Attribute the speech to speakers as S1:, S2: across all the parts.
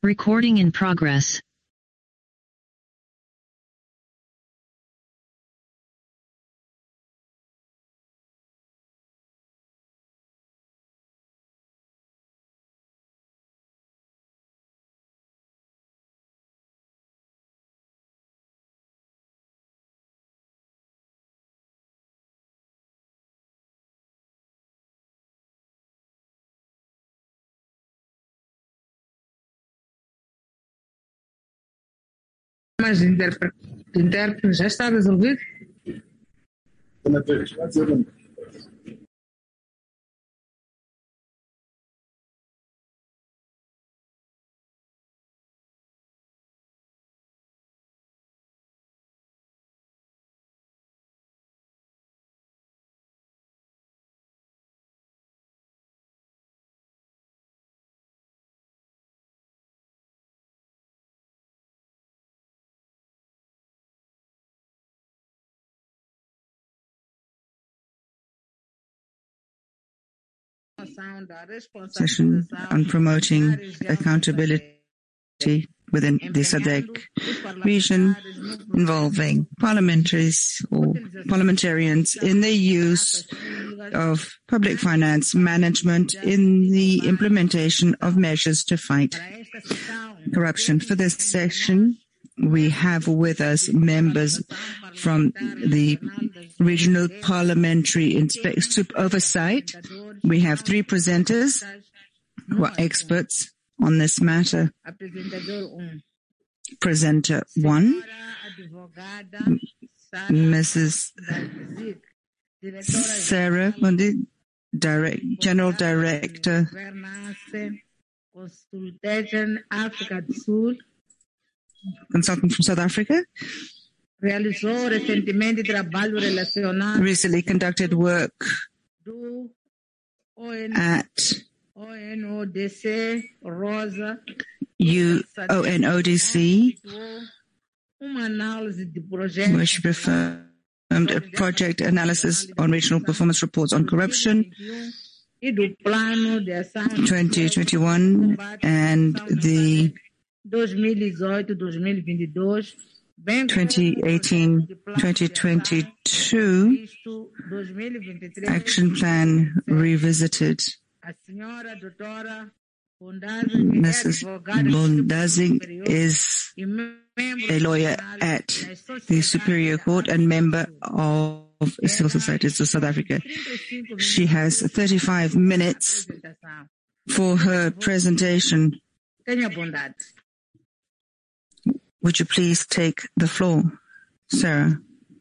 S1: Recording in progress.
S2: Mas intérprete já está resolvido?
S3: Session on promoting accountability within the SADC region, involving parliamentarians in the use of public finance management in the implementation of measures to fight corruption. For this session, we have with us members from the Regional Parliamentary Oversight. We have 3 presenters who are experts on this matter. Presenter 1, Mrs. Sarah Mundi, General Director, consultant from South Africa. Recently conducted work at ONODC, where she performed a project analysis on regional performance reports on corruption 2021 and the 2018-2022 action plan revisited. Mrs. Bondazing is a lawyer at the Superior Court and member of Civil Societies of South Africa. She has 35 minutes for her presentation. Would you please take the floor, Sarah?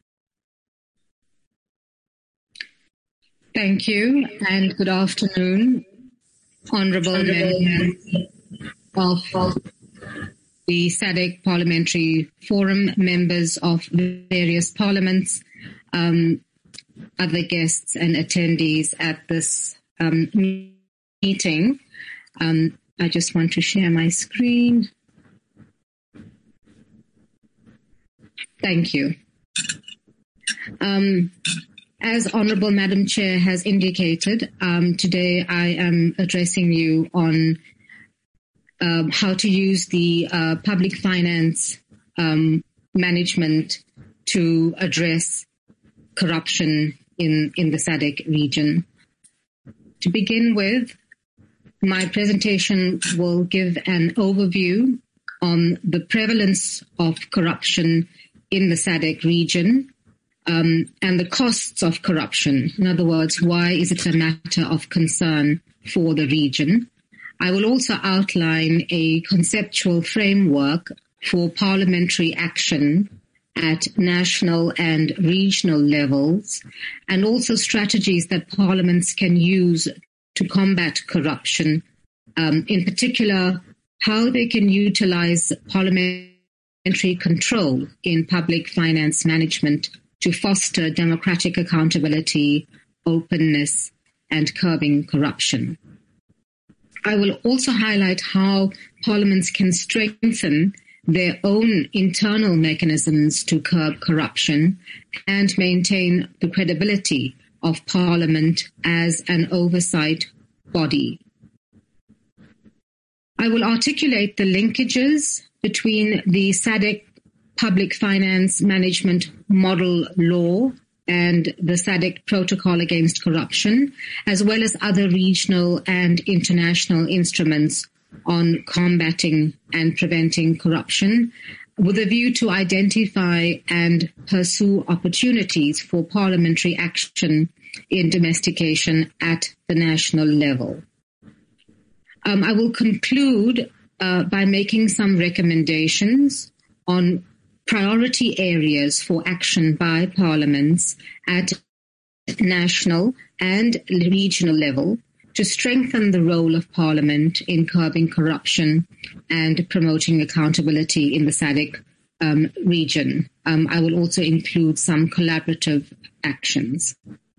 S4: Thank you, and good afternoon, honourable members of the SADC Parliamentary Forum, members of various parliaments, other guests and attendees at this meeting. I just want to share my screen. Thank you. As Honourable Madam Chair has indicated, today I am addressing you on how to use the public finance management to address corruption in the SADC region. To begin with, my presentation will give an overview on the prevalence of corruption in the SADC region, and the costs of corruption. In other words, why is it a matter of concern for the region? I will also outline a conceptual framework for parliamentary action at national and regional levels, and also strategies that parliaments can use to combat corruption, in particular, how they can utilize parliamentary control in public finance management to foster democratic accountability, openness, and curbing corruption. I will also highlight how parliaments can strengthen their own internal mechanisms to curb corruption and maintain the credibility of Parliament as an oversight body. I will articulate the linkages between the SADC Public Finance Management Model Law and the SADC Protocol Against Corruption, as well as other regional and international instruments on combating and preventing corruption, with a view to identify and pursue opportunities for parliamentary action in domestication at the national level. I will conclude by making some recommendations on priority areas for action by parliaments at national and regional level to strengthen the role of Parliament in curbing corruption and promoting accountability in the SADC region. I will also include some collaborative actions.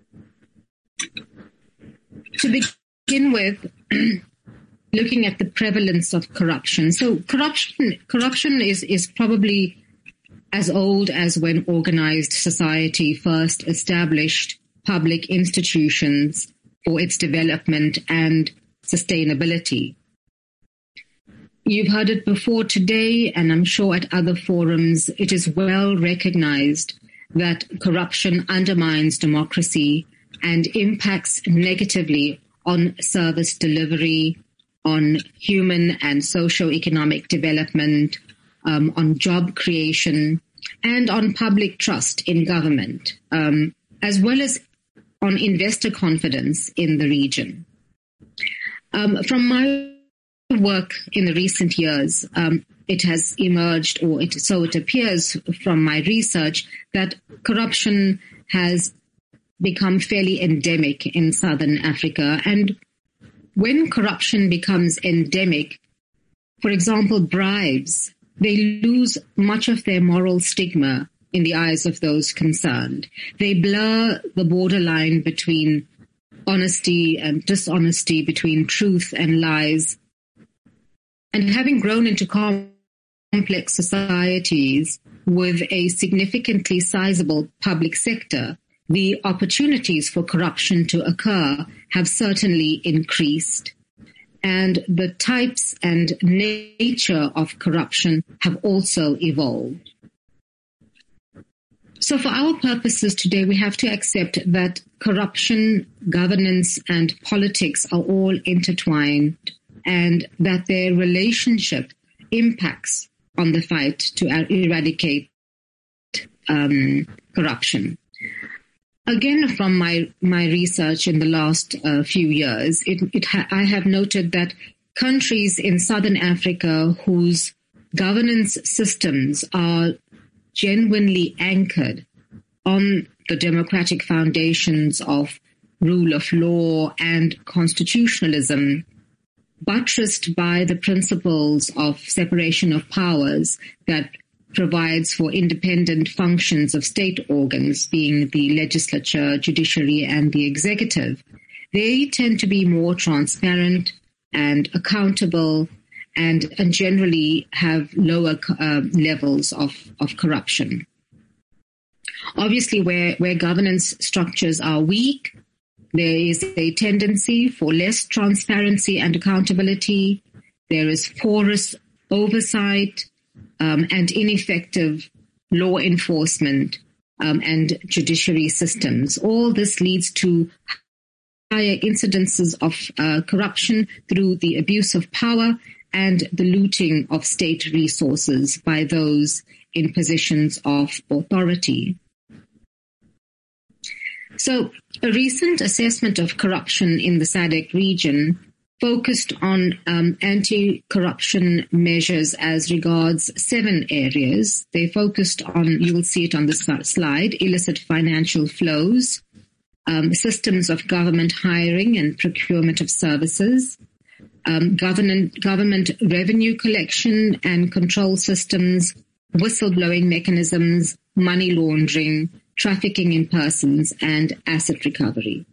S4: To begin with, looking at the prevalence of corruption. So corruption is probably as old as when organized society first established public institutions for its development and sustainability. You've heard it before today, and I'm sure at other forums, it is well recognized that corruption undermines democracy and impacts negatively on service delivery, on human and socio-economic development, on job creation, and on public trust in government, as well as on investor confidence in the region. From my work in the recent years, it has emerged, so it appears from my research, that corruption has become fairly endemic in Southern Africa. And when corruption becomes endemic, for example, bribes, they lose much of their moral stigma in the eyes of those concerned. They blur the borderline between honesty and dishonesty, between truth and lies. And having grown into complex societies with a significantly sizable public sector, the opportunities for corruption to occur have certainly increased. And the types and nature of corruption have also evolved. So for our purposes today, we have to accept that corruption, governance, and politics are all intertwined, and that their relationship impacts on the fight to eradicate corruption. Again, from my research in the last few years, I have noted that countries in Southern Africa whose governance systems are genuinely anchored on the democratic foundations of rule of law and constitutionalism, buttressed by the principles of separation of powers that provides for independent functions of state organs, being the legislature, judiciary, and the executive, they tend to be more transparent and accountable and generally have lower levels of corruption. Obviously, where governance structures are weak, there is a tendency for less transparency and accountability. There is porous oversight and ineffective law enforcement and judiciary systems. All this leads to higher incidences of corruption through the abuse of power and the looting of state resources by those in positions of authority. So a recent assessment of corruption in the SADC region focused on anti-corruption measures as regards 7 areas. They focused on, you will see it on the slide, illicit financial flows, systems of government hiring and procurement of services, government revenue collection and control systems, whistleblowing mechanisms, money laundering, trafficking in persons, and asset recovery.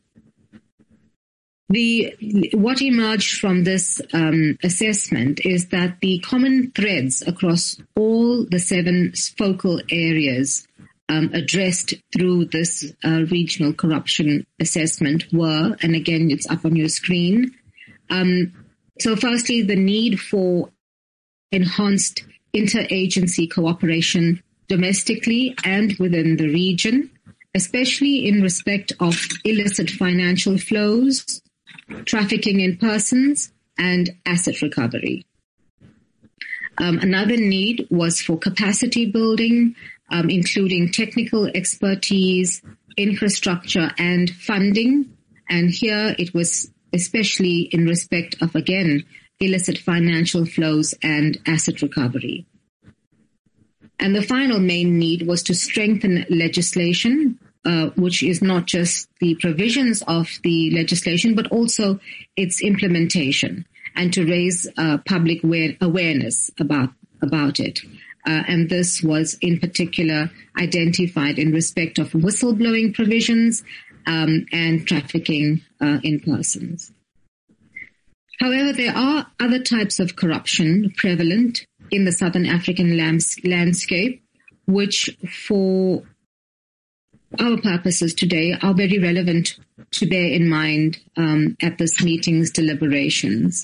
S4: What emerged from this assessment is that the common threads across all the 7 focal areas addressed through this regional corruption assessment were, and again it's up on your screen, So firstly, the need for enhanced interagency cooperation domestically and within the region, especially in respect of illicit financial flows, trafficking in persons, and asset recovery. Another need was for capacity building, including technical expertise, infrastructure, and funding. And here it was especially in respect of, again, illicit financial flows and asset recovery. And the final main need was to strengthen legislation, which is not just the provisions of the legislation, but also its implementation, and to raise public awareness about it. And this was in particular identified in respect of whistleblowing provisions and trafficking in persons. However, there are other types of corruption prevalent in the Southern African landscape, which for our purposes today are very relevant to bear in mind at this meeting's deliberations.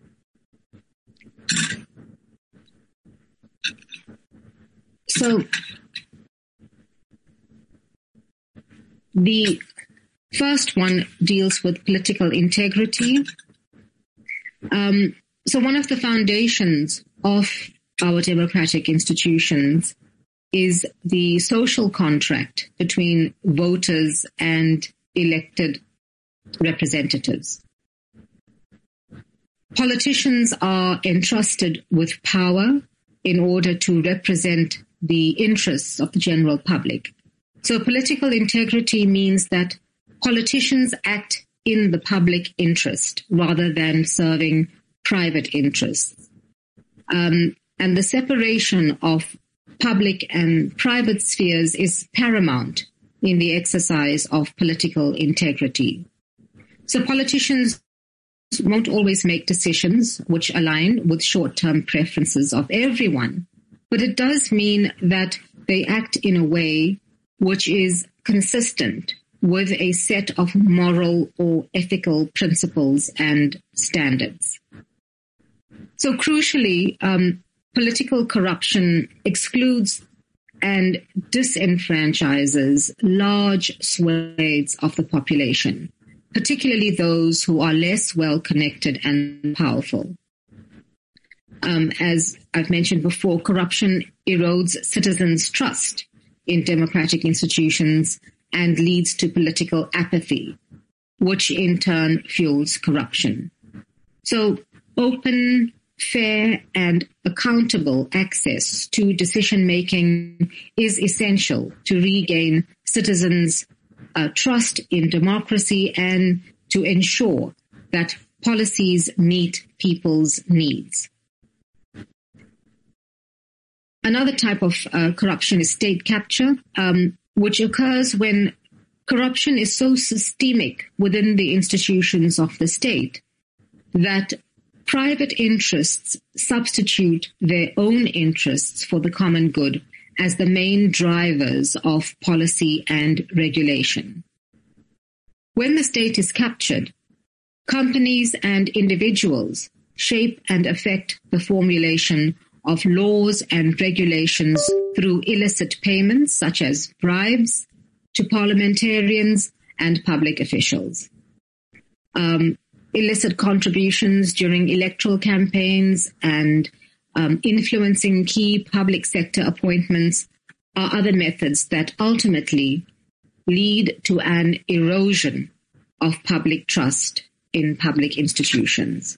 S4: So the first one deals with political integrity. So one of the foundations of our democratic institutions is the social contract between voters and elected representatives. Politicians are entrusted with power in order to represent the interests of the general public. So political integrity means that politicians act in the public interest rather than serving private interests. And the separation of public and private spheres is paramount in the exercise of political integrity. So politicians won't always make decisions which align with short-term preferences of everyone, but it does mean that they act in a way which is consistent with a set of moral or ethical principles and standards. So crucially, political corruption excludes and disenfranchises large swathes of the population, particularly those who are less well-connected and powerful. As I've mentioned before, corruption erodes citizens' trust in democratic institutions and leads to political apathy, which in turn fuels corruption. So open, fair, and accountable access to decision-making is essential to regain citizens' trust in democracy and to ensure that policies meet people's needs. Another type of corruption is state capture, which occurs when corruption is so systemic within the institutions of the state that private interests substitute their own interests for the common good as the main drivers of policy and regulation. When the state is captured, companies and individuals shape and affect the formulation of laws and regulations through illicit payments such as bribes to parliamentarians and public officials. Illicit contributions during electoral campaigns and influencing key public sector appointments are other methods that ultimately lead to an erosion of public trust in public institutions.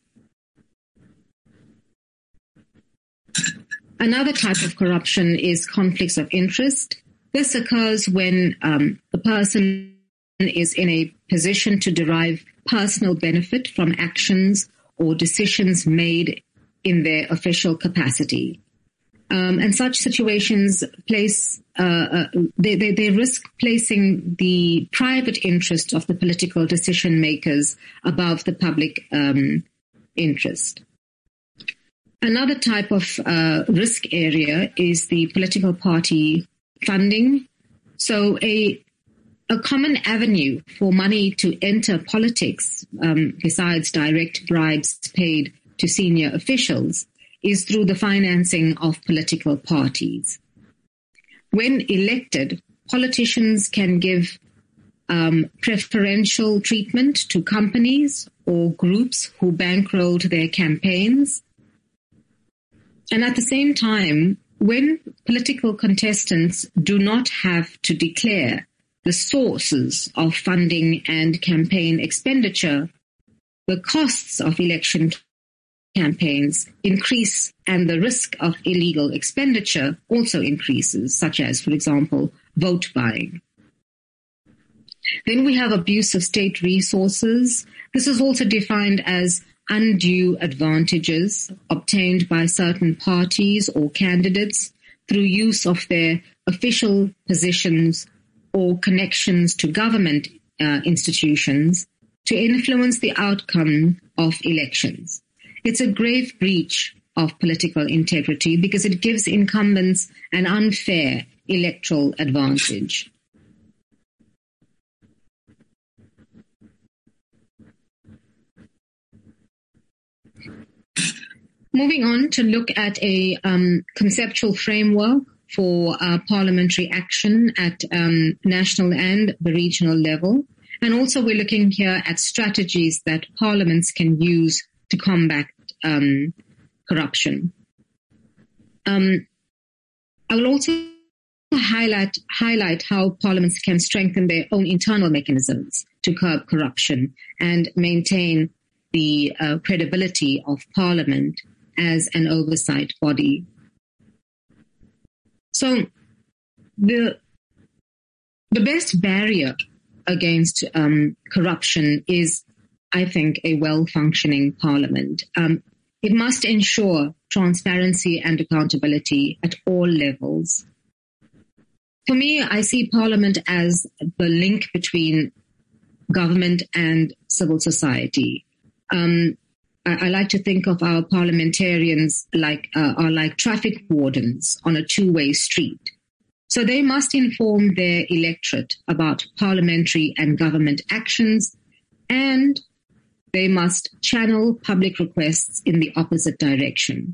S4: Another type of corruption is conflicts of interest. This occurs when a person is in a position to derive personal benefit from actions or decisions made in their official capacity. And such situations place, they risk placing the private interest of the political decision makers above the public interest. Another type of risk area is the political party funding. So a common avenue for money to enter politics, besides direct bribes paid to senior officials is through the financing of political parties. When elected, politicians can give preferential treatment to companies or groups who bankrolled their campaigns. And at the same time, when political contestants do not have to declare the sources of funding and campaign expenditure, the costs of election campaigns increase and the risk of illegal expenditure also increases, such as, for example, vote buying. Then we have abuse of state resources. This is also defined as undue advantages obtained by certain parties or candidates through use of their official positions or connections to government institutions to influence the outcome of elections. It's a grave breach of political integrity because it gives incumbents an unfair electoral advantage. Moving on to look at a conceptual framework for parliamentary action at national and the regional level. And also we're looking here at strategies that parliaments can use to combat corruption. I will also highlight how parliaments can strengthen their own internal mechanisms to curb corruption and maintain the credibility of Parliament as an oversight body. So the best barrier against corruption is, I think, a well-functioning Parliament. It must ensure transparency and accountability at all levels. For me, I see Parliament as the link between government and civil society. I like to think of our parliamentarians like traffic wardens on a two-way street. So they must inform their electorate about parliamentary and government actions, and they must channel public requests in the opposite direction.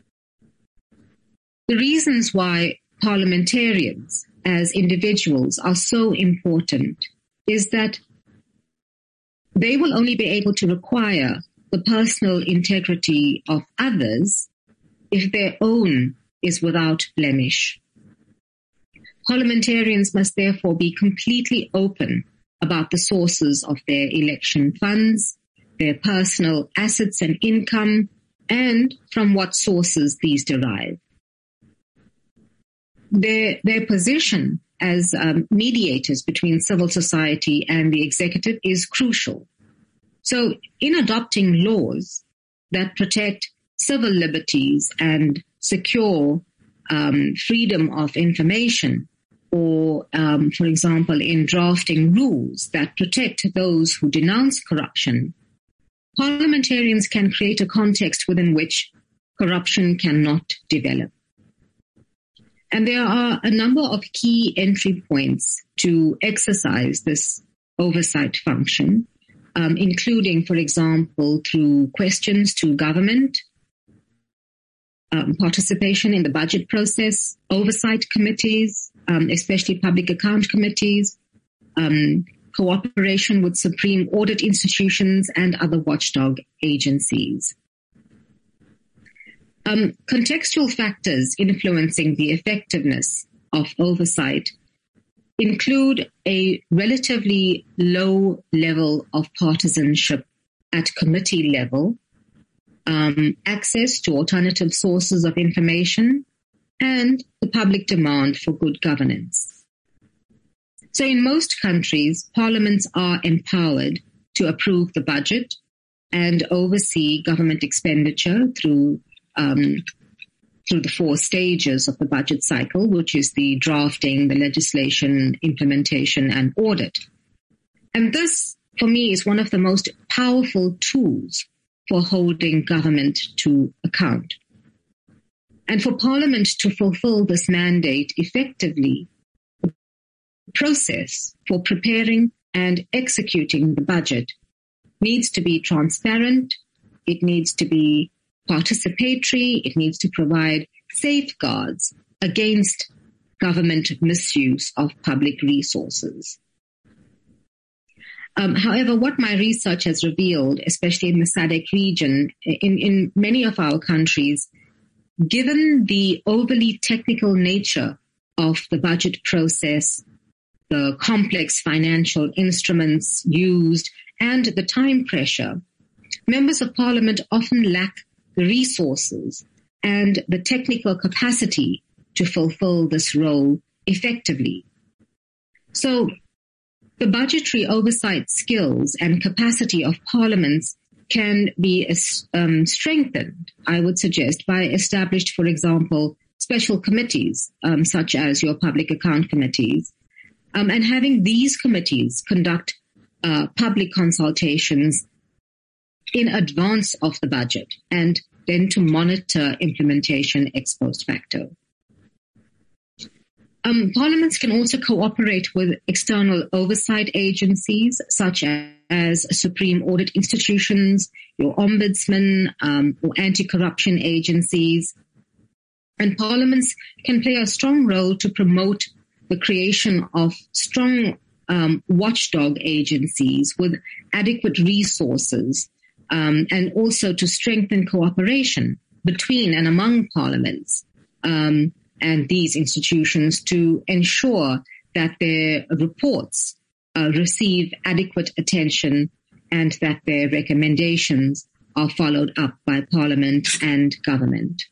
S4: The reasons why parliamentarians as individuals are so important is that they will only be able to require the personal integrity of others if their own is without blemish. Parliamentarians must therefore be completely open about the sources of their election funds, their personal assets and income, and from what sources these derive. Their position as mediators between civil society and the executive is crucial. So in adopting laws that protect civil liberties and secure freedom of information, or, for example, in drafting rules that protect those who denounce corruption, parliamentarians can create a context within which corruption cannot develop. And there are a number of key entry points to exercise this oversight function, including, for example, through questions to government, participation in the budget process, oversight committees, especially public account committees, cooperation with supreme audit institutions and other watchdog agencies. Contextual factors influencing the effectiveness of oversight include a relatively low level of partisanship at committee level, access to alternative sources of information, and the public demand for good governance. So in most countries, parliaments are empowered to approve the budget and oversee government expenditure through the four stages of the budget cycle, which is the drafting, the legislation, implementation, and audit. And this, for me, is one of the most powerful tools for holding government to account. And for Parliament to fulfill this mandate effectively, the process for preparing and executing the budget needs to be transparent, it needs to be participatory. It needs to provide safeguards against government misuse of public resources. However, what my research has revealed, especially in the SADC region, in many of our countries, given the overly technical nature of the budget process, the complex financial instruments used, and the time pressure, members of parliament often lack the resources and the technical capacity to fulfill this role effectively. So the budgetary oversight skills and capacity of parliaments can be strengthened, I would suggest, by established, for example, special committees, such as your public account committees, and having these committees conduct public consultations in advance of the budget and then to monitor implementation ex post facto. Parliaments can also cooperate with external oversight agencies such as supreme audit institutions, your ombudsman, or anti-corruption agencies. And parliaments can play a strong role to promote the creation of strong watchdog agencies with adequate resources, and also to strengthen cooperation between and among parliaments and these institutions to ensure that their reports receive adequate attention and that their recommendations are followed up by Parliament and government.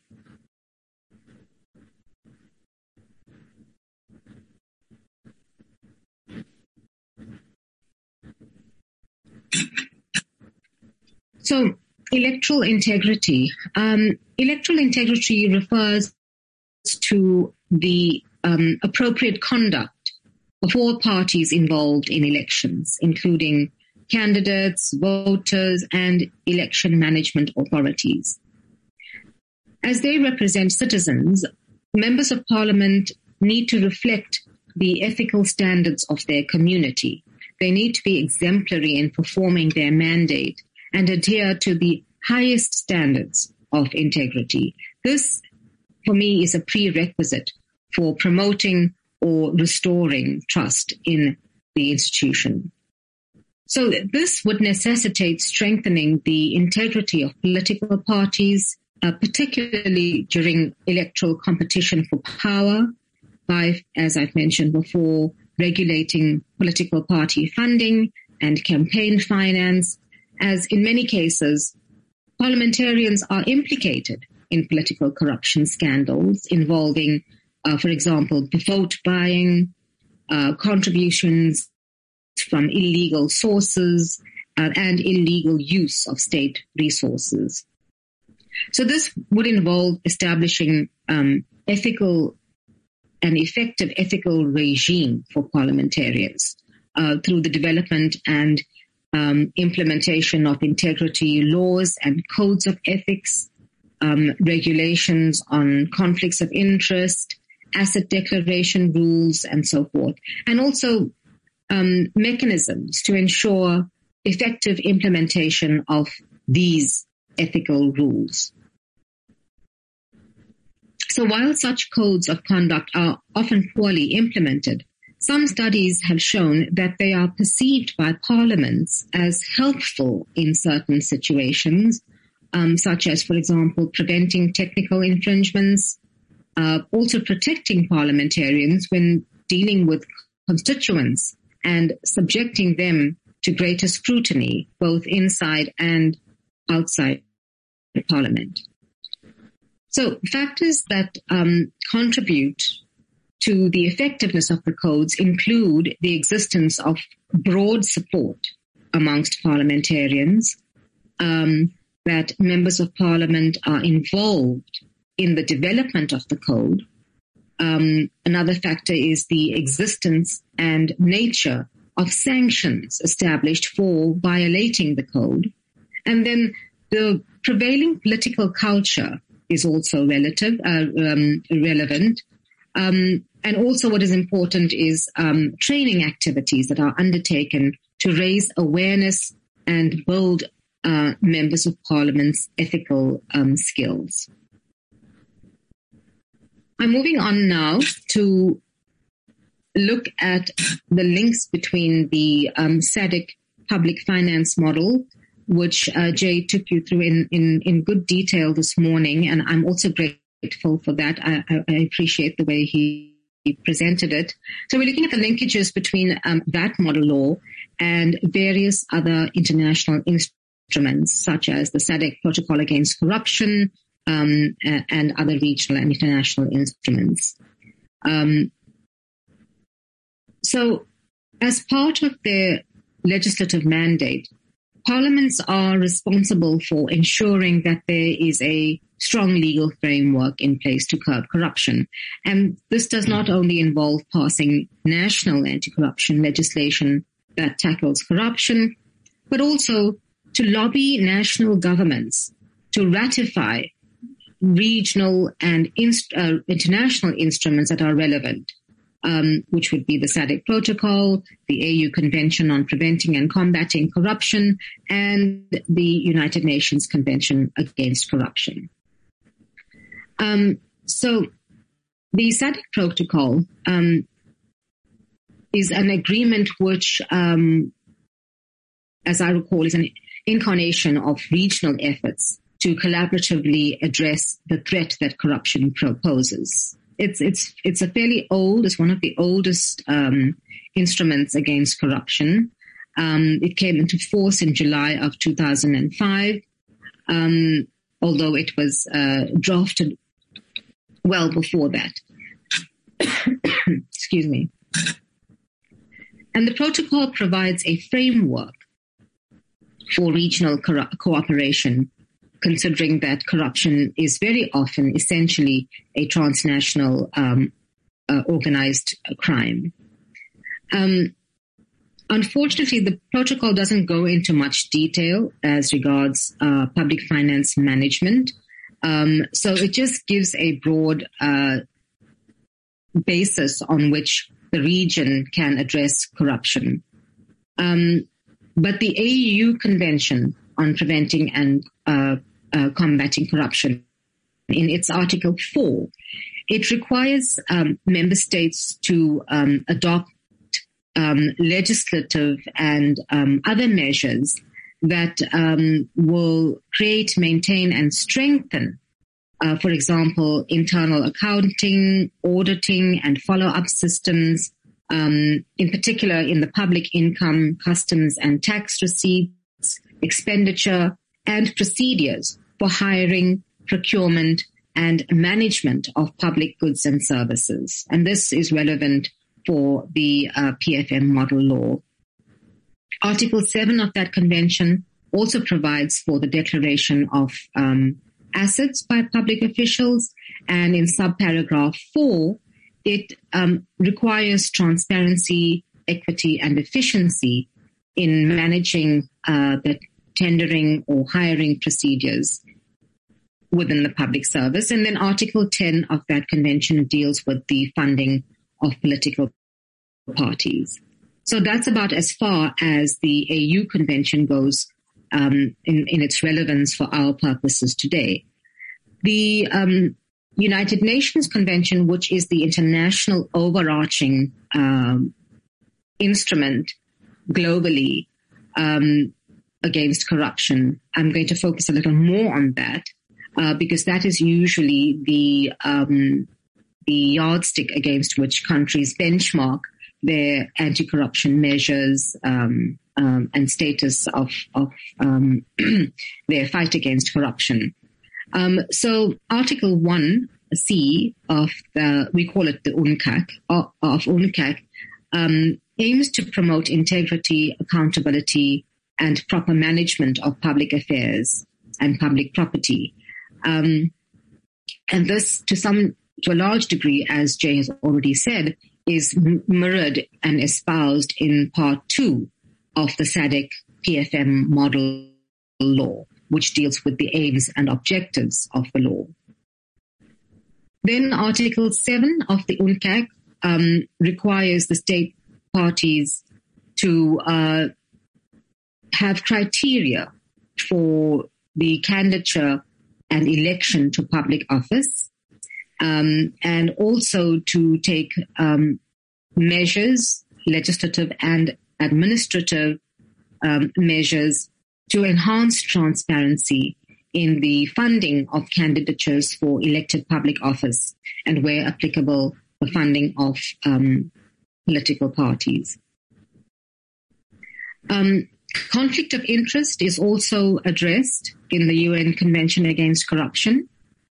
S4: So, electoral integrity. Electoral integrity refers to the appropriate conduct of all parties involved in elections, including candidates, voters, and election management authorities. As they represent citizens, members of parliament need to reflect the ethical standards of their community. They need to be exemplary in performing their mandate and adhere to the highest standards of integrity. This, for me, is a prerequisite for promoting or restoring trust in the institution. So this would necessitate strengthening the integrity of political parties, particularly during electoral competition for power, by, as I've mentioned before, regulating political party funding and campaign finance, as in many cases, parliamentarians are implicated in political corruption scandals involving, for example, vote buying, contributions from illegal sources, and illegal use of state resources. So this would involve establishing ethical and effective ethical regime for parliamentarians through the development and implementation of integrity laws and codes of ethics, regulations on conflicts of interest, asset declaration rules, and so forth, and also mechanisms to ensure effective implementation of these ethical rules. So while such codes of conduct are often poorly implemented, some studies have shown that they are perceived by parliaments as helpful in certain situations, such as, for example, preventing technical infringements, also protecting parliamentarians when dealing with constituents and subjecting them to greater scrutiny, both inside and outside Parliament. So factors that contribute to the effectiveness of the codes include the existence of broad support amongst parliamentarians, that members of Parliament are involved in the development of the code. Another factor is the existence and nature of sanctions established for violating the code. And then the prevailing political culture is also relevant. And also what is important is training activities that are undertaken to raise awareness and build members of parliament's ethical skills. I'm moving on now to look at the links between the SADC public finance model, which Jay took you through in good detail this morning, and I'm also grateful for that. I appreciate the way he presented it. So we're looking at the linkages between that model law and various other international instruments, such as the SADC Protocol Against Corruption and other regional and international instruments. So as part of their legislative mandate, parliaments are responsible for ensuring that there is a strong legal framework in place to curb corruption. And this does not only involve passing national anti-corruption legislation that tackles corruption, but also to lobby national governments to ratify regional and international instruments that are relevant, which would be the SADC Protocol, the AU Convention on Preventing and Combating Corruption, and the United Nations Convention Against Corruption. So the SADC Protocol is an agreement which, as I recall, is an incarnation of regional efforts to collaboratively address the threat that corruption poses. It's a fairly old, it's one of the oldest instruments against corruption. It came into force in July of 2005, although it was drafted well before that. Excuse me. And the protocol provides a framework for regional cooperation, considering that corruption is very often essentially a transnational organized crime. Unfortunately, the protocol doesn't go into much detail as regards public finance management. So it just gives a broad basis on which the region can address corruption. But the AU Convention on Preventing and Combating Corruption, in its Article 4, it requires member states to adopt legislative and other measures that will create, maintain, and strengthen, for example, internal accounting, auditing, and follow-up systems, in particular in the public income, customs, and tax receipts, expenditure, and procedures for hiring, procurement, and management of public goods and services. And this is relevant for the PFM model law. Article 7 of that convention also provides for the declaration of assets by public officials, and in subparagraph 4, it requires transparency, equity, and efficiency in managing the tendering or hiring procedures within the public service. And then Article 10 of that convention deals with the funding of political parties. So that's about as far as the AU Convention goes in its relevance for our purposes today. The United Nations Convention, which is the international overarching instrument globally against corruption, I'm going to focus a little more on that because that is usually the yardstick against which countries benchmark their anti-corruption measures and status of their fight against corruption. So Article 1C of we call it the UNCAC, of UNCAC, aims to promote integrity, accountability, and proper management of public affairs and public property. And this, to a large degree, as Jay has already said, is mirrored and espoused in Part 2 of the SADC PFM model law, which deals with the aims and objectives of the law. Then Article 7 of the UNCAC requires the state parties to have criteria for the candidature and election to public office, and also to take measures, legislative and administrative measures to enhance transparency in the funding of candidatures for elected public office, and where applicable, the funding of political parties. Conflict of interest is also addressed in the UN Convention Against Corruption.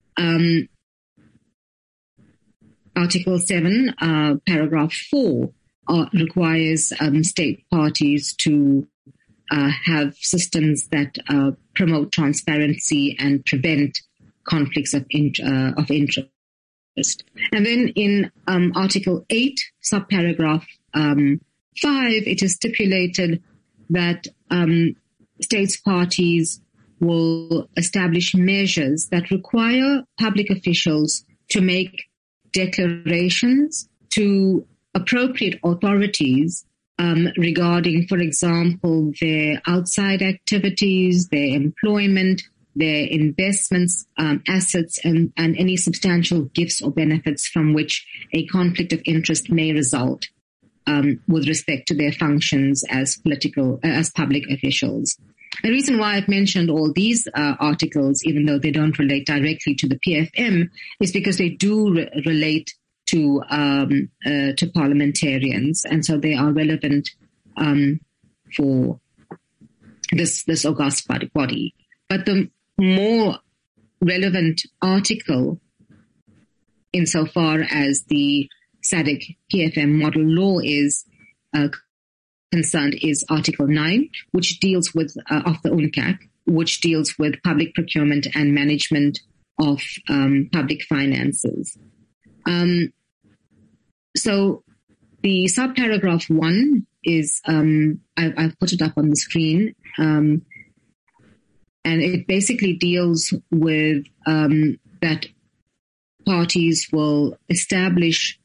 S4: Article 7, paragraph 4, requires state parties to have systems that promote transparency and prevent conflicts of interest. And then in Article 8, subparagraph 5, it is stipulated that states parties will establish measures that require public officials to make declarations to appropriate authorities regarding, for example, their outside activities, their employment, their investments, assets, and any substantial gifts or benefits from which a conflict of interest may result with respect to their functions as public officials. The reason why I've mentioned all these articles, even though they don't relate directly to the PFM, is because they do relate to parliamentarians, and so they are relevant for this august body. But the more relevant article, insofar as the SADC PFM model law is concerned, is Article 9, which deals with of the UNCAC, which deals with public procurement and management of public finances. So the subparagraph 1 is, I've put it up on the screen, and it basically deals with that parties will establish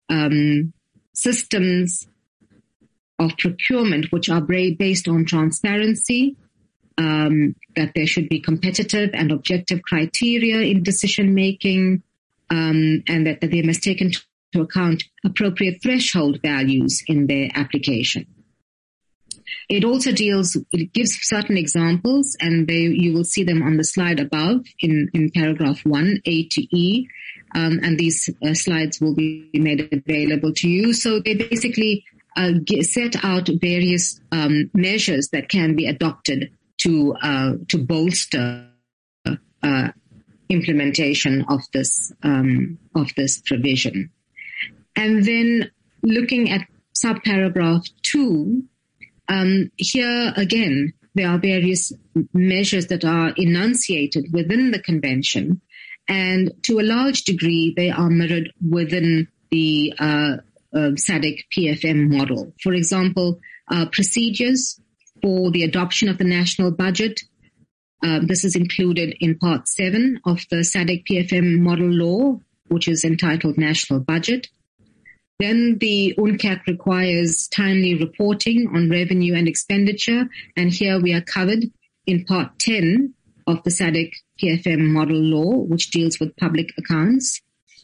S4: systems of procurement which are based on transparency, that there should be competitive and objective criteria in decision making, and that they must take into account appropriate threshold values in their application. It also it gives certain examples, and you will see them on the slide above in paragraph 1, A to E, and these slides will be made available to you. So they basically set out various measures that can be adopted to bolster implementation of this provision. And then looking at subparagraph 2, here again, there are various measures that are enunciated within the convention, and to a large degree, they are mirrored within the SADC PFM model. For example, procedures for the adoption of the national budget. This is included in Part 7 of the SADC PFM model law, which is entitled National Budget. Then the UNCAC requires timely reporting on revenue and expenditure, and here we are covered in Part 10 of the SADC PFM model law, which deals with public accounts.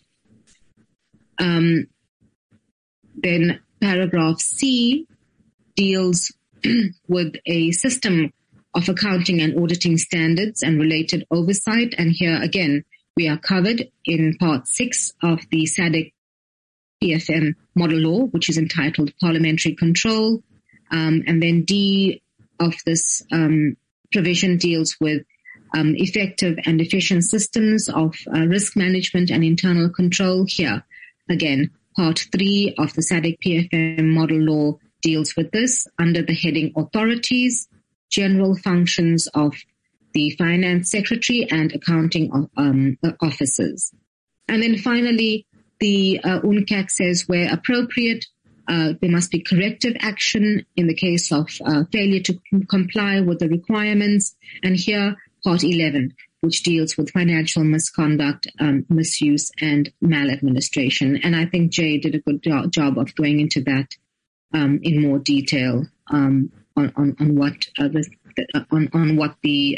S4: Then paragraph C deals with a system of accounting and auditing standards and related oversight, and here again we are covered in Part 6 of the SADC PFM model law, which is entitled Parliamentary Control. And then D of this provision deals with effective and efficient systems of risk management and internal control. Here, again, Part 3 of the SADC PFM model law deals with this under the heading Authorities, General Functions of the Finance Secretary and Accounting Officers. And then finally, the UNCAC says where appropriate, there must be corrective action in the case of failure to comply with the requirements. And here, Part 11, which deals with financial misconduct, misuse, and maladministration. And I think Jay did a good job of going into that in more detail on what what the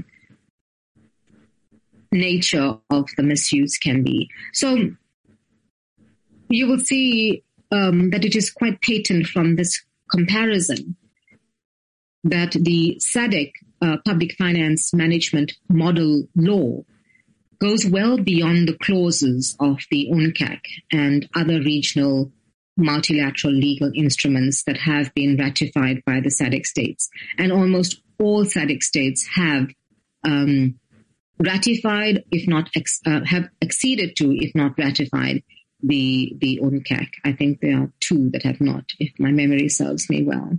S4: nature of the misuse can be. So you will see that it is quite patent from this comparison that the SADC public finance management model law goes well beyond the clauses of the UNCAC and other regional multilateral legal instruments that have been ratified by the SADC states. And almost all SADC states have ratified, if not have acceded to, if not ratified, the UNCAC. I think there are 2 that have not, if my memory serves me well.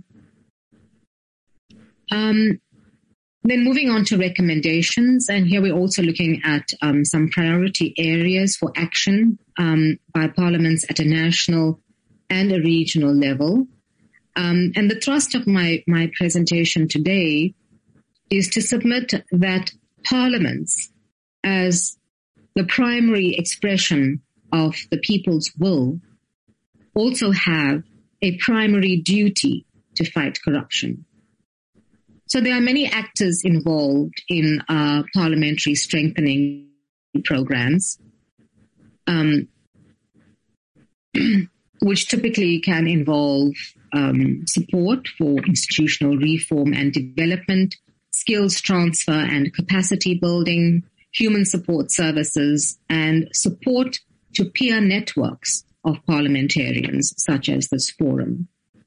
S4: Then moving on to recommendations, and here we're also looking at some priority areas for action by parliaments at a national and a regional level. And the thrust of my presentation today is to submit that parliaments, as the primary expression of the people's will, also have a primary duty to fight corruption. So there are many actors involved in parliamentary strengthening programs, which typically can involve support for institutional reform and development, skills transfer and capacity building, human support services, and support to peer networks of parliamentarians, such as this forum.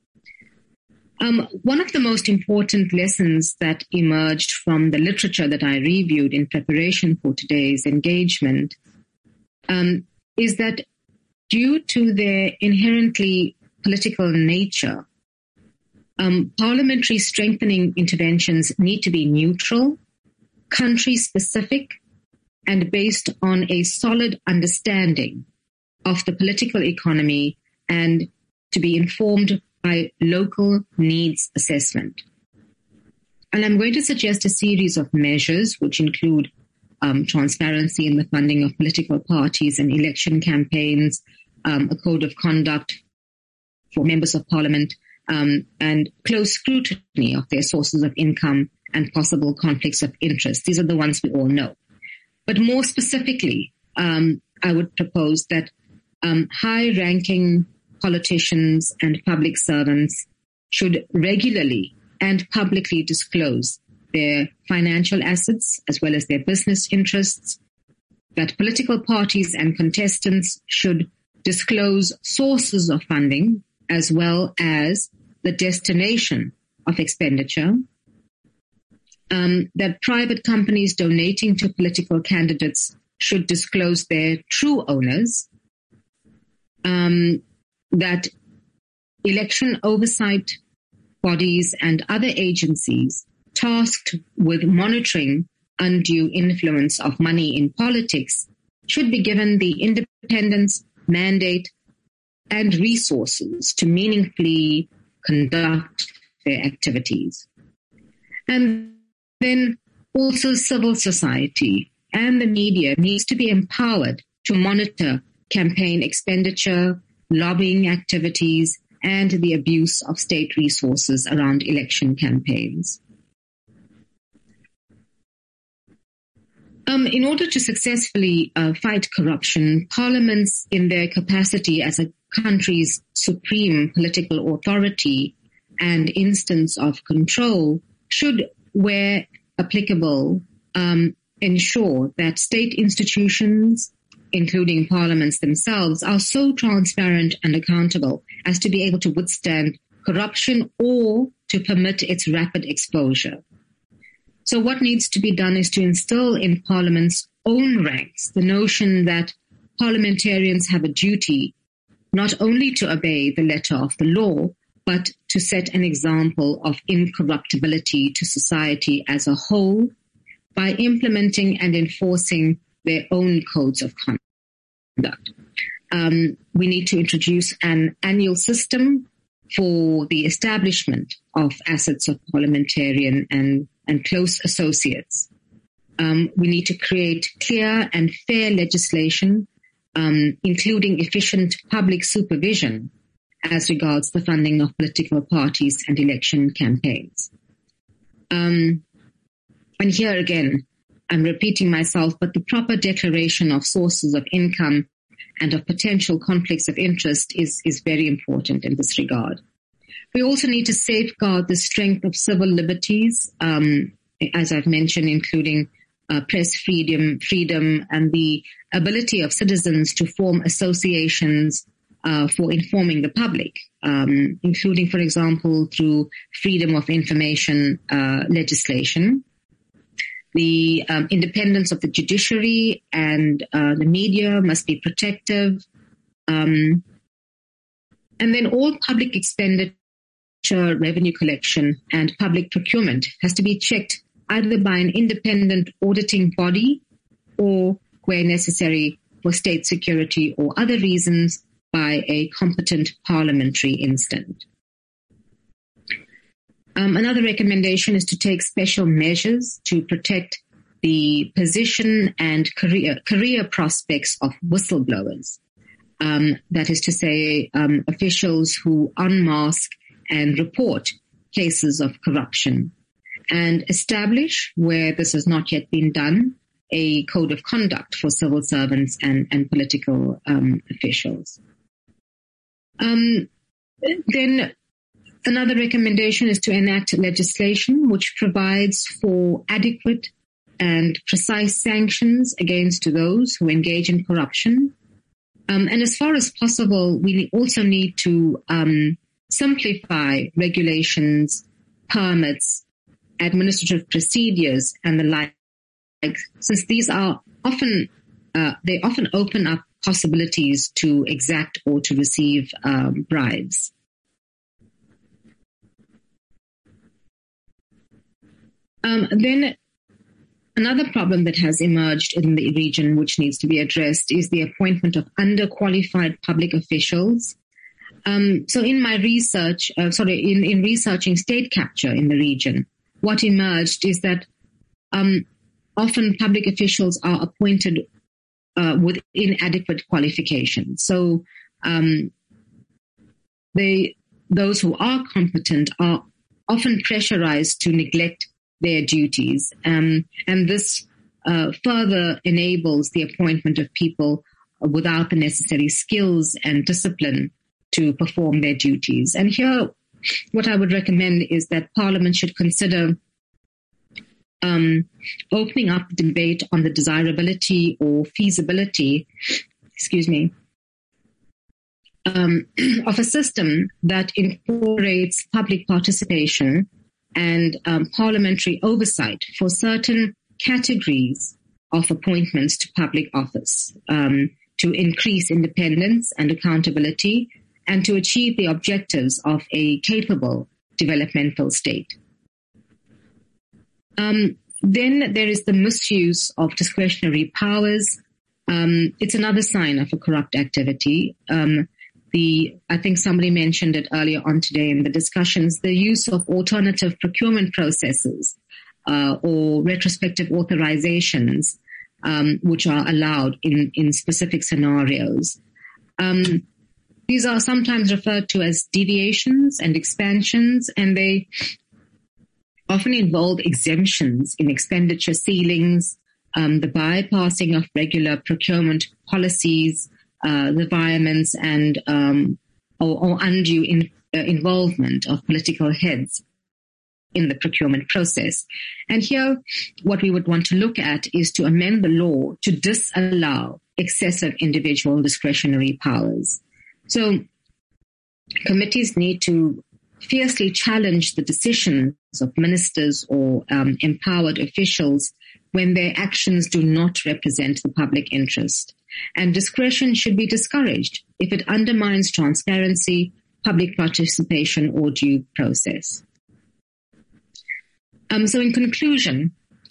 S4: One of the most important lessons that emerged from the literature that I reviewed in preparation for today's engagement is that due to their inherently political nature, parliamentary strengthening interventions need to be neutral, country-specific, and based on a solid understanding of the political economy and to be informed by local needs assessment. And I'm going to suggest a series of measures which include transparency in the funding of political parties and election campaigns, a code of conduct for members of parliament, and close scrutiny of their sources of income and possible conflicts of interest. These are the ones we all know. But more specifically, I would propose that high-ranking politicians and public servants should regularly and publicly disclose their financial assets as well as their business interests, that political parties and contestants should disclose sources of funding as well as the destination of expenditure, that private companies donating to political candidates should disclose their true owners, that election oversight bodies and other agencies tasked with monitoring undue influence of money in politics should be given the independence, mandate, and resources to meaningfully conduct their activities. And then also civil society and the media needs to be empowered to monitor campaign expenditure, lobbying activities, and the abuse of state resources around election campaigns. In order to successfully fight corruption, parliaments, in their capacity as a country's supreme political authority and instance of control, should, where applicable, ensure that state institutions, including parliaments themselves, are so transparent and accountable as to be able to withstand corruption or to permit its rapid exposure. So what needs to be done is to instill in Parliament's own ranks the notion that parliamentarians have a duty not only to obey the letter of the law, but to set an example of incorruptibility to society as a whole by implementing and enforcing their own codes of conduct. We need to introduce an annual system for the establishment of assets of parliamentarian and close associates. We need to create clear and fair legislation, including efficient public supervision as regards the funding of political parties and election campaigns. And here again, I'm repeating myself, but the proper declaration of sources of income and of potential conflicts of interest is very important in this regard. We also need to safeguard the strength of civil liberties, as I've mentioned, including press freedom, and the ability of citizens to form associations for informing the public, including, for example, through freedom of information legislation. The independence of the judiciary and the media must be protective. And then all public expenditure, revenue collection, and public procurement has to be checked either by an independent auditing body or, where necessary for state security or other reasons, by a competent parliamentary instant. Another recommendation is to take special measures to protect the position and career prospects of whistleblowers. That is to say, officials who unmask and report cases of corruption, and establish, where this has not yet been done, a code of conduct for civil servants and political officials. Then another recommendation is to enact legislation which provides for adequate and precise sanctions against those who engage in corruption. And as far as possible, we also need to simplify regulations, permits, administrative procedures, and the like, since these are often open up possibilities to exact or to receive bribes. Then another problem that has emerged in the region, which needs to be addressed, is the appointment of underqualified public officials. So in my research, in researching state capture in the region, what emerged is that often public officials are appointed with inadequate qualifications. So those who are competent are often pressurized to neglect their duties, and this further enables the appointment of people without the necessary skills and discipline to perform their duties. And here, what I would recommend is that Parliament should consider opening up the debate on the desirability or feasibility, of a system that incorporates public participation and parliamentary oversight for certain categories of appointments to public office, to increase independence and accountability, and to achieve the objectives of a capable developmental state. Then there is the misuse of discretionary powers. It's another sign of a corrupt activity. I think somebody mentioned it earlier on today in the discussions, the use of alternative procurement processes or retrospective authorizations, which are allowed in specific scenarios. These are sometimes referred to as deviations and expansions, and they often involve exemptions in expenditure ceilings, the bypassing of regular procurement policies, the violence and or undue involvement of political heads in the procurement process. And here, what we would want to look at is to amend the law to disallow excessive individual discretionary powers. So committees need to fiercely challenge the decisions of ministers or empowered officials when their actions do not represent the public interest. And discretion should be discouraged if it undermines transparency, public participation, or due process. So in conclusion,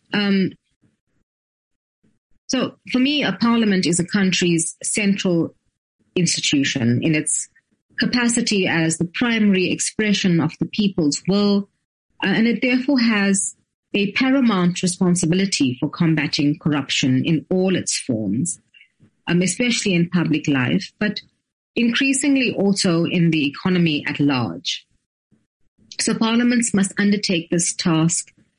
S4: so for me, a parliament is a country's central institution in its capacity as the primary expression of the people's will, and it therefore has a paramount responsibility for combating corruption in all its forms, especially in public life, but increasingly also in the economy at large. So parliaments must undertake this task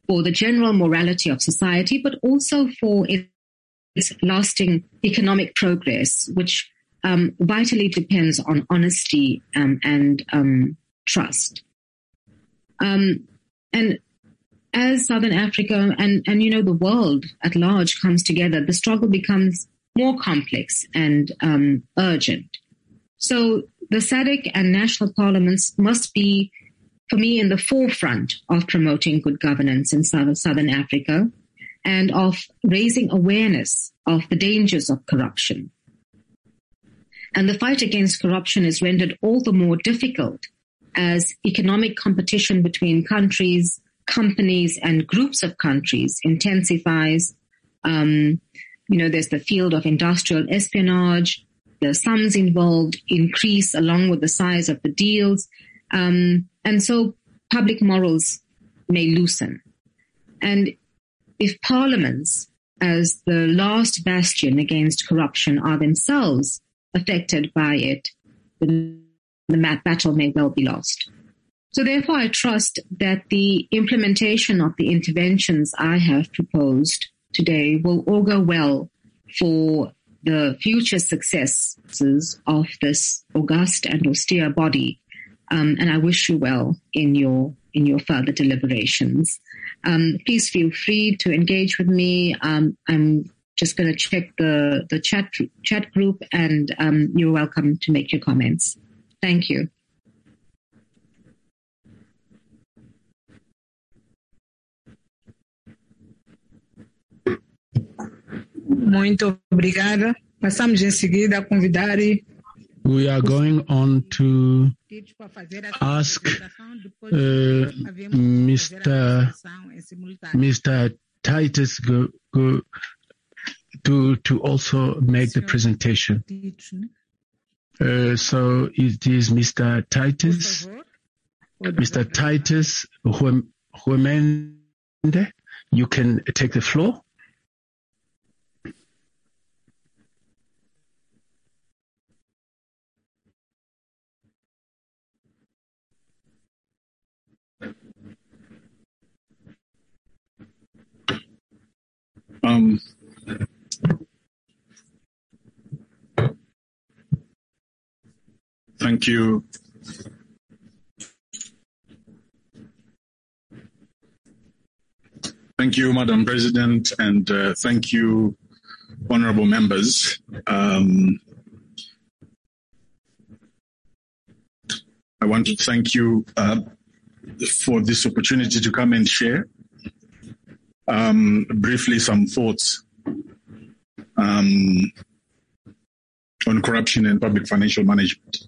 S4: for the general morality of society, but also for its lasting economic progress, which vitally depends on honesty and trust. And as Southern Africa and the world at large comes together, the struggle becomes more complex and urgent. So the SADC and national parliaments must be, for me, in the forefront of promoting good governance in Southern Africa and of raising awareness of the dangers of corruption. And the fight against corruption is rendered all the more difficult as economic competition between countries, companies, and groups of countries intensifies. There's the field of industrial espionage. The sums involved increase along with the size of the deals. And so public morals may loosen. And if parliaments, as the last bastion against corruption, are themselves affected by it, then the battle may well be lost. So therefore, I trust that the implementation of the interventions I have proposed today will augur well for the future successes of this august and austere body. And I wish you well in your further deliberations. Please feel free to engage with me. I'm just going to check the chat group, and you're welcome to make your comments. Thank you.
S2: Muito obrigada. Passamos em seguida a convidar.
S1: We are going on to ask Mr. Titus to also make the presentation. So it is Mr. Titus. Mr. Titus Huemende, you can take the floor.
S5: Thank you. Thank you, Madam President, and thank you, honorable members. I want to thank you for this opportunity to come and share briefly some thoughts on corruption and public financial management.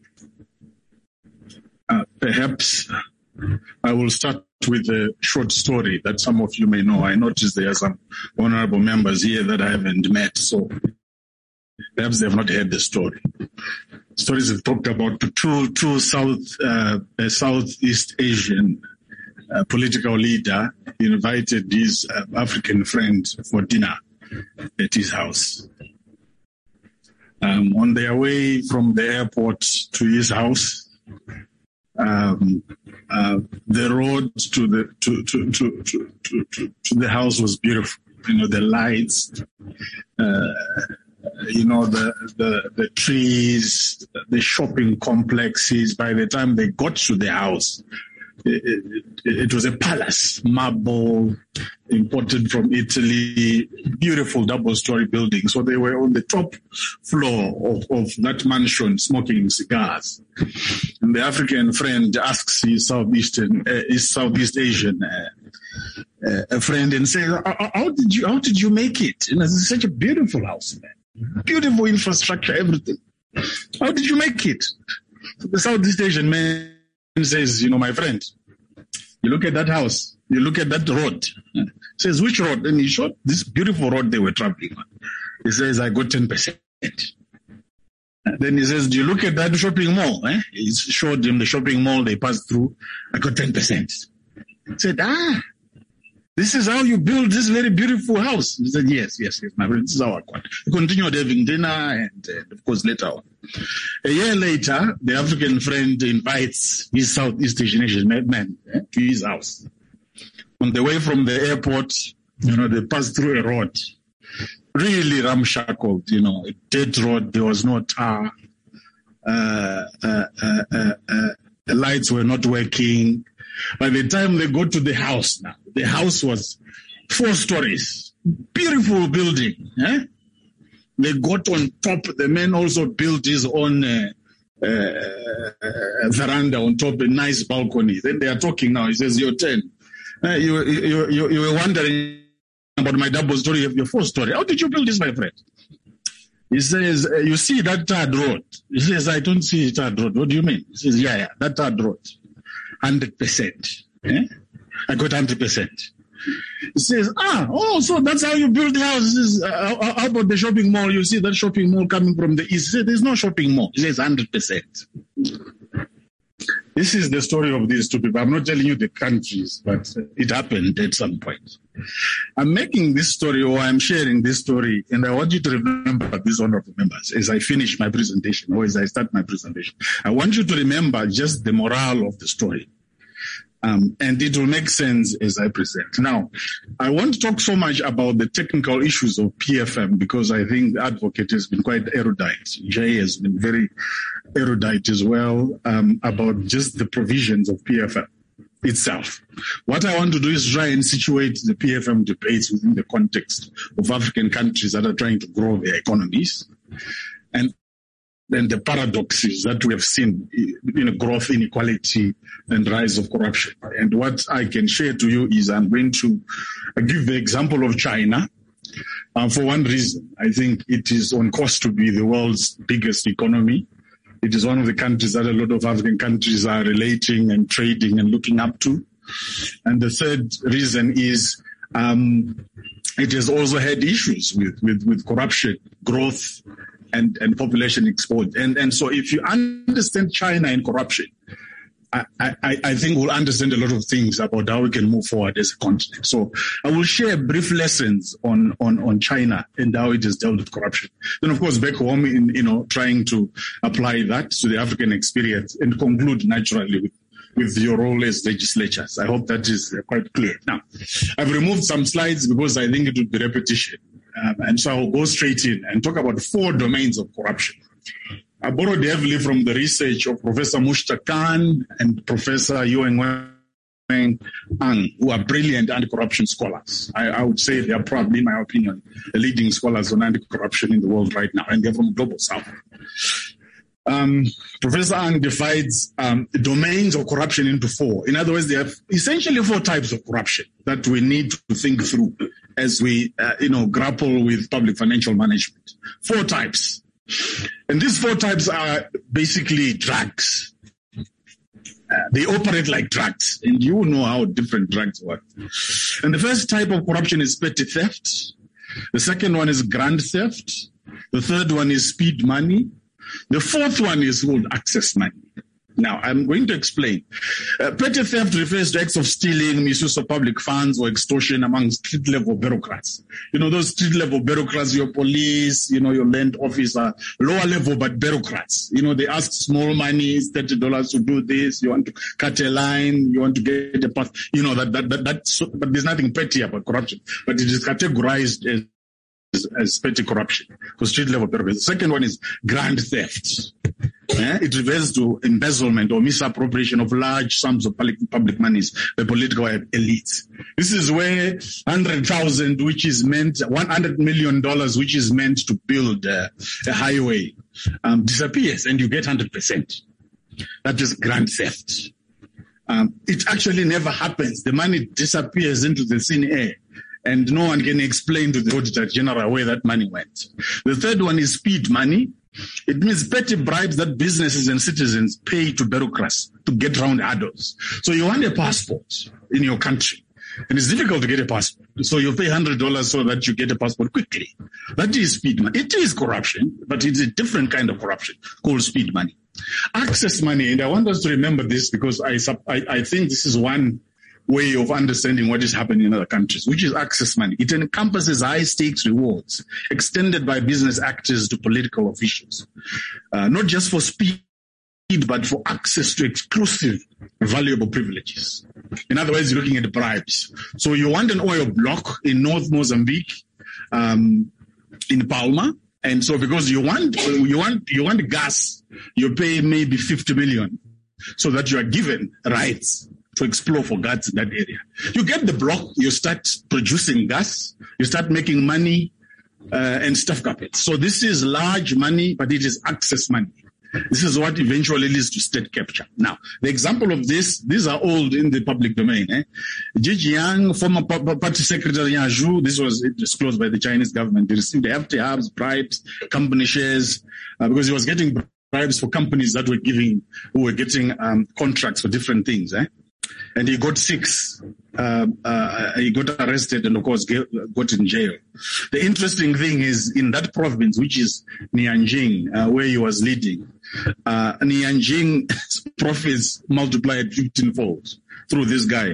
S5: Perhaps I will start with a short story that some of you may know. I noticed there are some honorable members here that I haven't met, so perhaps they have not heard the story. Stories have talked about two Southeast Asian political leader invited his African friend for dinner at his house. On their way from the airport to his house, the road to the house was beautiful. The lights, the trees, the shopping complexes. By the time they got to the house, it was a palace, marble, imported from Italy, beautiful double-story building. So they were on the top floor of that mansion smoking cigars. And the African friend asks his Southeast Asian friend and says, how did you make it? It's such a beautiful house, man. Beautiful infrastructure, everything. How did you make it? So the Southeast Asian man says, my friend, you look at that house, you look at that road. Says, which road? And he showed this beautiful road they were traveling on. He says, I got 10%. Then he says, do you look at that shopping mall? He showed him the shopping mall they passed through. I got 10%. He said, this is how you build this very beautiful house. He said, yes, my friend, this is how I got. He continued having dinner and of course, later on. A year later, the African friend invites his Southeast Asian man to his house. On the way from the airport, they passed through a road, really ramshackled, a dead road. There was no tar. The lights were not working. By the time they got to the house now, the house was 4 stories. Beautiful building. They got on top. The man also built his own veranda on top, a nice balcony. Then they are talking now. He says, "Your turn." You were wondering about my double story of your 4th story. How did you build this, my friend? He says, "You see that tarred road?" He says, "I don't see a tarred road." "What do you mean?" He says, yeah, that tarred road. 100%. I got 100%. He says, so that's how you build the house. He says, how about the shopping mall? You see that shopping mall coming from the east. He says, "There's no shopping mall." He says, 100%. This is the story of these 2 people. I'm not telling you the countries, but it happened at some point. I'm making this story, or I'm sharing this story, and I want you to remember these honorable members as I finish my presentation, or as I start my presentation. I want you to remember just the morale of the story. And it will make sense as I present. Now, I won't talk so much about the technical issues of PFM because I think the advocate has been quite erudite. Jay has been very erudite as well about just the provisions of PFM itself. What I want to do is try and situate the PFM debates within the context of African countries that are trying to grow their economies and then the paradoxes that we have seen in growth inequality and rise of corruption. And what I can share to you is I'm going to give the example of China. For one reason, I think it is on course to be the world's biggest economy. It is one of the countries that a lot of African countries are relating and trading and looking up to. And the third reason is it has also had issues with corruption, growth, and population exposure. And so if you understand China and corruption, I think we'll understand a lot of things about how we can move forward as a continent. So I will share brief lessons on China and how it has dealt with corruption. Then, of course, back home, trying to apply that to the African experience and conclude naturally with your role as legislatures. I hope that is quite clear. Now, I've removed some slides because I think it would be repetition. And so I'll go straight in and talk about 4 domains of corruption. I borrowed heavily from the research of Professor Mushtaq Khan and Professor Yuan Weng Ang, who are brilliant anti-corruption scholars. I would say they are probably, in my opinion, the leading scholars on anti-corruption in the world right now, and they're from Global South. Professor Ang divides domains of corruption into 4. In other words, there are essentially 4 types of corruption that we need to think through as we, grapple with public financial management. 4 types. And these 4 types are basically drugs. They operate like drugs, and you know how different drugs work. And the first type of corruption is petty theft. The second one is grand theft. The third one is speed money. The 4th one is called access money. Now, I'm going to explain. Petty theft refers to acts of stealing, misuse of public funds, or extortion among street-level bureaucrats. Those street-level bureaucrats, your police, your land officer, lower-level but bureaucrats. They ask small money, $30 to do this. You want to cut a line, you want to get a path. But there's nothing petty about corruption. But it is categorized as petty corruption for street-level bureaucrats. The second one is grand theft. It refers to embezzlement or misappropriation of large sums of public monies by political elites. This is where $100 million, which is meant to build a highway, disappears, and you get 100%. That is grand theft. It actually never happens. The money disappears into the thin air, and no one can explain to the Auditor General where that money went. The third one is speed money. It means petty bribes that businesses and citizens pay to bureaucrats to get around hurdles. So you want a passport in your country, and it's difficult to get a passport. So you pay $100 so that you get a passport quickly. That is speed money. It is corruption, but it's a different kind of corruption called speed money. Access money, and I want us to remember this because I think this is one way of understanding what is happening in other countries, which is access money. It encompasses high-stakes rewards extended by business actors to political officials, not just for speed, but for access to exclusive, valuable privileges. In other words, you're looking at bribes. So you want an oil block in North Mozambique, in Palma. And so because you want gas, you pay maybe 50 million so that you are given rights to explore for gas in that area. You get the block, you start producing gas, you start making money, and stuff carpets. So this is large money, but it is access money. This is what eventually leads to state capture. Now, the example of this, these are all in the public domain. Gigi Yang, former party secretary Yang Zhu, this was disclosed by the Chinese government. He received FT hubs, bribes, company shares, because he was getting bribes for companies that were getting contracts for different things. And he got 6. He got arrested and, of course, got in jail. The interesting thing is in that province, which is Nianjing, where he was leading, Nianjing's profits multiplied 15-fold through this guy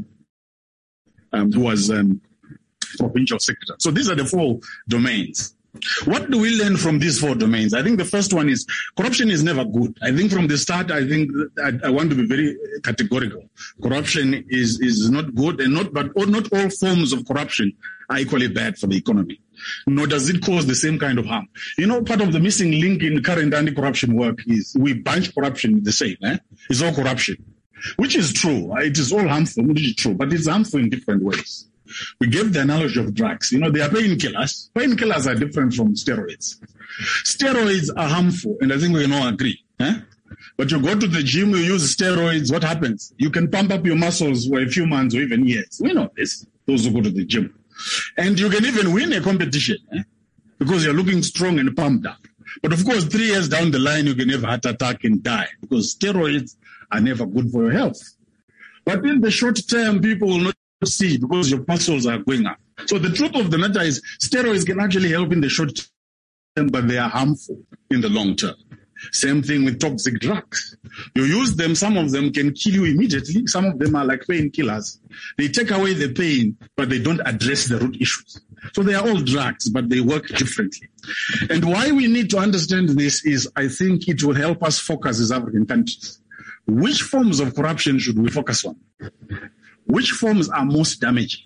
S5: who was provincial secretary. So these are the 4 domains. What do we learn from these 4 domains? I think the first one is corruption is never good. I think from the start, I want to be very categorical. Corruption is not good, and not all forms of corruption are equally bad for the economy. Nor does it cause the same kind of harm. Part of the missing link in current anti-corruption work is we bunch corruption the same. It's all corruption, which is true. It is all harmful, which is true, but it's harmful in different ways. We gave the analogy of drugs. They are painkillers. Painkillers are different from steroids. Steroids are harmful, and I think we can all agree. But you go to the gym, you use steroids, what happens? You can pump up your muscles for a few months or even years. We know this, those who go to the gym. And you can even win a competition because you're looking strong and pumped up. But of course, 3 years down the line, you can have a heart attack and die because steroids are never good for your health. But in the short term, people will not see because your muscles are going up. So the truth of the matter is steroids can actually help in the short term, but they are harmful in the long term. Same thing with toxic drugs. You use them, some of them can kill you immediately. Some of them are like painkillers. They take away the pain, but they don't address the root issues. So they are all drugs, but they work differently. And why we need to understand this is I think it will help us focus as African countries. Which forms of corruption should we focus on? Which forms are most damaging?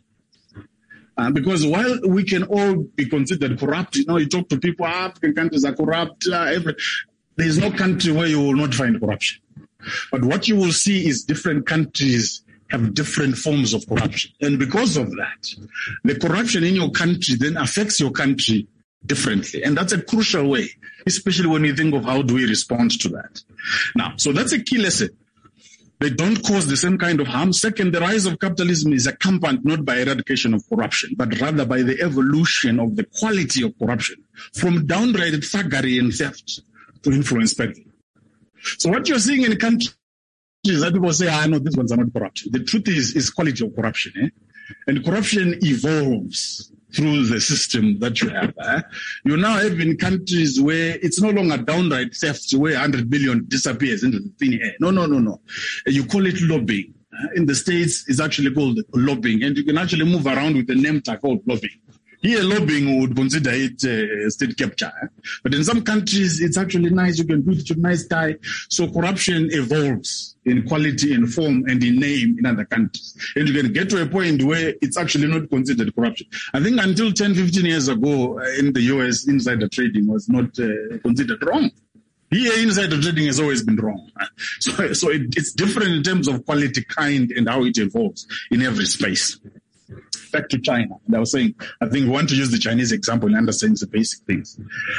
S5: Because while we can all be considered corrupt, you talk to people, African countries are corrupt, there is no country where you will not find corruption. But what you will see is different countries have different forms of corruption. And because of that, the corruption in your country then affects your country differently. And that's a crucial way, especially when you think of how do we respond to that. Now, so that's a key lesson. They don't cause the same kind of harm. Second, the rise of capitalism is accompanied not by eradication of corruption, but rather by the evolution of the quality of corruption from downright thuggery and theft to influence peddling. So what you're seeing in countries that people say, no, these ones are not corrupt. The truth is quality of corruption. And corruption evolves through the system that you have. You now have in countries where it's no longer downright theft, where 100 billion disappears into the thin air. No. You call it lobbying. In the States, it's actually called lobbying, and you can actually move around with the name tag called lobbying. Here, lobbying would consider it state capture. But in some countries, it's actually nice. You can do it with a nice tie. So corruption evolves in quality, in form, and in name in other countries. And you can get to a point where it's actually not considered corruption. I think until 10, 15 years ago in the US, insider trading was not considered wrong. Here, insider trading has always been wrong. So it's different in terms of quality, kind, and how it evolves in every space. Back to China. And I was saying, I think we want to use the Chinese example in understanding the basic things.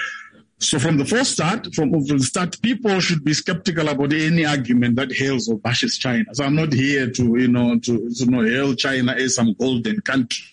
S5: So from the start, people should be skeptical about any argument that hails or bashes China. So I'm not here to hail China as some golden country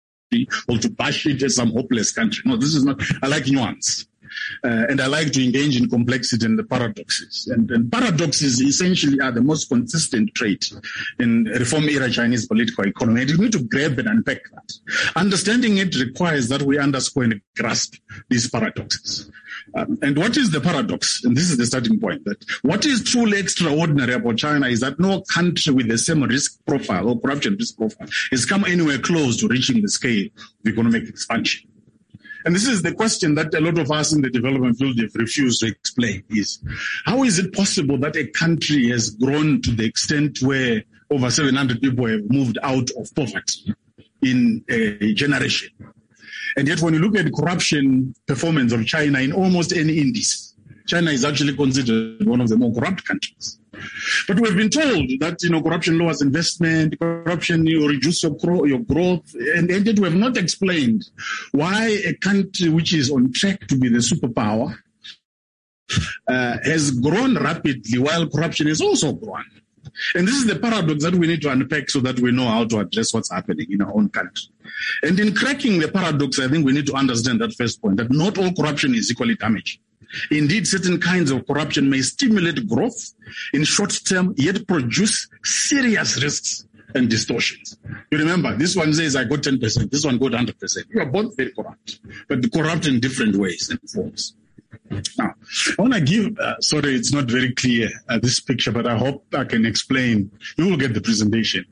S5: or to bash it as some hopeless country. No, this is not. I like nuance. And I like to engage in complexity and the paradoxes. And paradoxes essentially are the most consistent trait in reform-era Chinese political economy. And you need to grab and unpack that. Understanding it requires that we underscore and grasp these paradoxes. And what is the paradox? And this is the starting point. That what is truly extraordinary about China is that no country with the same risk profile or corruption risk profile has come anywhere close to reaching the scale of economic expansion. And this is the question that a lot of us in the development field have refused to explain is, how is it possible that a country has grown to the extent where over 700 people have moved out of poverty in a generation. And yet when you look at the corruption performance of China in almost any index, China is actually considered one of the more corrupt countries. But we've been told that, corruption lowers investment, corruption reduces your growth, and yet we have not explained why a country which is on track to be the superpower has grown rapidly while corruption has also grown. And this is the paradox that we need to unpack so that we know how to address what's happening in our own country. And in cracking the paradox, I think we need to understand that first point, that not all corruption is equally damaging. Indeed, certain kinds of corruption may stimulate growth in short term, yet produce serious risks and distortions. You remember, this one says I got 10%, this one got 100%. You are both very corrupt, but corrupt in different ways and forms. Now, I want to give, sorry, it's not very clear, this picture, but I hope I can explain. You will get the presentation.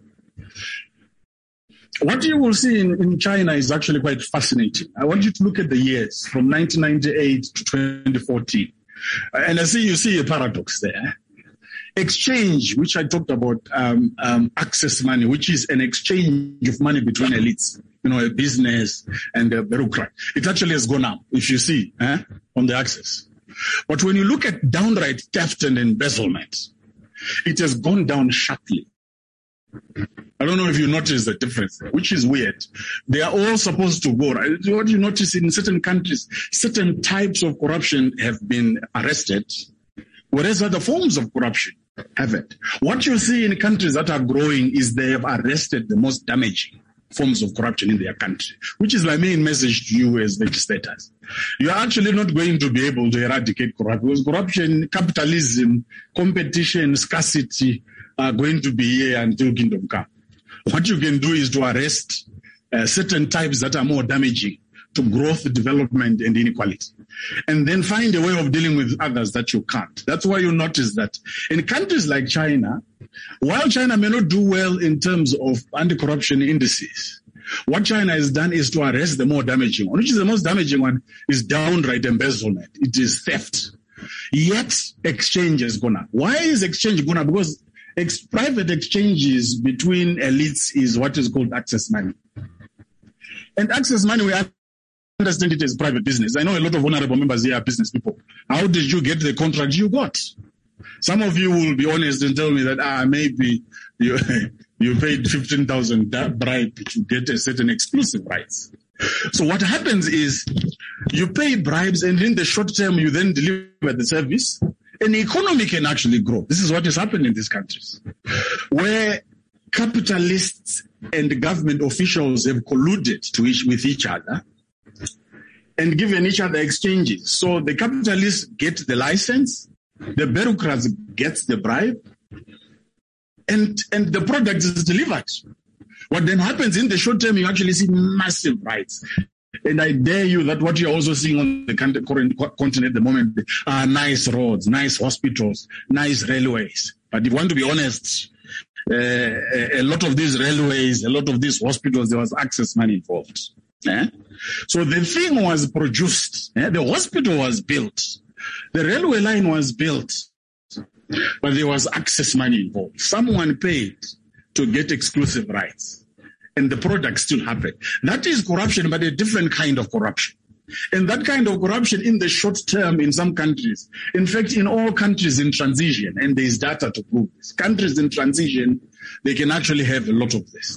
S5: What you will see in China is actually quite fascinating. I want you to look at the years from 1998 to 2014. And you see a paradox there. Exchange, which I talked about, access money, which is an exchange of money between elites, a business and a bureaucrat. It actually has gone up, if you see, on the axis. But when you look at downright theft and embezzlement, it has gone down sharply. I don't know if you notice the difference, which is weird. They are all supposed to go. Right? What you notice in certain countries, certain types of corruption have been arrested, whereas other forms of corruption haven't. What you see in countries that are growing is they have arrested the most damaging forms of corruption in their country, which is my main message to you as legislators. You are actually not going to be able to eradicate corruption, because corruption, capitalism, competition, scarcity are going to be here until kingdom come. What you can do is to arrest certain types that are more damaging to growth, development, and inequality, and then find a way of dealing with others that you can't. That's why you notice that in countries like China, while China may not do well in terms of anti-corruption indices, what China has done is to arrest the more damaging one, which is the most damaging one, is downright embezzlement. It is theft. Yet exchange has gone up. Why is exchange gone up? Because private exchanges between elites is what is called access money. And access money, we understand it as private business. I know a lot of honorable members here are business people. How did you get the contract you got? Some of you will be honest and tell me that maybe you paid 15,000 bribe to get a certain exclusive rights. So what happens is you pay bribes, and in the short term you then deliver the service, and the economy can actually grow. This is what is happening in these countries, where capitalists and government officials have colluded with each other and given each other exchanges. So the capitalists get the license, the bureaucrats get the bribe, and the product is delivered. What then happens in the short term, you actually see massive rights. And I dare you that what you're also seeing on the current continent at the moment are nice roads, nice hospitals, nice railways. But if you want to be honest, a lot of these railways, a lot of these hospitals, there was access money involved. So the thing was produced, the hospital was built, the railway line was built, but there was access money involved. Someone paid to get exclusive rights, and the product still happened. That is corruption, but a different kind of corruption. And that kind of corruption in the short term in some countries, in fact, in all countries in transition, and there is data to prove this, countries in transition, they can actually have a lot of this.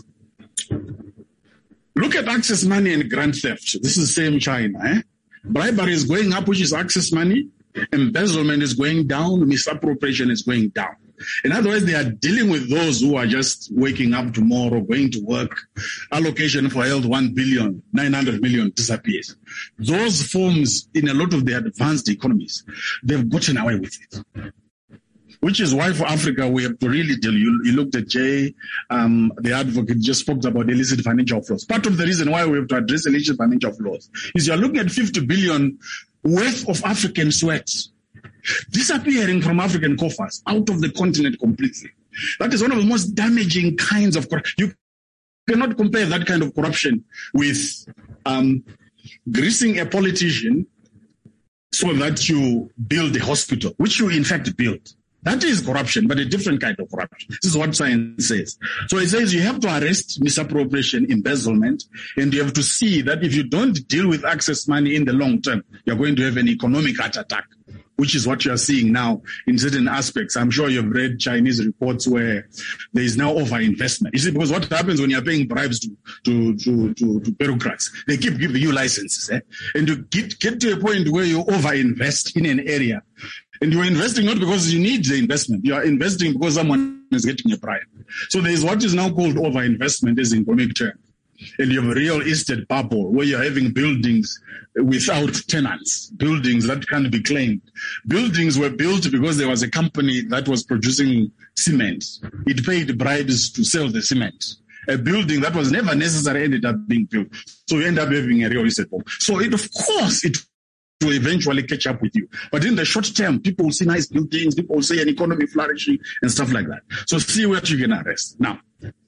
S5: Look at access money and grant theft. This is the same China. Bribery is going up, which is access money. Embezzlement is going down. Misappropriation is going down. In other words, they are dealing with those who are just waking up tomorrow, going to work. Allocation for health, 1 billion, 900 million disappears. Those forms in a lot of the advanced economies, they've gotten away with it. Which is why for Africa, we have to really deal. You looked at Jay, the advocate just spoke about illicit financial flows. Part of the reason why we have to address illicit financial flows is you're looking at 50 billion worth of African sweat disappearing from African coffers out of the continent completely. That is one of the most damaging kinds of corruption. You cannot compare that kind of corruption with greasing a politician so that you build a hospital, which you in fact built. That is corruption, but a different kind of corruption. This is what science says. So it says you have to arrest misappropriation, embezzlement, and you have to see that if you don't deal with access money in the long term, you're going to have an economic heart attack, which is what you are seeing now in certain aspects. I'm sure you've read Chinese reports where there is now overinvestment. You see, because what happens when you're paying bribes to bureaucrats, they keep giving you licenses, and you get to a point where you overinvest in an area. And you're investing not because you need the investment. You are investing because someone is getting a bribe. So there is what is now called overinvestment as in economic terms. And you have a real estate bubble where you're having buildings without tenants, buildings that can't be claimed. Buildings were built because there was a company that was producing cement. It paid bribes to sell the cement. A building that was never necessary ended up being built. So you end up having a real estate bubble. So it will eventually catch up with you. But in the short term, people will see nice buildings, people will see an economy flourishing and stuff like that. So see what you can arrest. Now,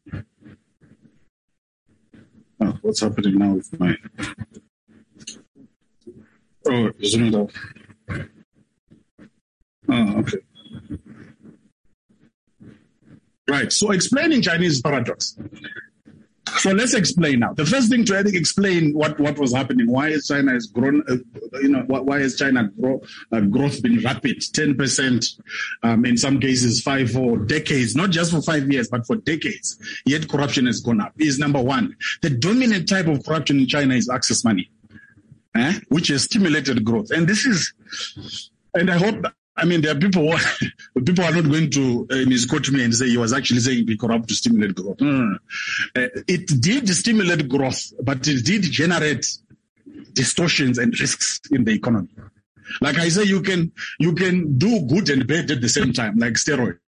S5: what's happening now with my... Oh, isn't it off? Oh, okay. Right, so explaining Chinese paradox. So let's explain now. The first thing to explain what was happening. Why has China has grown? Why has China growth been rapid? 10%, in some cases 5 for decades, not just for 5 years, but for decades. Yet corruption has gone up. Is number one. The dominant type of corruption in China is access money, which has stimulated growth. And this is, and I hope. There are people are not going to misquote me and say he was actually saying be corrupt to stimulate growth. No. It did stimulate growth, but it did generate distortions and risks in the economy. Like I say, you can do good and bad at the same time, like steroids.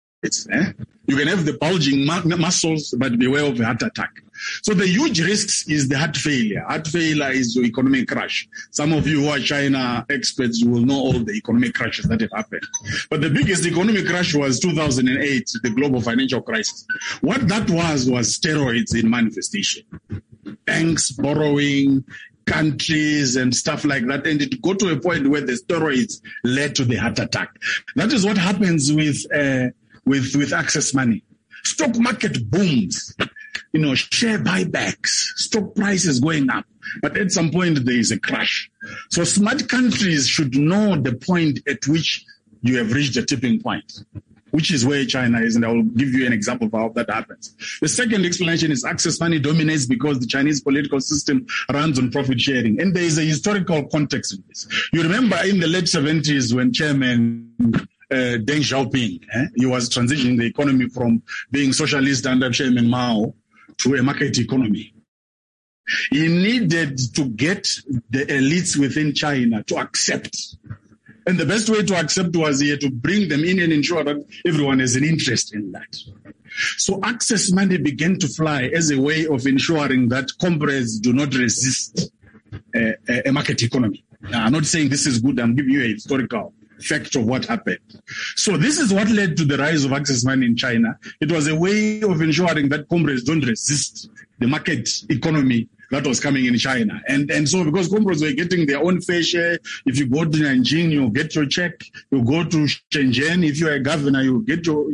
S5: You can have the bulging muscles, but beware of a heart attack. So the huge risks is the heart failure. Heart failure is your economic crash. Some of you who are China experts, you will know all the economic crashes that have happened. But the biggest economic crash was 2008, the global financial crisis. What that was steroids in manifestation. Banks borrowing, countries and stuff like that, and it got to a point where the steroids led to the heart attack. That is what happens with access money. Stock market booms, share buybacks, stock prices going up. But at some point, there is a crash. So smart countries should know the point at which you have reached a tipping point, which is where China is. And I will give you an example of how that happens. The second explanation is access money dominates because the Chinese political system runs on profit sharing. And there is a historical context in this. You remember in the late 70s when Chairman Deng Xiaoping, he was transitioning the economy from being socialist under Chairman Mao to a market economy. He needed to get the elites within China to accept. And the best way to accept was he had to bring them in and ensure that everyone has an interest in that. So access money began to fly as a way of ensuring that comrades do not resist a market economy. I'm not saying this is good. I'm giving you a historical fact of what happened. So this is what led to the rise of access money in China. It was a way of ensuring that comrades don't resist the market economy that was coming in China. And so because comrades were getting their own fair share, if you go to Nanjing, you get your check. You go to Shenzhen, if you're a governor, you get your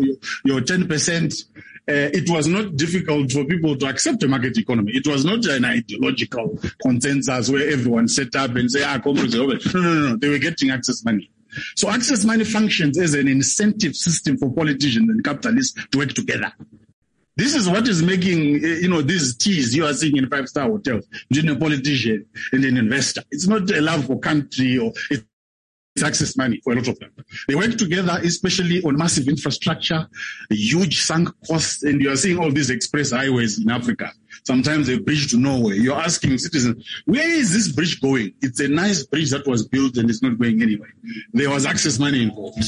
S5: 10%. It was not difficult for people to accept a market economy. It was not an ideological consensus where everyone set up and say, comrades are over. No. They were getting access money. So access money functions as an incentive system for politicians and capitalists to work together. This is what is making, these teas you are seeing in 5-star hotels between a politician and an investor. It's not a love for country or it's access money for a lot of them. They work together, especially on massive infrastructure, huge sunk costs, and you are seeing all these express highways in Africa. Sometimes a bridge to nowhere. You're asking citizens, where is this bridge going? It's a nice bridge that was built and it's not going anywhere. There was access money involved.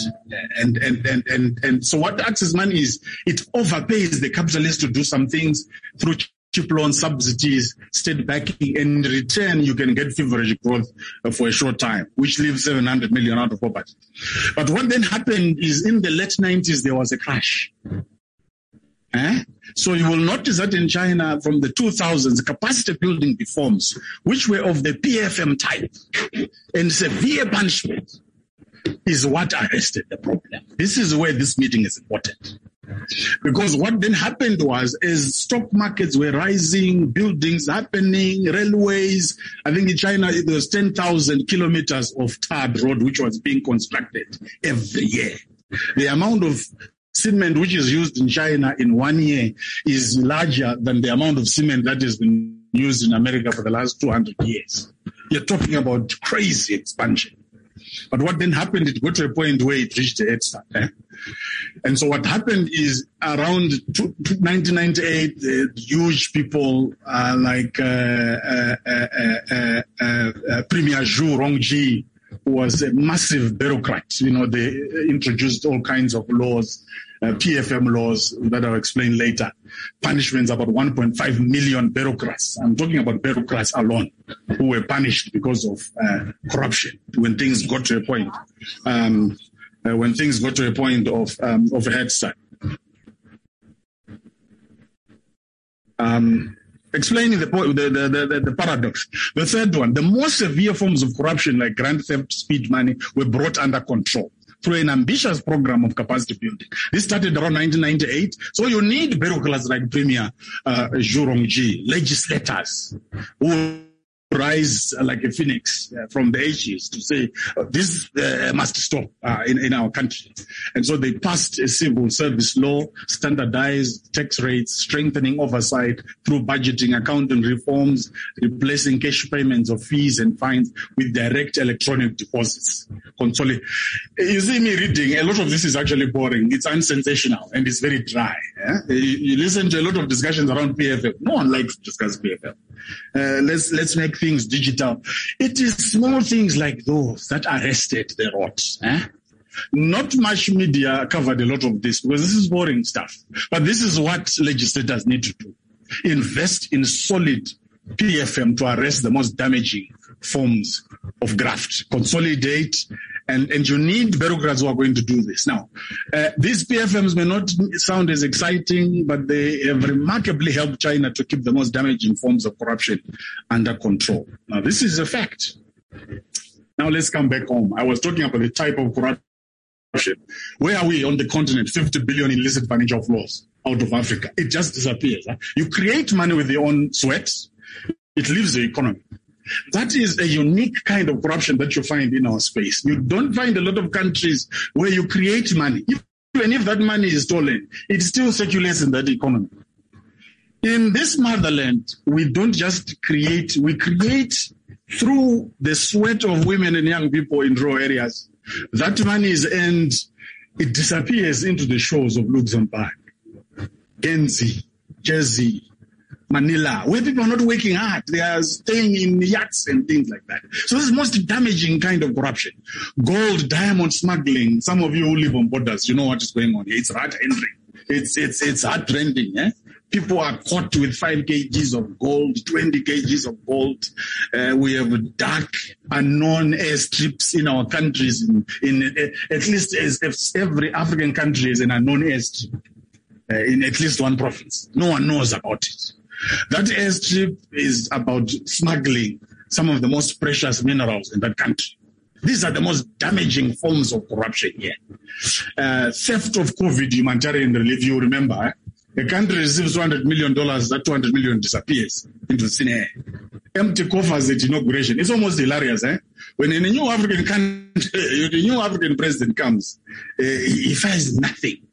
S5: And so what access money is, it overpays the capitalists to do some things through cheap loan subsidies, state backing, and in return you can get feverish growth for a short time, which leaves 700 million out of poverty. But what then happened is in the late 90s, there was a crash. So you will notice that in China from the 2000s, capacity building reforms, which were of the PFM type and severe punishment, is what arrested the problem. this is where this meeting is important. Because what then happened was, as stock markets were rising, buildings happening, railways, I think in China there was 10,000 kilometers of tarred road which was being constructed every year. The amount of cement which is used in China in 1 year is larger than the amount of cement that has been used in America for the last 200 years. You're talking about crazy expansion. But what then happened, it got to a point where it reached the head start. And so what happened is around 1998, huge people like Premier Zhu Rongji, who was a massive bureaucrat. They introduced all kinds of laws, PFM laws that I'll explain later. Punishments about 1.5 million bureaucrats. I'm talking about bureaucrats alone who were punished because of corruption when things got to a point. When things got to a point of a head start. Explaining the paradox. The third one, the most severe forms of corruption like grand theft, speed money were brought under control through an ambitious program of capacity building. This started around 1998. So you need bureaucrats like Premier Zhu Rongji, legislators who rise like a phoenix from the ashes to say this must stop in our country. And so they passed a civil service law, standardized tax rates, strengthening oversight through budgeting, accounting reforms, replacing cash payments of fees and fines with direct electronic deposits. You see me reading, a lot of this is actually boring. It's unsensational and it's very dry. You listen to a lot of discussions around PFM. No one likes to discuss PFM. Let's make things digital. It is small things like those that arrested the rot. Not much media covered a lot of this because this is boring stuff. But this is what legislators need to do. Invest in solid PFM to arrest the most damaging forms of graft. Consolidate, and you need bureaucrats who are going to do this. Now, these PFMs may not sound as exciting, but they have remarkably helped China to keep the most damaging forms of corruption under control. Now, this is a fact. Now, let's come back home. I was talking about the type of corruption. Where are we on the continent? 50 billion illicit financial flows out of Africa. It just disappears. You create money with your own sweat. It leaves the economy. That is a unique kind of corruption that you find in our space. You don't find a lot of countries where you create money. Even if that money is stolen, it still circulates in that economy. In this motherland, we don't just create, we create through the sweat of women and young people in rural areas. That money is earned, it disappears into the shores of Luxembourg, Guernsey, Jersey, Manila, where people are not working hard. They are staying in yachts and things like that. So this is the most damaging kind of corruption. Gold, diamond smuggling. Some of you who live on borders, you know what is going on here. It's heart-rending. It's heart-rending. People are caught with 5 kgs of gold, 20 kgs of gold. We have dark, unknown airstrips in our countries. In at least as every African country is an unknown airstrip in at least one province. No one knows about it. That airstrip is about smuggling some of the most precious minerals in that country. These are the most damaging forms of corruption here. Theft of COVID humanitarian relief, you remember, a country receives $200 million, that $200 million disappears into thin air. Empty coffers at inauguration. It's almost hilarious, When a new African country, a new African president comes, he finds nothing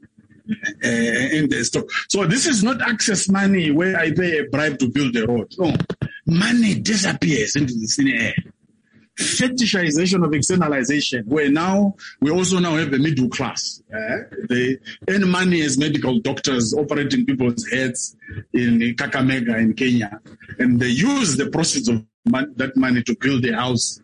S5: in the stock. So this is not access money where I pay a bribe to build a road. No. Money disappears into the thin air. Fetishization of externalization, where now we also now have a middle class. They earn money as medical doctors operating people's heads in Kakamega in Kenya, and they use the proceeds of that money to build a house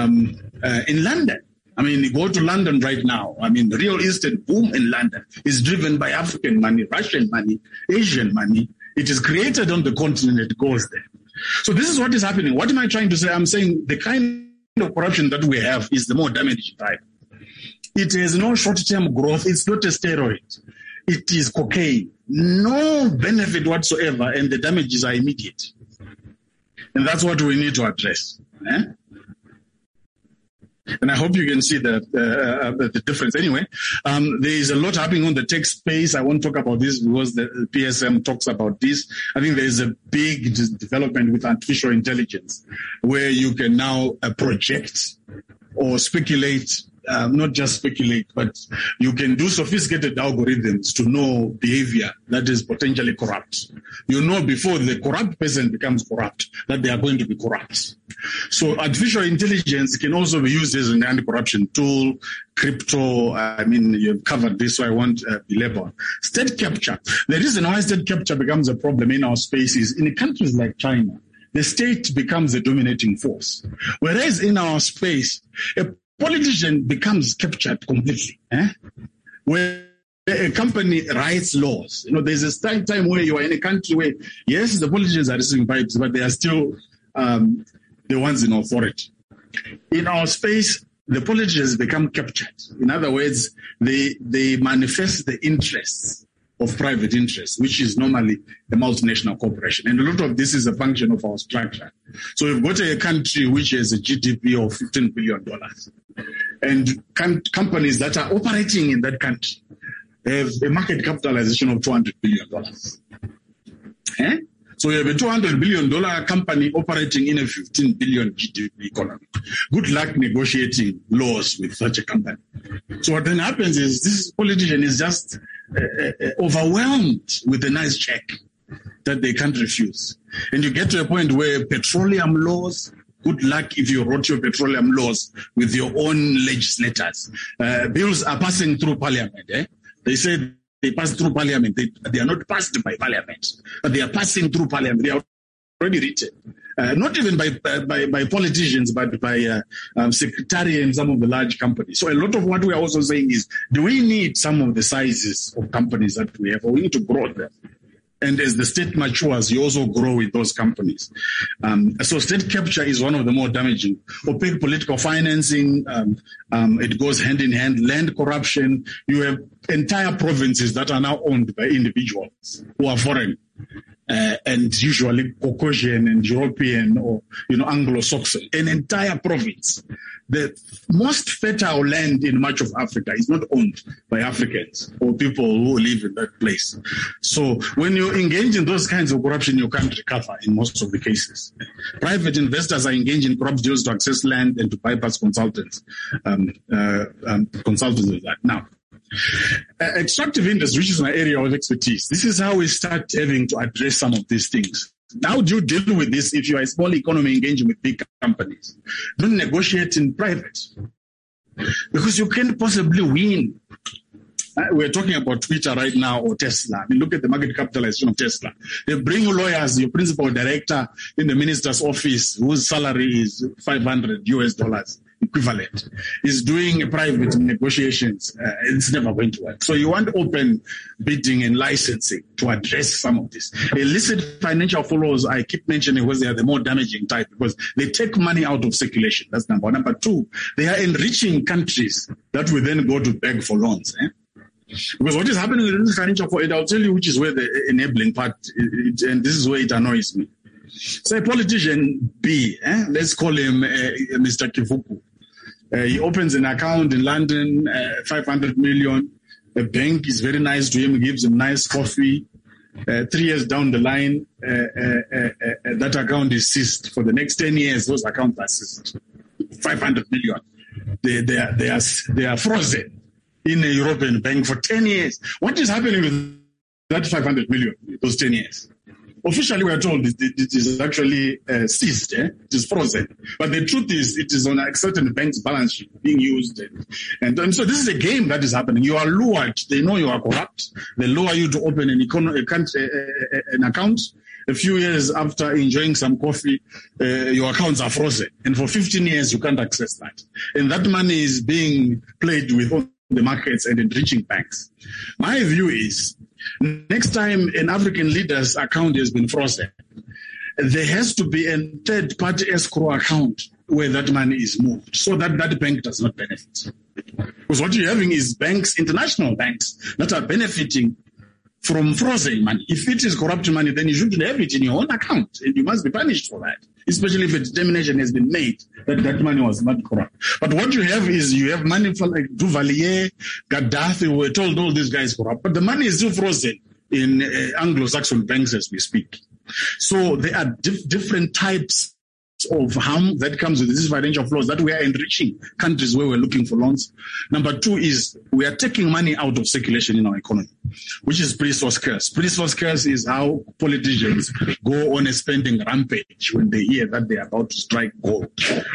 S5: in London. I mean, go to London right now. I mean, the real estate boom in London is driven by African money, Russian money, Asian money. It is created on the continent, it goes there. So this is what is happening. What am I trying to say? I'm saying the kind of corruption that we have is the more damaging type. It has no short-term growth. It's not a steroid. It is cocaine. No benefit whatsoever, and the damages are immediate. And that's what we need to address. And I hope you can see the difference. Anyway, there is a lot happening on the tech space. I won't talk about this because the PSM talks about this. I think there is a big development with artificial intelligence where you can now project or speculate, not just speculate, but you can do sophisticated algorithms to know behavior that is potentially corrupt. You know before the corrupt person becomes corrupt that they are going to be corrupt. So artificial intelligence can also be used as an anti-corruption tool. Crypto, you've covered this, so I won't belabor. State capture. The reason why state capture becomes a problem in our space is in countries like China, the state becomes the dominating force. Whereas in our space, a politician becomes captured completely. Where a company writes laws. There's a time where you are in a country where, yes, the politicians are receiving bribes, but they are still the ones in authority. In our space, the politicians become captured. In other words, they manifest the interests of private interests, which is normally a multinational corporation. And a lot of this is a function of our structure. So we've got a country which has a GDP of $15 billion. And companies that are operating in that country have a market capitalization of $200 billion. So you have a $200 billion company operating in a 15 billion GDP economy. Good luck negotiating laws with such a company. So what then happens is this politician is just overwhelmed with a nice check that they can't refuse. And you get to a point where petroleum laws, good luck if you wrote your petroleum laws with your own legislators. Bills are passing through parliament. They say they pass through parliament. They are not passed by parliament, but they are passing through parliament. They are already written. Not even by politicians, but by secretariat and some of the large companies. So a lot of what we are also saying is, do we need some of the sizes of companies that we have, or we need to grow them? And as the state matures, you also grow with those companies. So state capture is one of the more damaging. Opaque political financing, it goes hand in hand. Land corruption. You have entire provinces that are now owned by individuals who are foreign. And usually Caucasian and European or, Anglo-Saxon, an entire province. The most fertile land in much of Africa is not owned by Africans or people who live in that place. So when you engage in those kinds of corruption, you can't recover in most of the cases. Private investors are engaged in corrupt deals to access land and to bypass consultants. Consultants with that. Now, extractive industry, which is my area of expertise, this is how we start having to address some of these things. How do you deal with this if you are a small economy engaging with big companies? Don't negotiate in private, because you can't possibly win. We're talking about Twitter right now or Tesla. Look at the market capitalization of Tesla. They bring your principal director in the minister's office, whose salary is $500 equivalent, is doing private negotiations. It's never going to work. So you want open bidding and licensing to address some of this. Illicit financial flows, I keep mentioning, because they are the more damaging type, because they take money out of circulation. That's number one. Number two, they are enriching countries that will then go to beg for loans. Because what is happening in the financial flow, I'll tell you which is where the enabling part, and this is where it annoys me. So a politician B, let's call him Mr. Kivuku. He opens an account in London, 500 million. The bank is very nice to him, gives him nice coffee. 3 years down the line, that account is seized. For the next 10 years, those accounts are seized. 500 million. They are frozen in a European bank for 10 years. What is happening with that 500 million, those 10 years? Officially, we are told it is actually seized, it is frozen. But the truth is, it is on a certain bank's balance sheet being used. And so this is a game that is happening. You are lured. They know you are corrupt. They lure you to open an account. A few years after enjoying some coffee, your accounts are frozen. And for 15 years, you can't access that. And that money is being played with on the markets and enriching banks. My view is, next time an African leader's account has been frozen, there has to be a third-party escrow account where that money is moved so that that bank does not benefit. Because what you're having is banks, international banks, that are benefiting from frozen money. If it is corrupt money, then you shouldn't have it in your own account, and you must be punished for that, especially if a determination has been made that that money was not corrupt. But what you have is you have money for like Duvalier, Gaddafi, we were told all these guys corrupt, but the money is still frozen in Anglo-Saxon banks as we speak. So there are different types of harm that comes with these financial flows that we are enriching countries where we're looking for loans. Number two is we are taking money out of circulation in our economy, which is pre-source curse. Pre-source curse is how politicians go on a spending rampage when they hear that they are about to strike gold,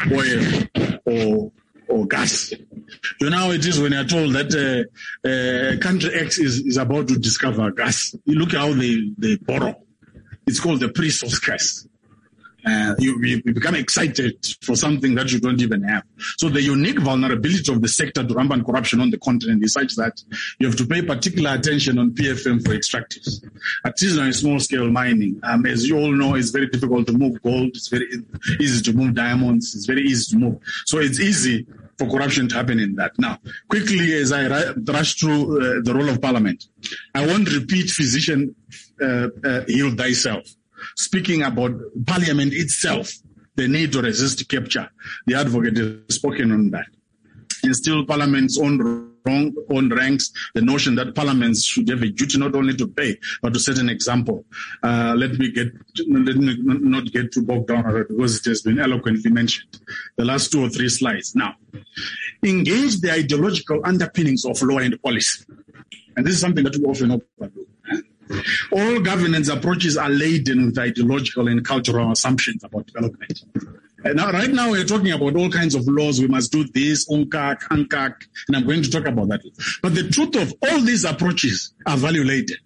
S5: oil, or gas. You know how it is when you're told that country X is about to discover gas. You look at how they borrow. It's called the pre-source curse. You become excited for something that you don't even have. So the unique vulnerability of the sector to rampant corruption on the continent is such that you have to pay particular attention on PFM for extractives. Artisanal and small-scale mining, as you all know, it's very difficult to move gold. It's very easy to move diamonds. It's very easy to move. So it's easy for corruption to happen in that. Now, quickly, as I rush through the role of Parliament, I won't repeat physician heal thyself. Speaking about Parliament itself, the need to resist capture. The advocate has spoken on that. Instill Parliament's own ranks, the notion that parliaments should have a duty not only to pay, but to set an example. Let me not get too bogged down on it because it has been eloquently mentioned. The last 2 or 3 slides. Now, engage the ideological underpinnings of law and policy. And this is something that we often overlook. All governance approaches are laden with ideological and cultural assumptions about development. And now, right now, we're talking about all kinds of laws. We must do this, UNCAC, ANCAC, and I'm going to talk about that. But the truth of all these approaches are value-laden.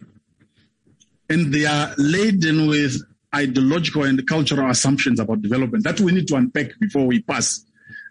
S5: And they are laden with ideological and cultural assumptions about development that we need to unpack before we pass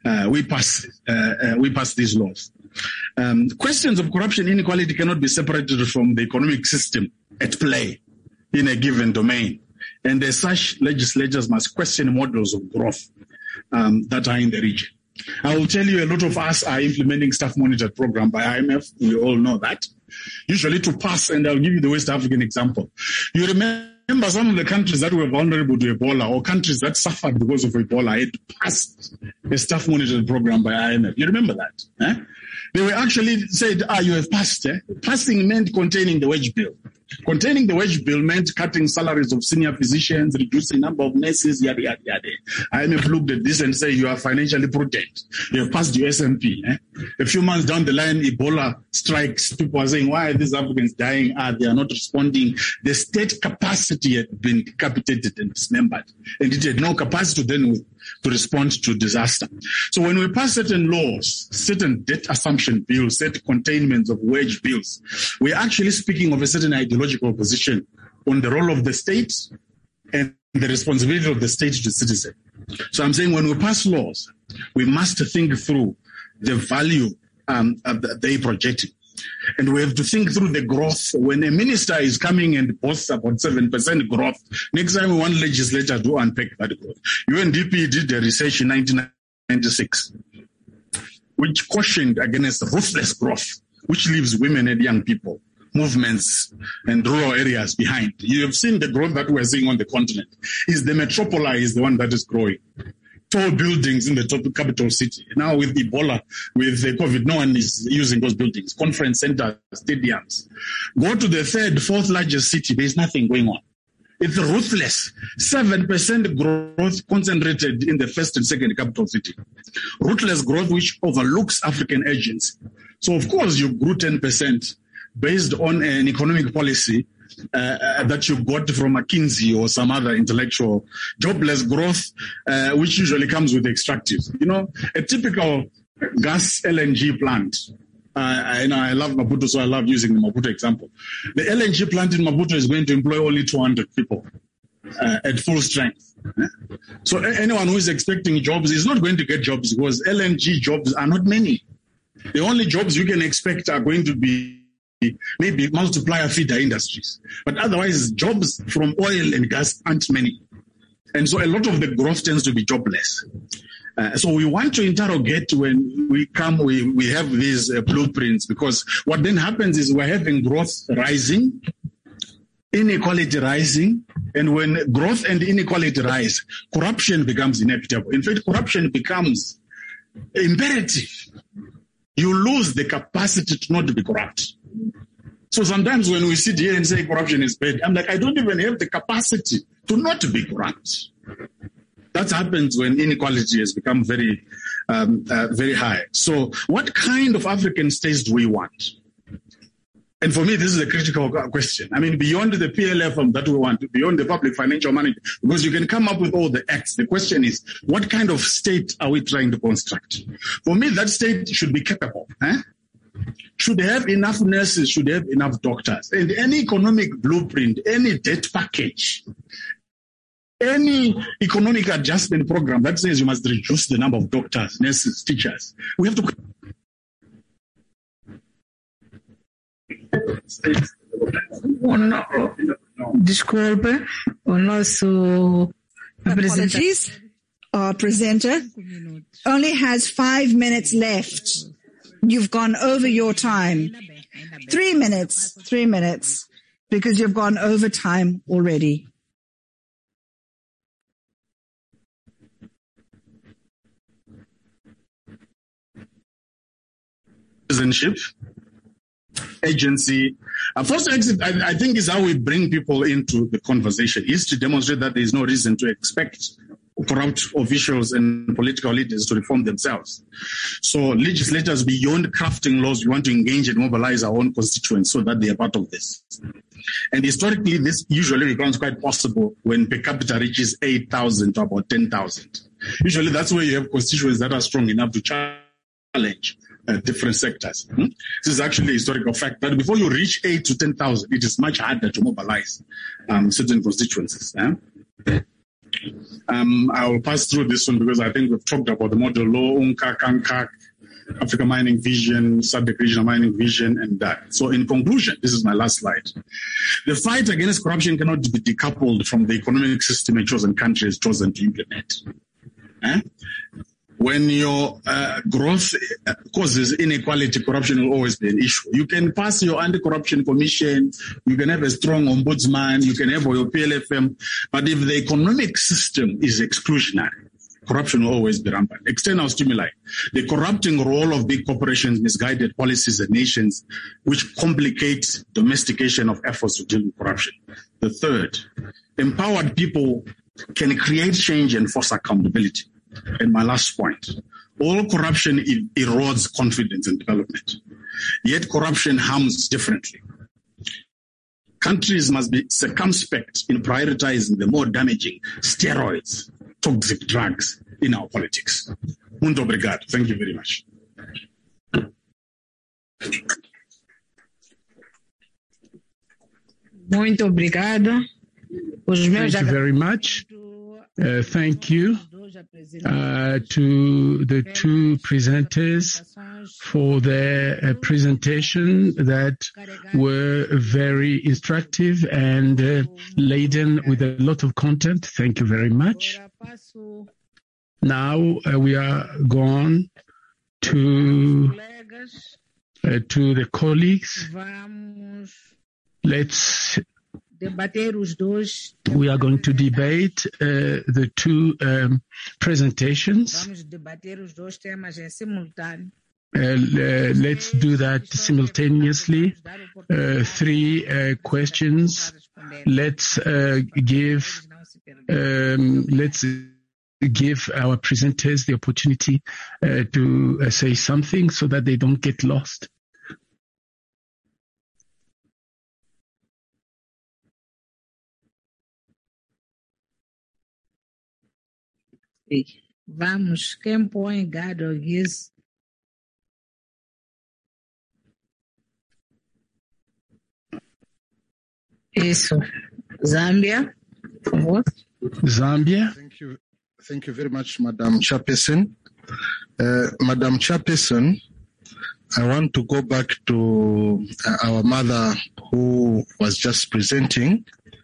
S5: these laws. Questions of corruption and inequality cannot be separated from the economic system at play in a given domain. And as such, legislators must question models of growth that are in the region. I will tell you, a lot of us are implementing staff monitored program by IMF. We all know that. Usually to pass, and I'll give you the West African example. You remember some of the countries that were vulnerable to Ebola or countries that suffered because of Ebola had passed a staff monitored program by IMF. You remember that? Eh? They were actually said, you have passed. Passing meant containing the wage bill. Containing the wage bill meant cutting salaries of senior physicians, reducing number of nurses, yada, yada, yada. IMF looked at this and said, you are financially prudent. You have passed your SMP. A few months down the line, Ebola strikes. People are saying, why are these Africans dying? They are not responding. The state capacity had been decapitated and dismembered. And it had no capacity then to respond to disaster. So when we pass certain laws, certain debt assumption bills, certain containments of wage bills, we're actually speaking of a certain ideological position on the role of the state and the responsibility of the state to the citizen. So I'm saying when we pass laws, we must think through the value they're projecting. And we have to think through the growth. When a minister is coming and boasts about 7% growth, next time we want legislature to unpack that growth. UNDP did a research in 1996, which cautioned against ruthless growth, which leaves women and young people, movements and rural areas behind. You have seen the growth that we're seeing on the continent. Is the metropoli is the one that is growing. Tall buildings in the top capital city. Now with Ebola, with COVID, no one is using those buildings. Conference centers, stadiums. Go to the 3rd, 4th largest city, there's nothing going on. It's ruthless. 7% growth concentrated in the 1st and 2nd capital city. Ruthless growth which overlooks African agency. So of course you grew 10% based on an economic policy that you got from McKinsey or some other intellectual. Jobless growth, which usually comes with extractives. You know, a typical gas LNG plant. I love Maputo, so I love using the Maputo example. The LNG plant in Maputo is going to employ only 200 people at full strength. So anyone who is expecting jobs is not going to get jobs because LNG jobs are not many. The only jobs you can expect are going to be maybe multiplier feeder industries. But otherwise, jobs from oil and gas aren't many. And so a lot of the growth tends to be jobless. So we want to interrogate when we come, we have these blueprints, because what then happens is we're having growth rising, inequality rising, and when growth and inequality rise, corruption becomes inevitable. In fact, corruption becomes imperative. You lose the capacity to not be corrupt. So sometimes when we sit here and say corruption is bad, I'm like, I don't even have the capacity to not be corrupt. That happens when inequality has become very, very high. So what kind of African states do we want? And for me, this is a critical question. I mean, beyond the PLF that we want, beyond the public financial management, because you can come up with all the acts. The question is, what kind of state are we trying to construct? For me, that state should be capable. Should have enough nurses, should have enough doctors. And any economic blueprint, any debt package, any economic adjustment program that says you must reduce the number of doctors, nurses, teachers, we have to...
S2: Desculpa, o nosso
S3: Apologies. Our presenter only has 5 minutes left. You've gone over your time. 3 minutes, because you've gone over time already.
S5: Citizenship, agency. First exit, I think, is how we bring people into the conversation, is to demonstrate that there is no reason to expect corrupt officials and political leaders to reform themselves. So legislators, beyond crafting laws, we want to engage and mobilize our own constituents so that they are part of this. And historically, this usually becomes quite possible when per capita reaches 8,000 to about 10,000. Usually that's where you have constituents that are strong enough to challenge different sectors. This is actually a historical fact that before you reach 8 to 10,000, it is much harder to mobilize certain constituencies. I will pass through this one because I think we've talked about the model law, UNCAC, ANCAC, Africa Mining Vision, SADC Regional Mining Vision, and that. So in conclusion, this is my last slide. The fight against corruption cannot be decoupled from the economic system a chosen country has chosen to implement. When your growth causes inequality, corruption will always be an issue. You can pass your anti-corruption commission, you can have a strong ombudsman, you can have your PLFM, but if the economic system is exclusionary, corruption will always be rampant. External stimuli, the corrupting role of big corporations, misguided policies and nations, which complicate domestication of efforts to deal with corruption. The third, empowered people can create change and force accountability. And my last point, all corruption erodes confidence and development. Yet corruption harms differently. Countries must be circumspect in prioritizing the more damaging steroids, toxic drugs in our politics. Muito obrigado. Thank you very much.
S2: muito obrigada.
S1: Thank you very much. Thank you to the two presenters for their presentation that were very instructive and laden with a lot of content. Thank you very much. Now we are going to the colleagues. We are going to debate the two presentations. Let's do that simultaneously. 3 questions. Let's give our presenters the opportunity to say something so that they don't get lost.
S2: Vamos, quem põe gado guiz? Isso. Zambia, por favor.
S1: Zambia.
S6: Thank you very much, Madam Chairperson. Madam Chairperson, I want to go back to our mother who was just presenting.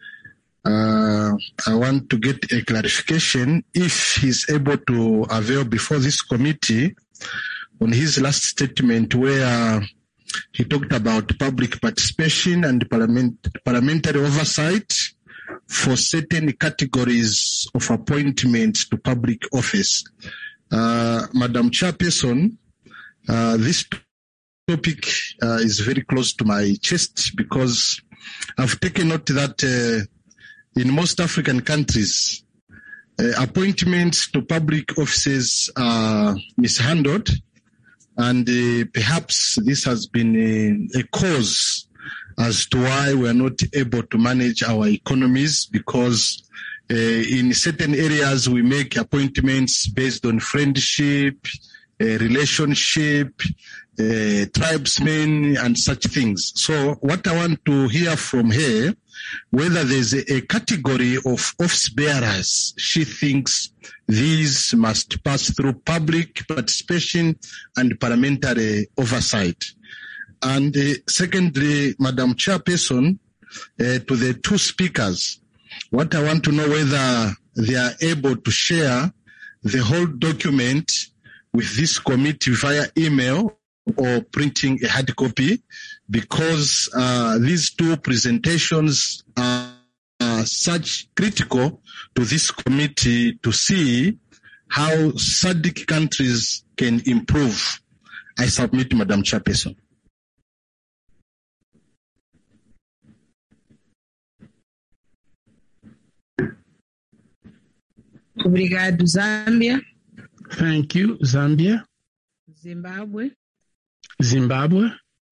S6: I want to get a clarification if he's able to avail before this committee on his last statement where He talked about public participation and parliamentary oversight for certain categories of appointments to public office. Madam Chairperson, this topic is very close to my chest because I've taken note that in most African countries, appointments to public offices are mishandled, and perhaps this has been a cause as to why we are not able to manage our economies, because in certain areas we make appointments based on friendship, relationship, tribesmen and such things. So what I want to hear from her, whether there's a category of office bearers she thinks these must pass through public participation and parliamentary oversight. And secondly, Madam Chairperson, to the two speakers, what I want to know whether they are able to share the whole document with this committee via email or printing a hard copy, because these two presentations are such critical to this committee to see how SADC countries can improve. I submit, Madam Chairperson.
S2: Obrigado, Zambia.
S1: Thank you, Zambia.
S2: Zimbabwe.
S1: Zimbabwe.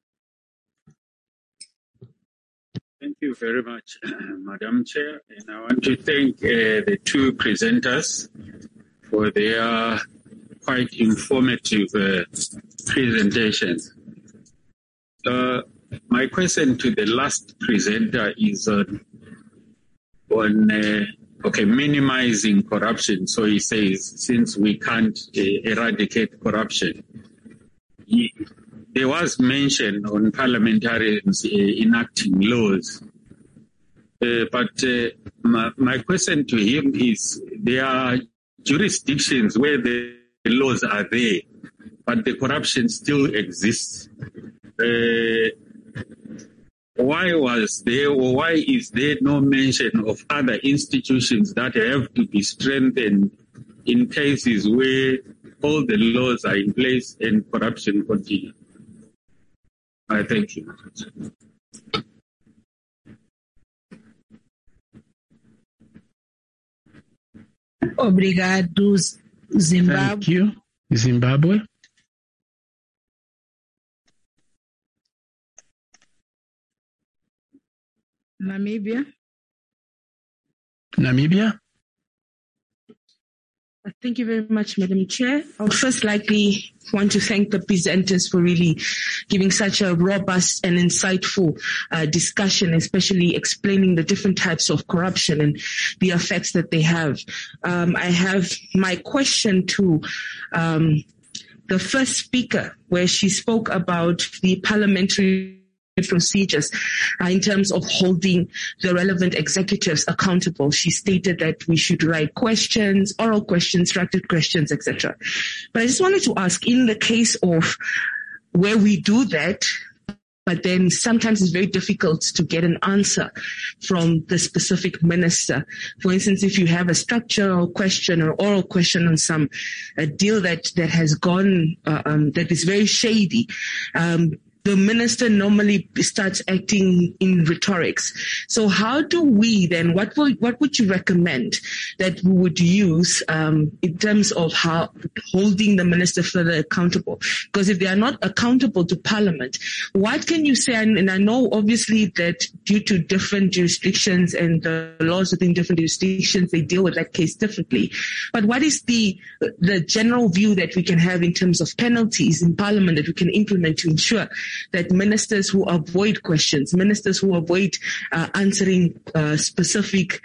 S7: Thank you very much, Madam Chair. And I want to thank the two presenters for their quite informative presentations. My question to the last presenter is on minimizing corruption. So he says, since we can't eradicate corruption, there was mention on parliamentarians enacting laws. But my question to him is, there are jurisdictions where the laws are there, but the corruption still exists. Why was there, or why is there no mention of other institutions that have to be strengthened in cases where all the laws are in place and corruption continues? I thank you.
S2: Obrigado, Zimbabwe.
S1: Thank you, Zimbabwe.
S2: Namibia.
S1: Namibia.
S8: Thank you very much, Madam Chair. I would first likely want to thank the presenters for really giving such a robust and insightful discussion, especially explaining the different types of corruption and the effects that they have. I have my question to the first speaker, where she spoke about the parliamentary procedures in terms of holding the relevant executives accountable. She stated that we should write questions, oral questions, structured questions, etc. But I just wanted to ask, in the case of where we do that, but then sometimes it's very difficult to get an answer from the specific minister. For instance, if you have a structural question or oral question on some deal that has gone, that is very shady, the minister normally starts acting in rhetorics. So how do we then, what would you recommend that we would use in terms of how holding the minister further accountable? Because if they are not accountable to Parliament, what can you say? And I know obviously that due to different jurisdictions and the laws within different jurisdictions, they deal with that case differently. But what is the general view that we can have in terms of penalties in Parliament that we can implement to ensure that ministers who avoid questions, ministers who avoid answering specific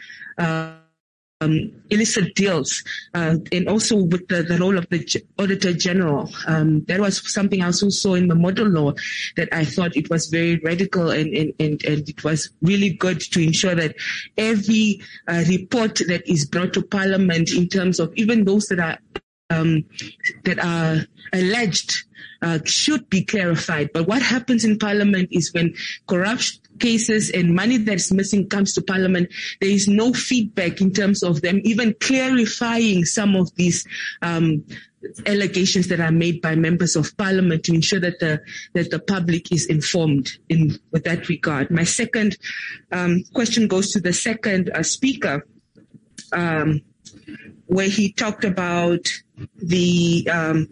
S8: illicit deals, and also with the role of the Auditor General. That was something I also saw in the model law that I thought it was very radical and it was really good to ensure that every report that is brought to Parliament, in terms of even those that are that are alleged should be clarified. But what happens in Parliament is when corruption cases and money that's missing comes to Parliament, there is no feedback in terms of them even clarifying some of these allegations that are made by members of Parliament to ensure that the public is informed with that regard. My second question goes to the second speaker, where he talked about the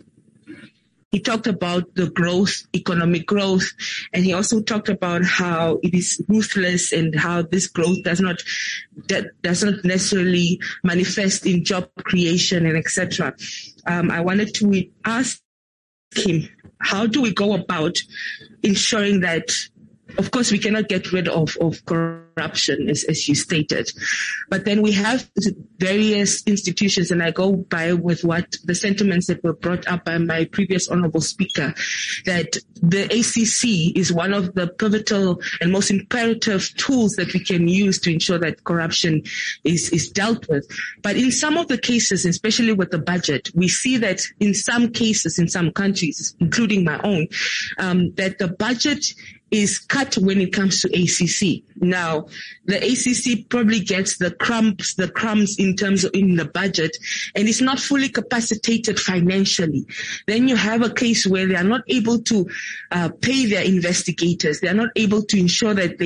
S8: growth, economic growth, and he also talked about how it is ruthless and how this growth does not necessarily manifest in job creation and etc. I wanted to ask him, how do we go about ensuring that, of course, we cannot get rid of corruption, as you stated, but then we have various institutions, and I go by with what the sentiments that were brought up by my previous honorable speaker, that the ACC is one of the pivotal and most imperative tools that we can use to ensure that corruption is dealt with. But in some of the cases, especially with the budget, we see that in some cases, in some countries, including my own, that the budget is cut when it comes to ACC. Now, the ACC probably gets the crumbs in the budget, and it's not fully capacitated financially. Then you have a case where they are not able to pay their investigators. They are not able to ensure that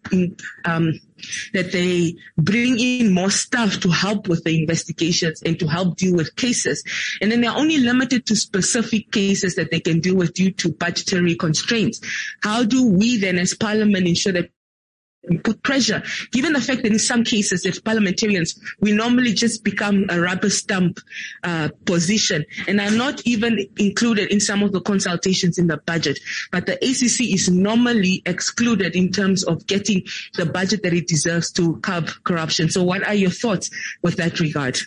S8: they bring in more staff to help with the investigations and to help deal with cases. And then they're only limited to specific cases that they can deal with due to budgetary constraints. How do we then as Parliament ensure that we put pressure, given the fact that in some cases as parliamentarians, we normally just become a rubber stamp position and are not even included in some of the consultations in the budget. But the ACC is normally excluded in terms of getting the budget that it deserves to curb corruption. So what are your thoughts with that regard?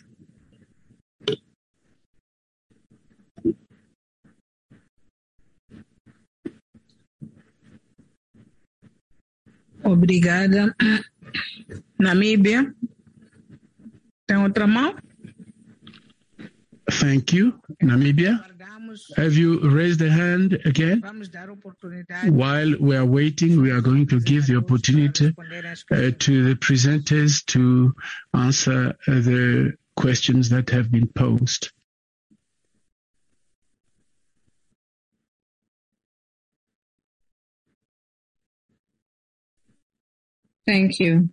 S2: Obrigada. Namíbia. Tem outra mão?
S1: Thank you. Namibia, have you raised a hand again? While we are waiting, we are going to give the opportunity to the presenters to answer the questions that have been posed.
S4: Thank you.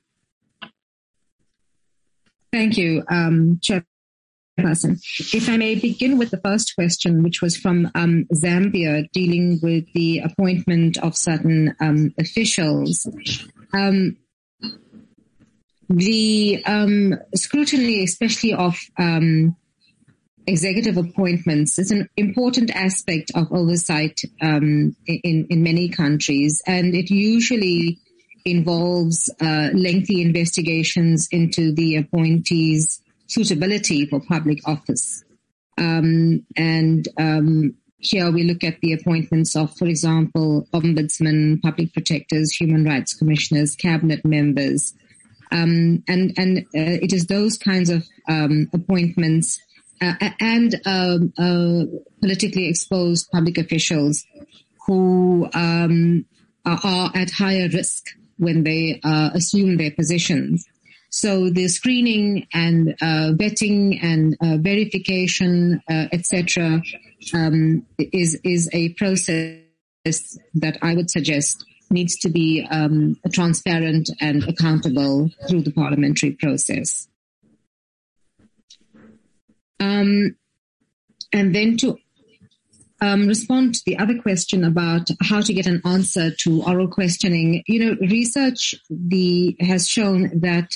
S4: Thank you, Chairperson. If I may begin with the first question, which was from Zambia, dealing with the appointment of certain officials. The scrutiny, especially of executive appointments, is an important aspect of oversight in many countries, and it usually involves lengthy investigations into the appointee's suitability for public office. Here we look at the appointments of, for example, ombudsmen, public protectors, human rights commissioners, cabinet members. It is those kinds of appointments and politically exposed public officials who are at higher risk when they assume their positions. So the screening and vetting and verification, etc., is a process that I would suggest needs to be transparent and accountable through the parliamentary process. And then to respond to the other question about how to get an answer to oral questioning, research has shown that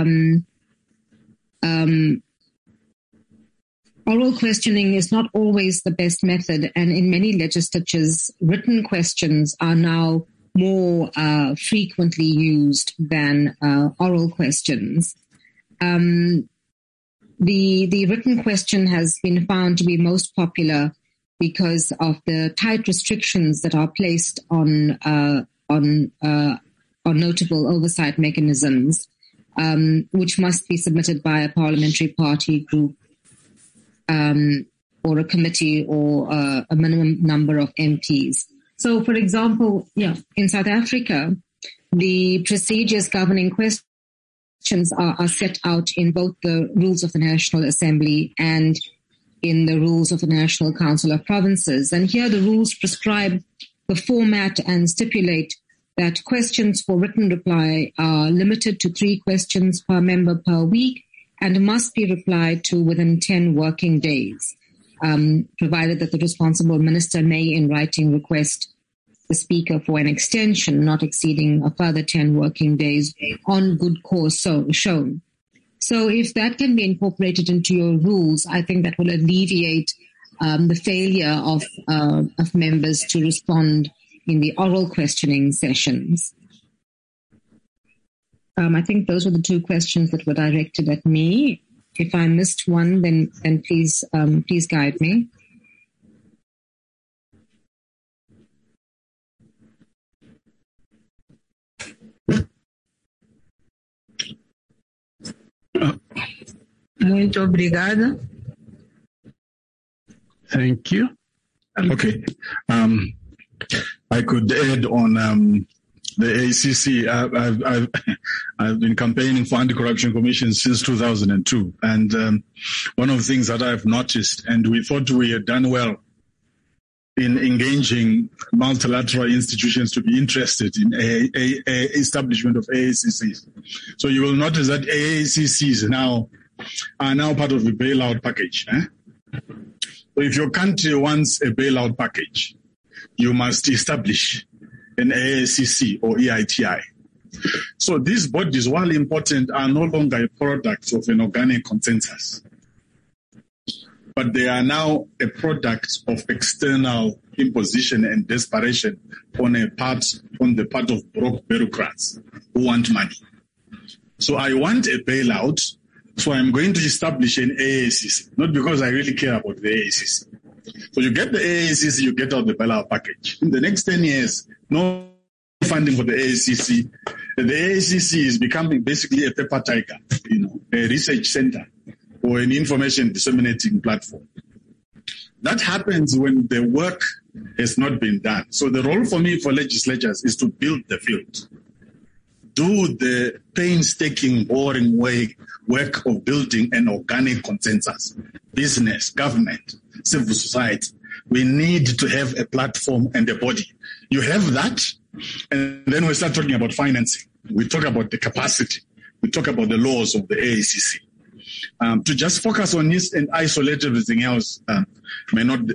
S4: oral questioning is not always the best method, and in many legislatures, written questions are now more frequently used than oral questions. The written question has been found to be most popular because of the tight restrictions that are placed on notable oversight mechanisms, which must be submitted by a parliamentary party group or a committee or a minimum number of MPs. So, for example, in South Africa, the procedures governing questions are set out in both the rules of the National Assembly and in the rules of the National Council of Provinces. And here the rules prescribe the format and stipulate that questions for written reply are limited to 3 questions per member per week and must be replied to within 10 working days, provided that the responsible minister may in writing request the speaker for an extension not exceeding a further 10 working days on good cause shown. So if that can be incorporated into your rules, I think that will alleviate the failure of members to respond in the oral questioning sessions. I think those were the 2 questions that were directed at me. If I missed one, then please guide me.
S2: Muito obrigada.
S1: Thank you.
S5: Okay. I could add on the ACC. I've been campaigning for Anti-Corruption Commission since 2002. And one of the things that I've noticed, and we thought we had done well in engaging multilateral institutions to be interested in establishment of AACCs. So you will notice that AACCs are now part of the bailout package. So if your country wants a bailout package, you must establish an AACC or EITI. So these bodies, while important, are no longer a product of an organic consensus, but they are now a product of external imposition and desperation on the part of broke bureaucrats who want money. So I want a bailout, so I'm going to establish an AACC, not because I really care about the AACC. So you get the AACC, you get out the bailout package. In the next 10 years, no funding for the AACC. The AACC is becoming basically a paper tiger, a research center or an information disseminating platform. That happens when the work has not been done. So the role for me for legislatures is to build the field. Do the painstaking, boring work of building an organic consensus. Business, government, civil society. We need to have a platform and a body. You have that, and then we start talking about financing. We talk about the capacity. We talk about the laws of the AACC. To just focus on this and isolate everything else may not be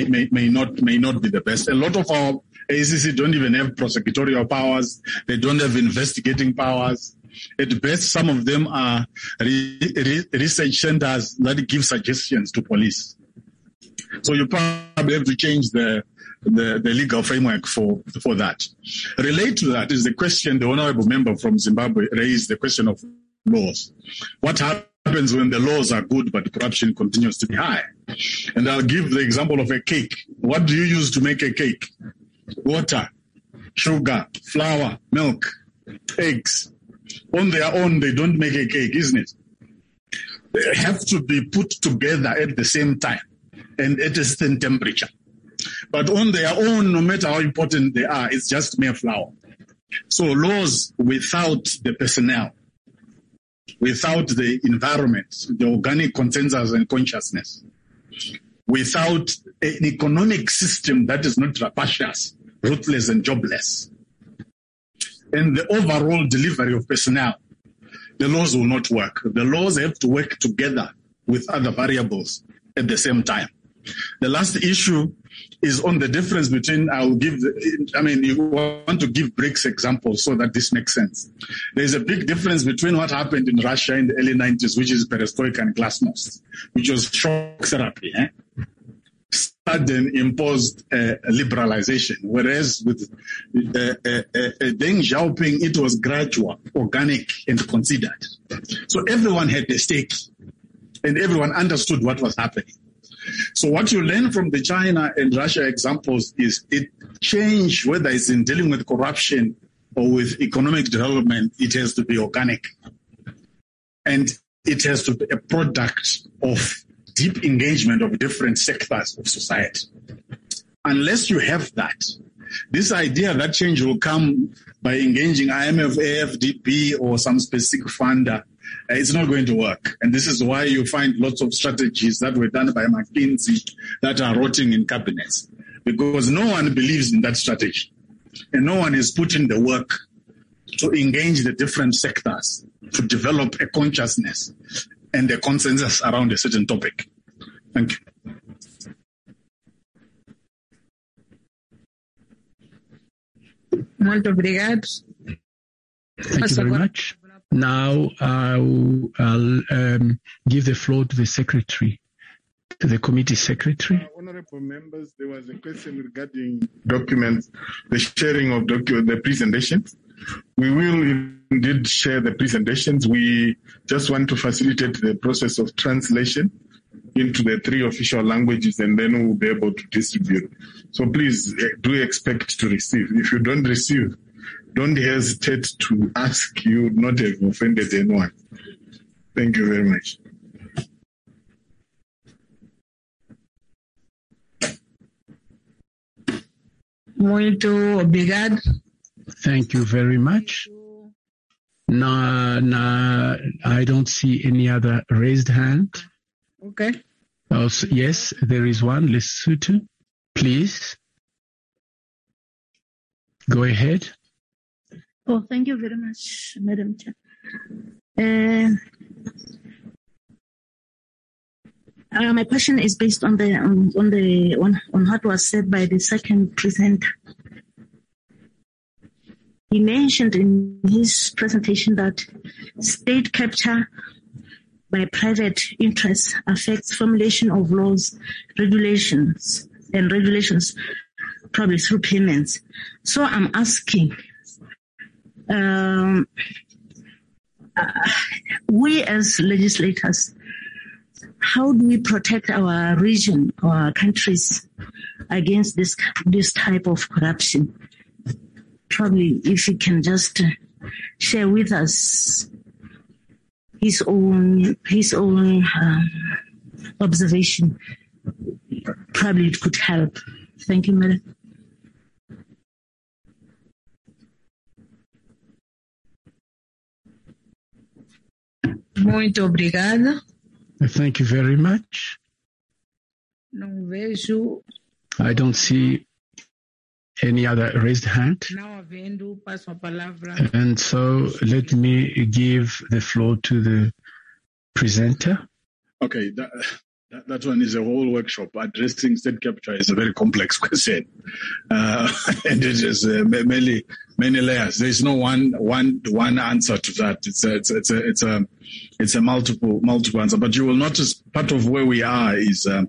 S5: the best. A lot of our AACC don't even have prosecutorial powers. They don't have investigating powers. At best, some of them are research centers that give suggestions to police. So you probably have to change the legal framework for that. Relate to that is the question the honorable member from Zimbabwe raised, the question of laws. What happens when the laws are good but corruption continues to be high? And I'll give the example of a cake. What do you use to make a cake? Water, sugar, flour, milk, eggs. On their own, they don't make a cake, isn't it? They have to be put together at the same time and at a certain temperature. But on their own, no matter how important they are, it's just mere flour. So laws without the personnel, without the environment, the organic consensus and consciousness, without an economic system that is not rapacious, ruthless and jobless, and the overall delivery of personnel, the laws will not work. The laws have to work together with other variables at the same time. The last issue is on the difference between, you want to give BRICS examples so that this makes sense. There's a big difference between what happened in Russia in the early 90s, which is perestroika and glasnost, which was shock therapy, sudden imposed liberalization, whereas with Deng Xiaoping, it was gradual, organic, and considered. So everyone had a stake, and everyone understood what was happening. So what you learn from the China and Russia examples is it change, whether it's in dealing with corruption or with economic development, it has to be organic. And it has to be a product of deep engagement of different sectors of society. Unless you have that, this idea that change will come by engaging IMF, AFDB, or some specific funder, it's not going to work. And this is why you find lots of strategies that were done by McKinsey that are rotting in cabinets, because no one believes in that strategy. And no one is putting the work to engage the different sectors to develop a consciousness and a consensus around a certain topic. Thank you.
S2: Muito obrigado.
S1: Thank you very much. Now I'll give the floor to the secretary, to the committee secretary.
S6: Honorable members, there was a question regarding documents, the sharing of the presentations. We will indeed share the presentations. We just want to facilitate the process of translation into the 3 official languages, and then we'll be able to distribute. So please do expect to receive. If you don't receive, don't hesitate to ask. You would not have offended anyone. Thank you very much.
S2: Muito obrigado.
S1: Thank you very much. Now, I don't see any other raised hand.
S2: Okay.
S1: Also, yes, there is one. Lesotho, please. Go ahead.
S9: Oh, thank you very much, Madam Chair. My question is based on what was said by the second presenter. He mentioned in his presentation that state capture by private interests affects formulation of laws, regulations, probably through payments. So I'm asking, we as legislators, how do we protect our region, our countries against this type of corruption? Probably if you can just share with us his own observation, probably it could help. Thank you, Madam.
S2: Muito obrigada.
S1: Thank you very much.
S2: Não vejo.
S1: I don't see any other raised hand.
S2: Não havendo, passo a palavra.
S1: And so let me give the floor to the presenter.
S5: Okay, that one is a whole workshop. Addressing state capture is a very complex question, and it is many layers. There is no one answer to that. It's a multiple answer. But you will notice part of where we are is a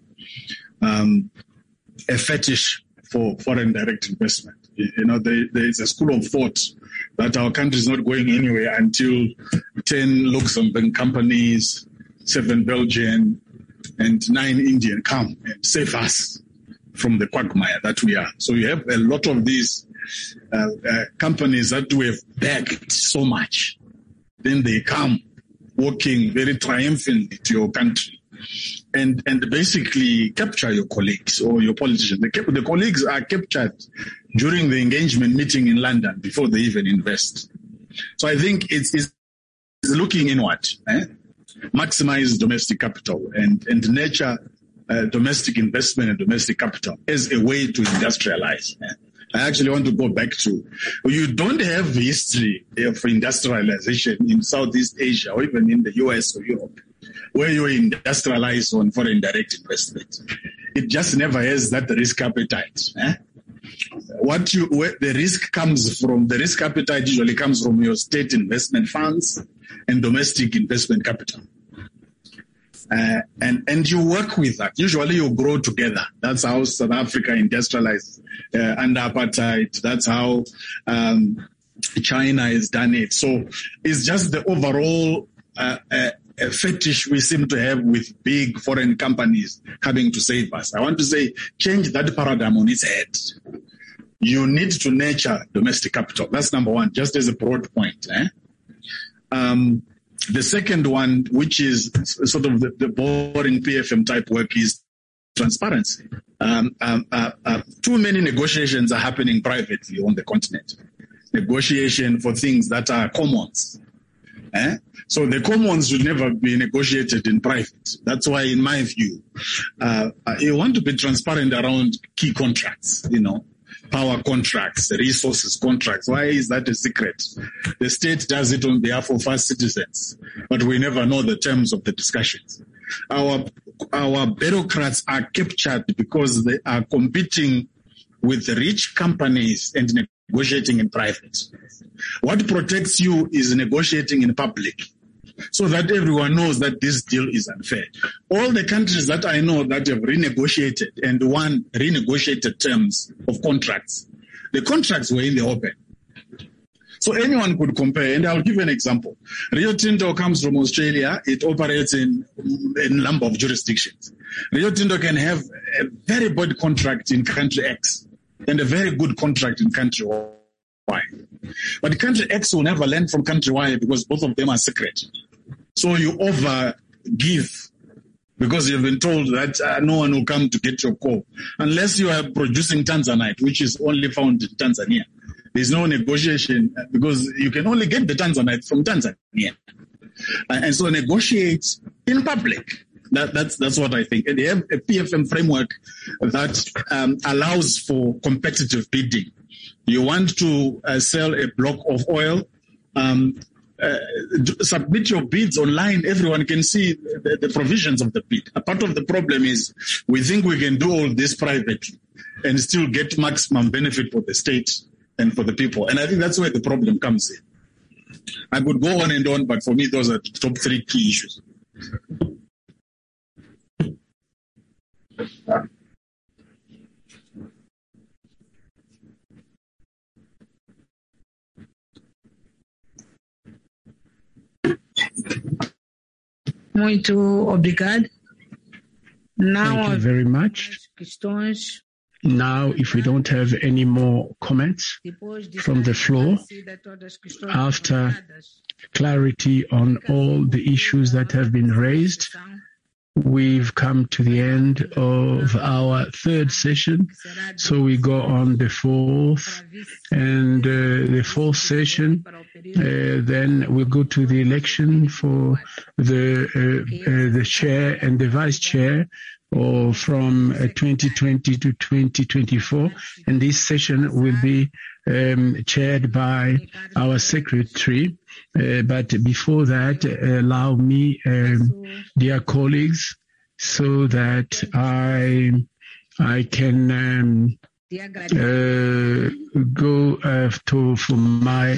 S5: fetish for foreign direct investment. You know, there is a school of thought that our country is not going anywhere until 10 Luxembourg companies, 7 Belgian, and 9 Indian come and save us from the quagmire that we are. So you have a lot of these companies that we have begged so much. Then they come walking very triumphantly to your country and basically capture your colleagues or your politicians. The colleagues are captured during the engagement meeting in London before they even invest. So I think it's looking inward. Maximize domestic capital and nurture domestic investment and domestic capital as a way to industrialize. I actually want to go back to, you don't have history of industrialization in Southeast Asia or even in the US or Europe where you industrialize on foreign direct investment. It just never has that risk appetite. Where the risk comes from, the risk appetite usually comes from your state investment funds and domestic investment capital. And you work with that. Usually you grow together. That's how South Africa industrialized under apartheid. That's how China has done it. So it's just the overall fetish we seem to have with big foreign companies coming to save us. I want to say, change that paradigm on its head. You need to nurture domestic capital. That's number one, just as a broad point. The second one, which is sort of the boring PFM type work, is transparency. Too many negotiations are happening privately on the continent. Negotiation for things that are commons. So the commons should never be negotiated in private. That's why, in my view, you want to be transparent around key contracts, power contracts, resources contracts. Why is that a secret? The state does it on behalf of us citizens, but we never know the terms of the discussions. Our bureaucrats are captured because they are competing with the rich companies and negotiating in private. What protects you is negotiating in public, so that everyone knows that this deal is unfair. All the countries that I know that have renegotiated and won renegotiated terms of contracts, the contracts were in the open. So anyone could compare, and I'll give you an example. Rio Tinto comes from Australia. It operates in a number of jurisdictions. Rio Tinto can have a very bad contract in country X and a very good contract in country Y. But country X will never learn from country Y because both of them are secret. So you over-give because you've been told that no one will come to get your coal unless you are producing Tanzanite, which is only found in Tanzania. There's no negotiation because you can only get the Tanzanite from Tanzania. And so negotiate in public. That's what I think. And they have a PFM framework that allows for competitive bidding. You want to sell a block of oil, submit your bids online. Everyone can see the provisions of the bid. A part of the problem is we think we can do all this privately and still get maximum benefit for the state and for the people. And I think that's where the problem comes in. I could go on and on, but for me, those are the top three key issues.
S2: Muito obrigado.
S1: Thank you very much. Now, if we don't have any more comments from the floor, after clarity on all the issues that have been raised, we've come to the end of our third session. So we go on the fourth, and the fourth session, then we'll go to the election for the chair and the vice chair, or from 2020 to 2024. And this session will be chaired by our secretary. But before that, allow me, dear colleagues, so that I can go for my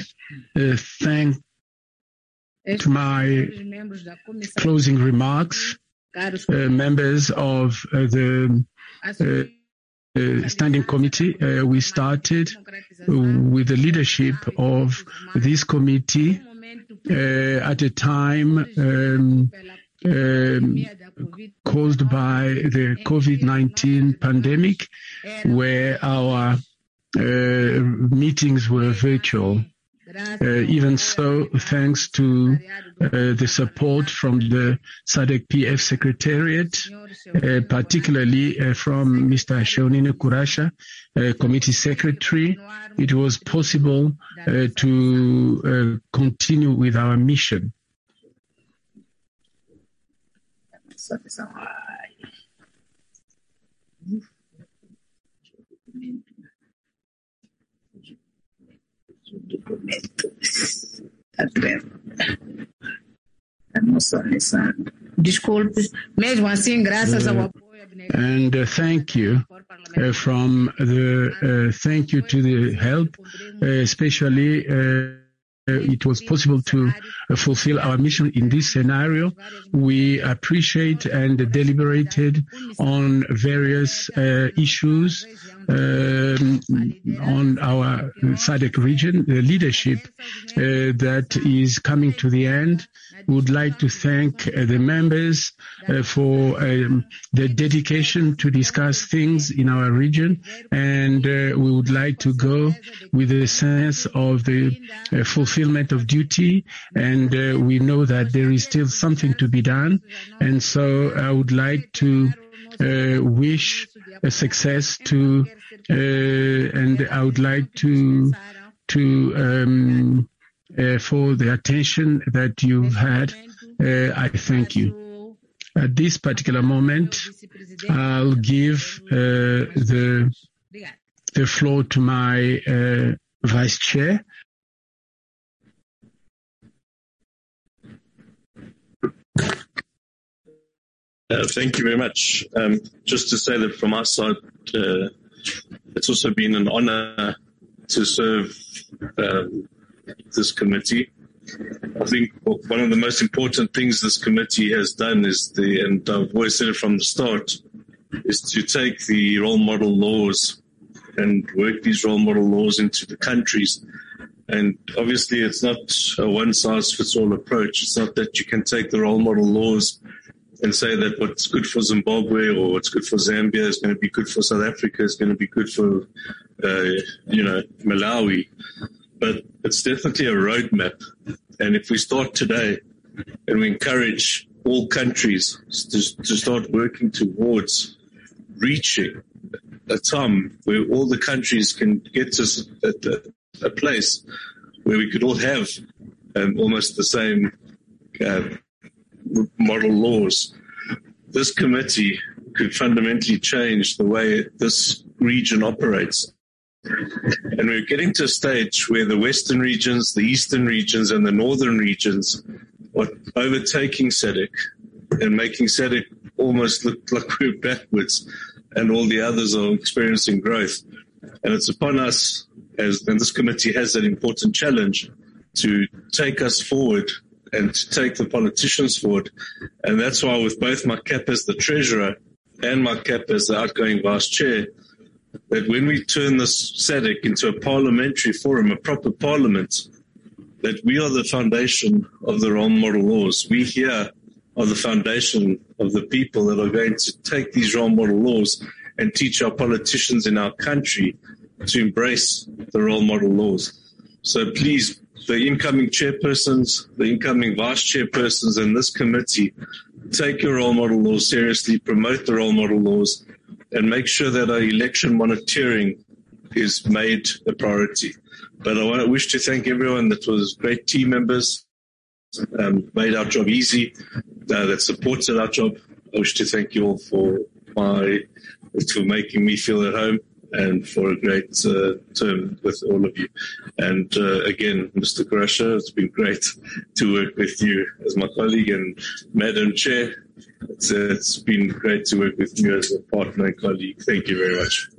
S1: my closing remarks. Members of the standing committee, we started with the leadership of this committee at a time caused by the COVID-19 pandemic, where our meetings were virtual. Even so, thanks to the support from the SADC PF Secretariat, particularly from Mr. Shonine Kurasha, Committee Secretary, it was possible to continue with our mission.
S2: Desculpe, mesmo assim, graças ao apoio.
S1: And thank you thank you to the help, especially it was possible to fulfill our mission in this scenario. We appreciate and deliberated on various issues on our SADC region, the leadership that is coming to the end. We would like to thank the members for their dedication to discuss things in our region, and we would like to go with a sense of the fulfillment of duty, and we know that there is still something to be done, and so I would like to wish a success to, and I would like to for the attention that you've had. I thank you. At this particular moment, I'll give the floor to my Vice Chair.
S10: Thank you very much. Just to say that from our side, it's also been an honor to serve this committee. I think one of the most important things this committee has done is and I've always said it from the start, is to take the role model laws and work these role model laws into the countries. And obviously it's not a one-size-fits-all approach. It's not that you can take the role model laws and say that what's good for Zimbabwe or what's good for Zambia is going to be good for South Africa, is going to be good for, Malawi. But it's definitely a roadmap. And if we start today and we encourage all countries to start working towards reaching a time where all the countries can get to a place where we could all have almost the same model laws, this committee could fundamentally change the way this region operates. And we're getting to a stage where the western regions, the eastern regions, and the northern regions are overtaking SADC and making SADC almost look like we're backwards, and all the others are experiencing growth. And it's upon us, and this committee has that important challenge, to take us forward and to take the politicians forward. And that's why with both my cap as the treasurer and my cap as the outgoing vice chair, that when we turn this SADC into a parliamentary forum, a proper parliament, that we are the foundation of the role model laws. We here are the foundation of the people that are going to take these role model laws and teach our politicians in our country to embrace the role model laws. So please, the incoming chairpersons, the incoming vice chairpersons and this committee, take your role model laws seriously, promote the role model laws, and make sure that our election monitoring is made a priority. But I wish to thank everyone that was great team members, made our job easy, that supported our job. I wish to thank you all for making me feel at home and for a great term with all of you. And again, Mr. Karasha, it's been great to work with you as my colleague, and Madam Chair, it's been great to work with you as a partner and colleague. Thank you very much.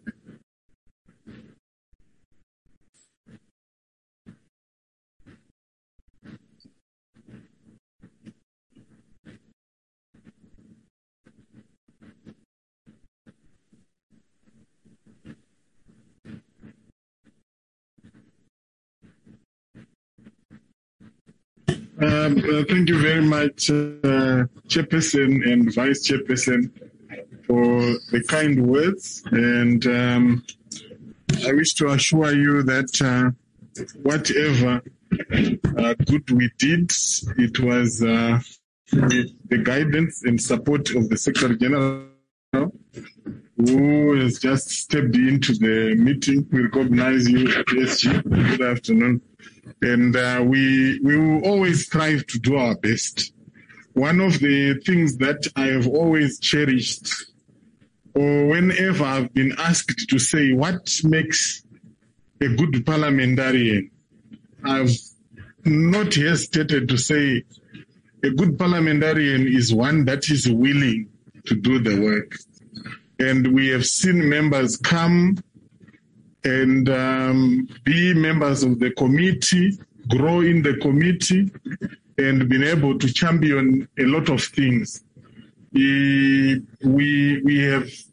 S5: Thank you very much, Chairperson and Vice Chairperson, for the kind words. And I wish to assure you that whatever good we did, it was with the guidance and support of the Secretary General, who has just stepped into the meeting. We recognize you, PSG. Good afternoon. And we will always strive to do our best. One of the things that I have always cherished, or whenever I've been asked to say what makes a good parliamentarian, I've not hesitated to say a good parliamentarian is one that is willing to do the work. And we have seen members come and be members of the committee, grow in the committee, and been able to champion a lot of things. We have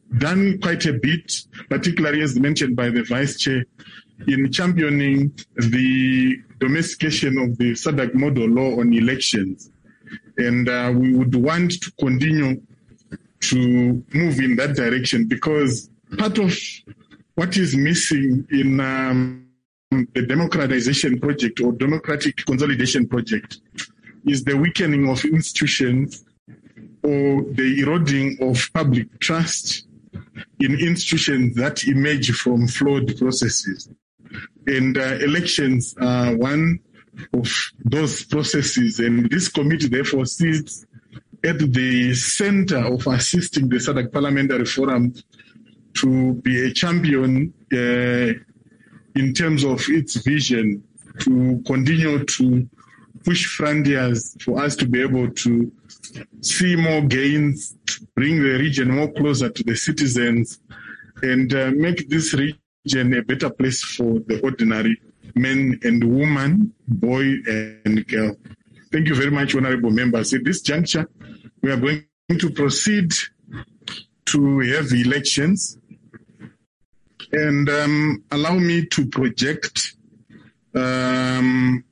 S11: done quite a bit, particularly as mentioned by the Vice Chair, in championing the domestication of the SADC model law on elections. And we would want to continue to move in that direction, because part of what is missing in the democratization project or democratic consolidation project is the weakening of institutions or the eroding of public trust in institutions that emerge from flawed processes. And elections are one of those processes, and this committee therefore sits at the center of assisting the SADC Parliamentary Forum to be a champion in terms of its vision, to continue to push frontiers for us to be able to see more gains, bring the region more closer to the citizens, and make this region a better place for the ordinary men and women, boy and girl. Thank you very much, honorable members. At this juncture, we are going to proceed to have elections. And allow me to project the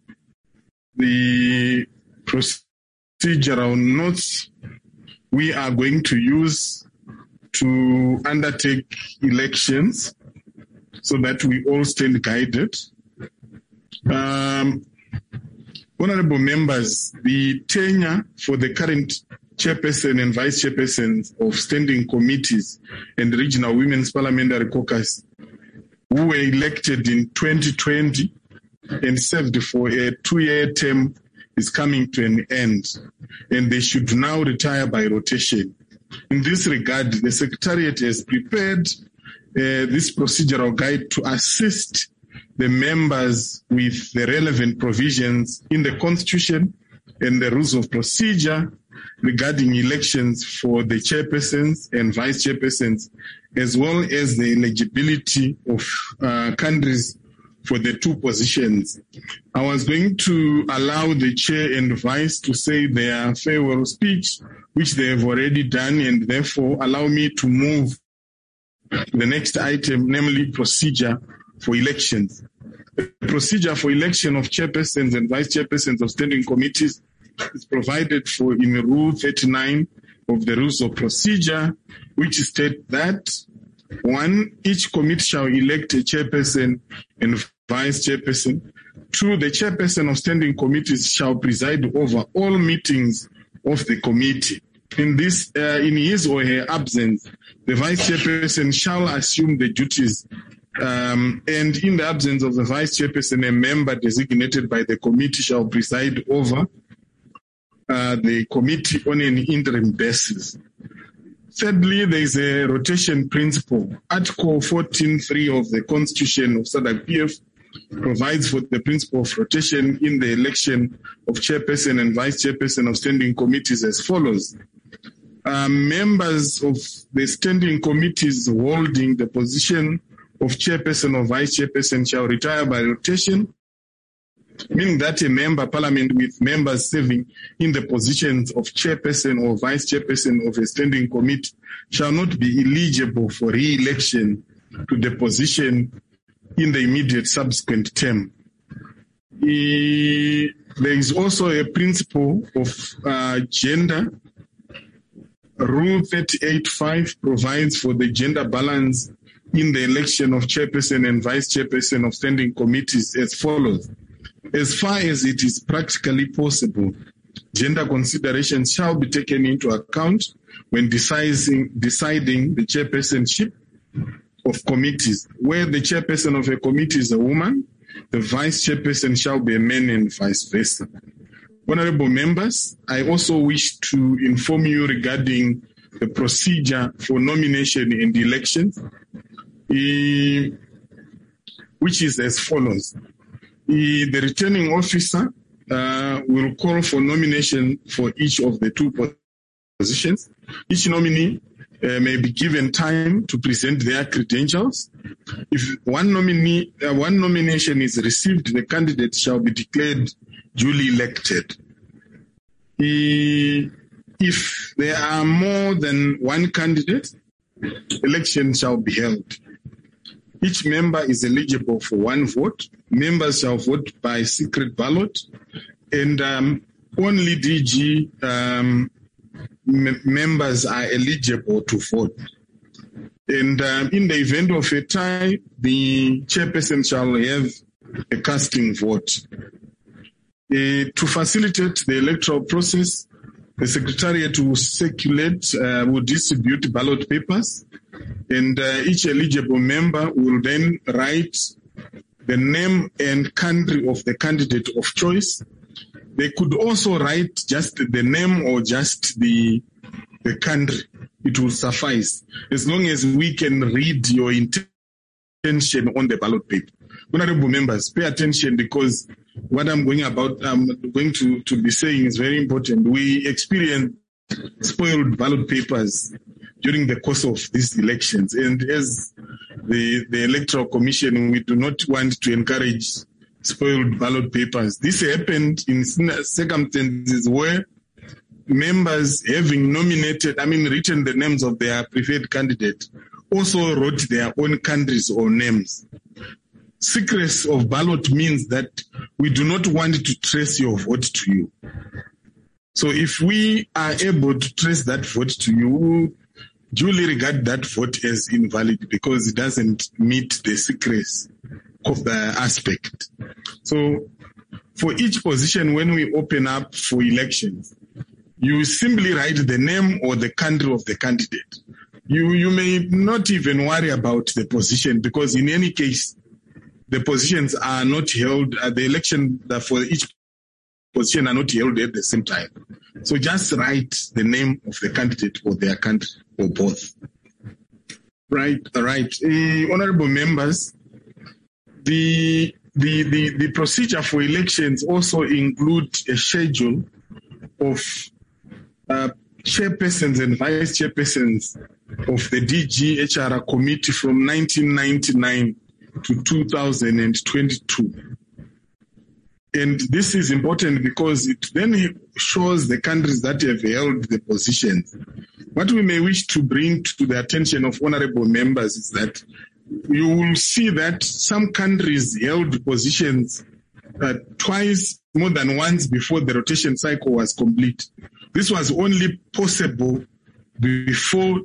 S11: procedural notes we are going to use to undertake elections so that we all stand guided. Honorable members, the tenure for the current chairperson and vice chairpersons of standing committees and regional women's parliamentary caucus who were elected in 2020 and served for a 2-year term is coming to an end, and they should now retire by rotation. In this regard, the Secretariat has prepared this procedural guide to assist the members with the relevant provisions in the Constitution and the rules of procedure regarding elections for the chairpersons and vice chairpersons, as well as the eligibility of countries for the two positions. I was going to allow the chair and vice to say their farewell speech, which they have already done, and therefore allow me to move the next item, namely procedure for elections. The procedure for election of chairpersons and vice chairpersons of standing committees is provided for in Rule 39 of the Rules of Procedure, which state that 1, each committee shall elect a chairperson and vice chairperson. 2, the chairperson of standing committees shall preside over all meetings of the committee. In his or her absence, the vice chairperson shall assume the duties, and in the absence of the vice chairperson, a member designated by the committee shall preside over the committee on an interim basis. Thirdly, there is a rotation principle. Article 14.3 of the Constitution of SADC PF provides for the principle of rotation in the election of chairperson and vice chairperson of standing committees as follows. Members of the standing committees holding the position of chairperson or vice chairperson shall retire by rotation, meaning that a member parliament with members serving in the positions of chairperson or vice chairperson of a standing committee shall not be eligible for re-election to the position in the immediate subsequent term. There is also a principle of gender. Rule 38.5 provides for the gender balance in the election of chairperson and vice chairperson of standing committees as follows. As far as it is practically possible, gender considerations shall be taken into account when deciding the chairpersonship of committees. Where the chairperson of a committee is a woman, the vice chairperson shall be a man and vice versa. Honorable members, I also wish to inform you regarding the procedure for nomination and elections, which is as follows. The returning officer will call for nomination for each of the two positions. Each nominee may be given time to present their credentials. If one nomination is received, the candidate shall be declared duly elected. If there are more than one candidate, elections shall be held. Each member is eligible for one vote. Members shall vote by secret ballot, and only DG members are eligible to vote. And in the event of a tie, the chairperson shall have a casting vote. To facilitate the electoral process, the Secretariat will will distribute ballot papers, and each eligible member will then write the name and country of the candidate of choice. They could also write just the name or just the country. It will suffice as long as we can read your intention on the ballot paper. Honorable members, pay attention, because what I'm going to be saying is very important. We experienced spoiled ballot papers during the course of these elections, and as the Electoral Commission, we do not want to encourage spoiled ballot papers. This happened in circumstances where members, having written the names of their preferred candidate, also wrote their own countries or names. Secrecy of ballot means that we do not want to trace your vote to you. So if we are able to trace that vote to you, we duly regard that vote as invalid because it doesn't meet the secrecy of the aspect. So for each position, when we open up for elections, you simply write the name or the country of the candidate. You may not even worry about the position, because in any case, the positions are not held, the election for each position are not held at the same time. So just write the name of the candidate or their country or both. Right. Honorable members, the procedure for elections also include a schedule of chairpersons and vice chairpersons of the DG-HR committee from 1999 to 2022. And this is important because it then shows the countries that have held the positions. What we may wish to bring to the attention of honorable members is that you will see that some countries held positions twice, more than once, before the rotation cycle was complete. This was only possible before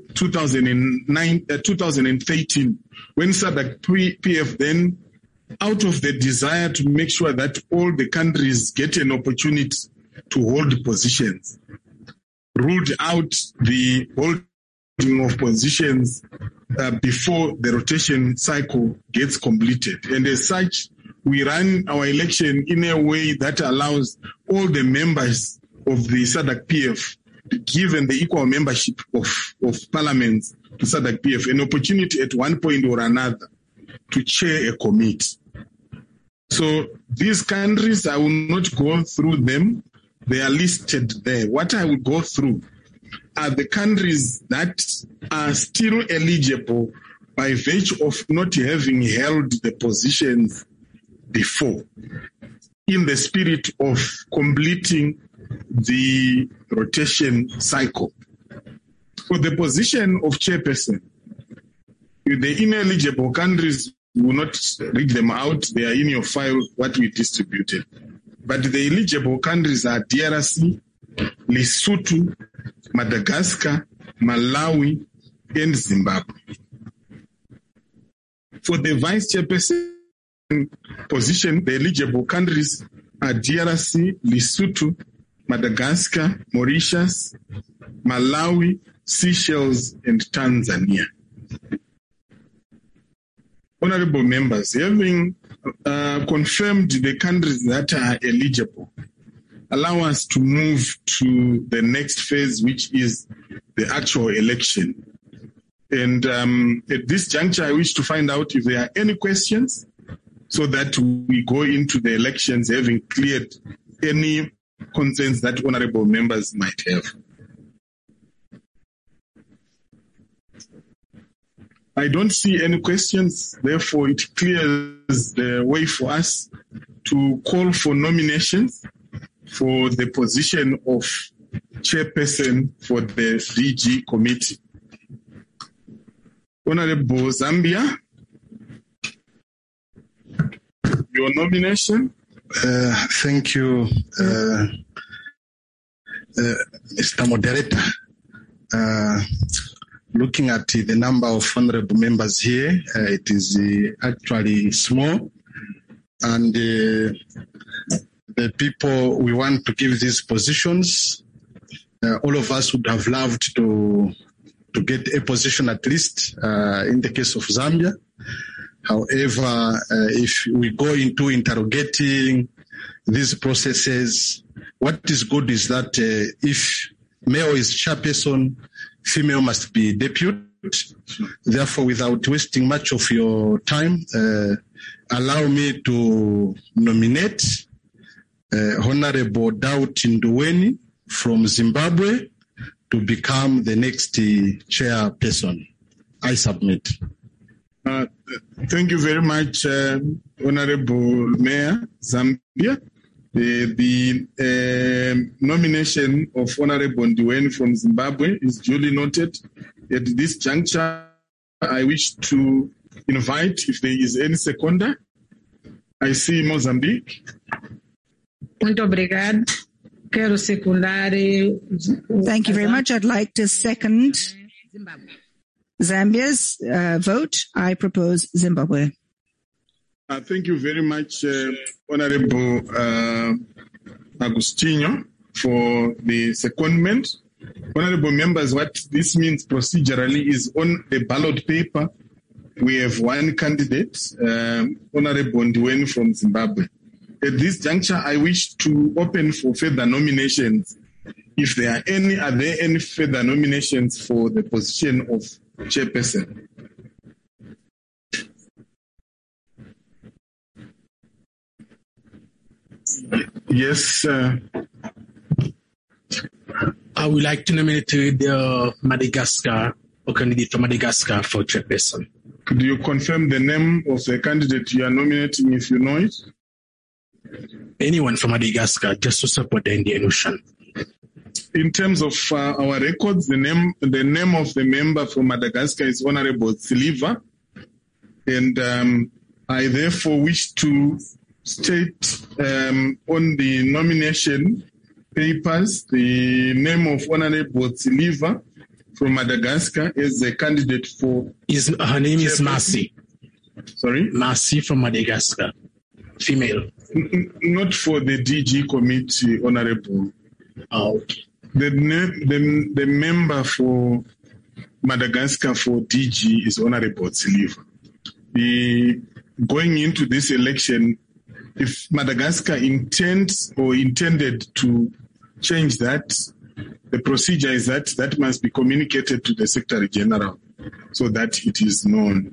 S11: 2013, when SADC-PF then, out of the desire to make sure that all the countries get an opportunity to hold positions, ruled out the holding of positions before the rotation cycle gets completed. And as such, we run our election in a way that allows all the members of the SADC-PF, given the equal membership of parliaments to SADC-PF, an opportunity at one point or another to chair a committee. So these countries, I will not go through them. They are listed there. What I will go through are the countries that are still eligible by virtue of not having held the positions before, in the spirit of completing the rotation cycle. For the position of chairperson, the ineligible countries will not read them out. They are in your file, what we distributed. But the eligible countries are DRC, Lesotho, Madagascar, Malawi, and Zimbabwe. For the vice chairperson position, the eligible countries are DRC, Lesotho, Madagascar, Mauritius, Malawi, Seychelles, and Tanzania. Honorable members, having confirmed the countries that are eligible, allow us to move to the next phase, which is the actual election. And at this juncture, I wish to find out if there are any questions so that we go into the elections having cleared any concerns that honorable members might have. I don't see any questions, therefore it clears the way for us to call for nominations for the position of chairperson for the DG committee. Honorable Zambia, your nomination.
S6: Thank you, Mr. Moderator. Looking at the number of honorable members here, it is actually small. And the people we want to give these positions, all of us would have loved to get a position at least in the case of Zambia. However, if we go into interrogating these processes, what is good is that if male is chairperson, female must be deputy. Therefore, without wasting much of your time, allow me to nominate Honorable Doubt Nduweni from Zimbabwe to become the next chairperson. I submit.
S11: Thank you very much, Honorable Mayor Zambia. The nomination of Honorable Nduweni from Zimbabwe is duly noted. At this juncture, I wish to invite, if there is any seconder. I see Mozambique.
S2: Muito obrigado. Quero secundar.
S3: Thank you very much. I'd like to second Zambia's vote. I propose Zimbabwe.
S11: Thank you very much, Honorable Agostinho, for the secondment. Honorable members, what this means procedurally is on the ballot paper, we have one candidate, Honorable Nduweni from Zimbabwe. At this juncture, I wish to open for further nominations. If there are any further nominations for the position of chairperson? Yes.
S12: I would like to nominate the Madagascar or candidate from Madagascar for chairperson.
S11: Could you confirm the name of the candidate you are nominating if you know it?
S12: Anyone from Madagascar, just to support the Indian Ocean.
S11: In terms of our records, the name of the member from Madagascar is Honorable Siliva, and I therefore wish to state on the nomination papers the name of Honorable Siliva from Madagascar as a candidate for.
S12: Her name is Marcy.
S11: Sorry?
S12: Marcy from Madagascar, female.
S11: Not for the DG committee, Honorable.
S12: Okay.
S11: The member for Madagascar for DG is Honorable Siliva. Going into this election, if Madagascar intended to change that, the procedure is that must be communicated to the Secretary General so that it is known.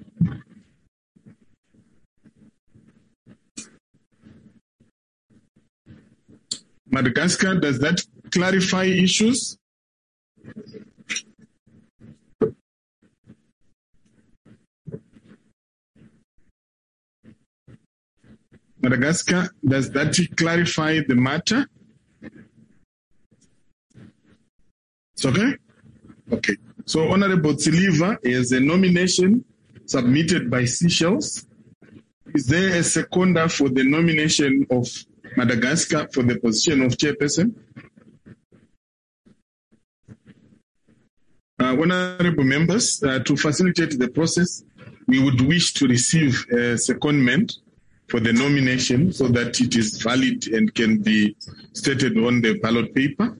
S11: Madagascar, does that clarify issues? Madagascar, does that clarify the matter? It's okay? Okay. So Honorable Siliva is a nomination submitted by Seychelles. Is there a seconder for the nomination of Madagascar for the position of chairperson? Honorable members, to facilitate the process, we would wish to receive a secondment for the nomination so that it is valid and can be stated on the ballot paper.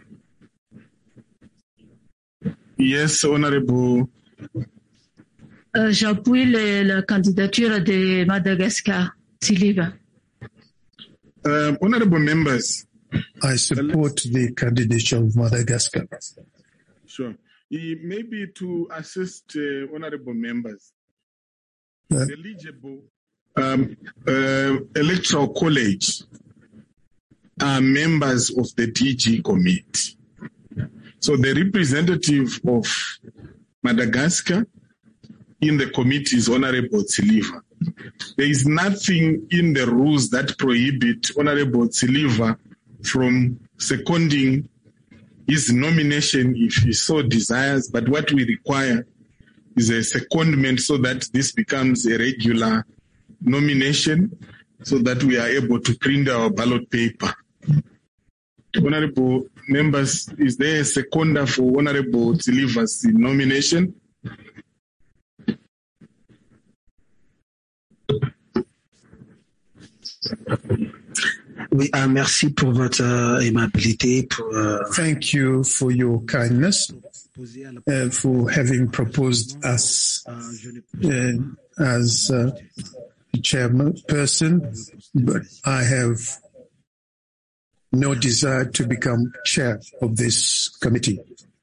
S11: Yes, Honorable.
S9: J'appuie la candidature de Madagascar, Siliva.
S11: Honorable members.
S13: I support the candidature of Madagascar.
S11: Sure. Maybe to assist honorable members, the eligible electoral college are members of the DG committee. So the representative of Madagascar in the committee is Honorable Siliva. There is nothing in the rules that prohibit Honorable Siliva from seconding his nomination if he so desires, but what we require is a secondment so that this becomes a regular nomination so that we are able to print our ballot paper. Honorable members, is there a seconder for Honorable Siliva's nomination?
S14: Oui, merci pour votre aimabilité.
S13: Thank you for your kindness, for having proposed us as chairperson, but I have no desire to become chair of this committee.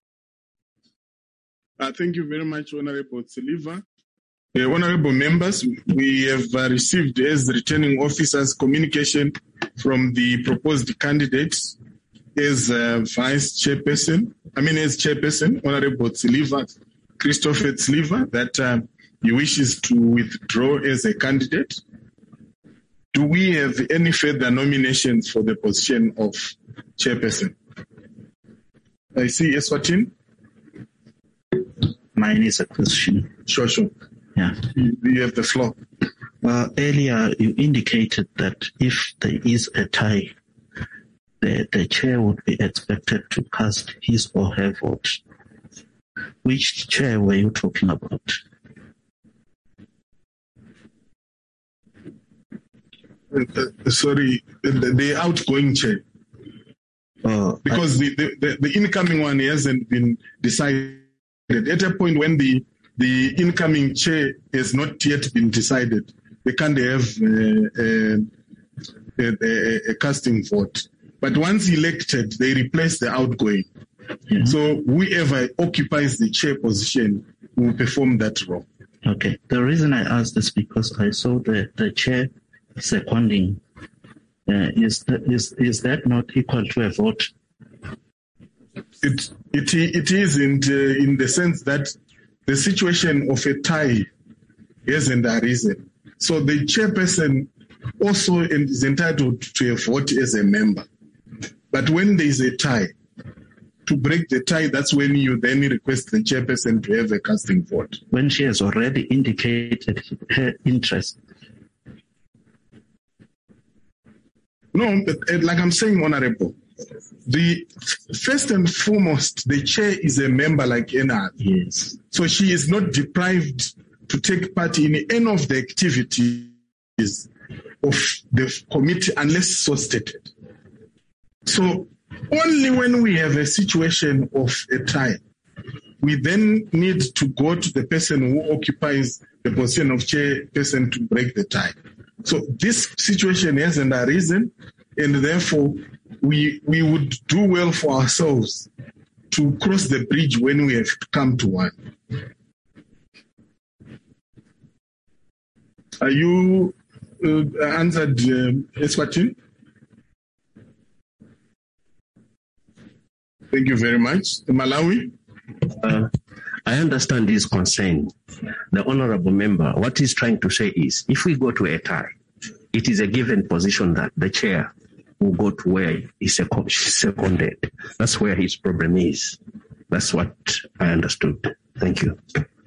S11: Thank you very much, Honorable Siliva. Honorable members, we have received as returning officers communication from the proposed candidates as vice chairperson, as chairperson, Honorable Siliva, Christopher Siliva, that he wishes to withdraw as a candidate. Do we have any further nominations for the position of chairperson? I see Eswatini.
S15: Mine is a question.
S11: Sure.
S15: Yeah.
S11: You have the floor.
S15: Earlier, you indicated that if there is a tie, the chair would be expected to cast his or her vote. Which chair were you talking about?
S11: Sorry, the outgoing chair. Because the incoming one hasn't been decided. At a point when the incoming chair has not yet been decided, they can't have a casting vote. But once elected, they replace the outgoing. Mm-hmm. So whoever occupies the chair position will perform that role.
S15: Okay. The reason I asked is because I saw the chair seconding. Is that not equal to a vote?
S11: It is in the sense that the situation of a tie hasn't arisen. So the chairperson also is entitled to a vote as a member. But when there is a tie, to break the tie, that's when you then request the chairperson to have a casting vote.
S15: When she has already indicated her interest.
S11: No, but like I'm saying, Honorable, the first and foremost, the chair is a member like any other.
S15: Yes.
S11: So she is not deprived to take part in any of the activities of the committee unless so stated. So only when we have a situation of a tie, we then need to go to the person who occupies the position of chairperson to break the tie. So this situation hasn't arisen, and therefore we would do well for ourselves to cross the bridge when we have come to one. Are you answered, Eswatini? Thank you very much. Malawi?
S16: I understand his concern. The honorable member, what he's trying to say is, if we go to a tie, it is a given position that the chair will go to where he's seconded. That's where his problem is. That's what I understood. Thank you.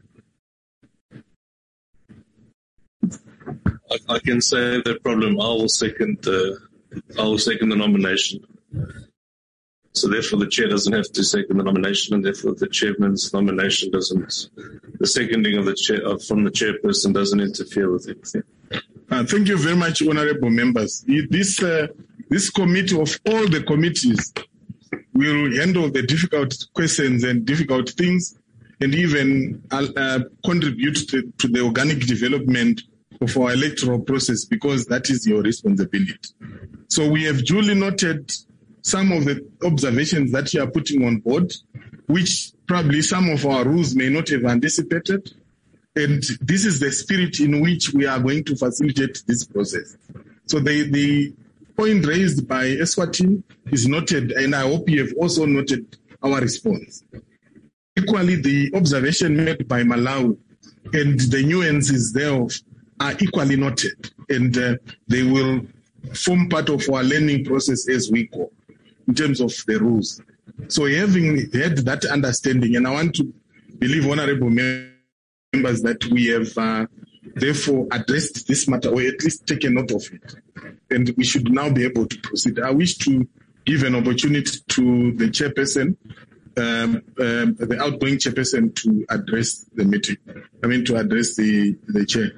S10: I can say the problem. I will second the nomination. So therefore, the chair doesn't have to second the nomination, and therefore the chairman's nomination doesn't. The seconding of the chair from the chairperson doesn't interfere with it.
S11: Thank you very much, honourable members. This committee of all the committees will handle the difficult questions and difficult things, and even contribute to the organic development of our electoral process, because that is your responsibility. So we have duly noted some of the observations that you are putting on board, which probably some of our rules may not have anticipated. And this is the spirit in which we are going to facilitate this process. So the point raised by Eswatini is noted, and I hope you have also noted our response. Equally, the observation made by Malawi and the nuances thereof are equally noted, and they will form part of our learning process as we go in terms of the rules. So having had that understanding, and I want to believe honorable members members that we have therefore addressed this matter, or at least taken note of it. And we should now be able to proceed. I wish to give an opportunity to the chairperson, the outgoing chairperson, to address the meeting. To address the chair.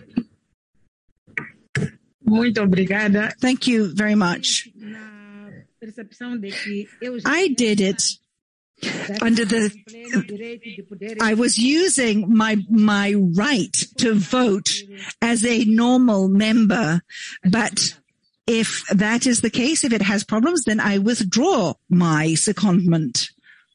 S2: Muito obrigada.
S3: Thank you very much. I did it under I was using my right to vote as a normal member, but if that is the case, if it has problems, then I withdraw my secondment.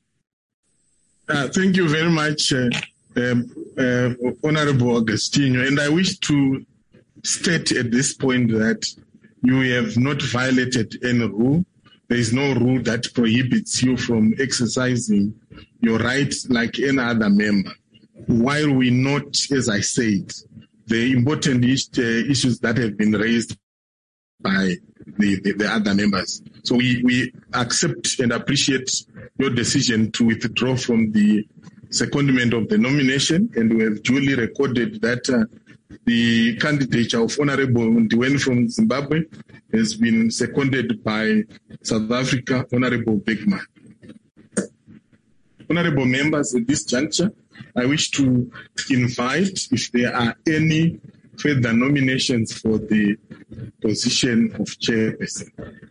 S11: Thank you very much, Honorable Agostinho. And I wish to state at this point that you have not violated any rule. There is no rule that prohibits you from exercising your rights like any other member. While we note, as I said, the important issues that have been raised by the other members. So we accept and appreciate your decision to withdraw from the secondment of the nomination, and we have duly recorded that the candidature of Honorable Ndiweni from Zimbabwe has been seconded by South Africa, Honorable Beckman. Honorable members, at this juncture, I wish to invite if there are any further nominations for the position of chairperson.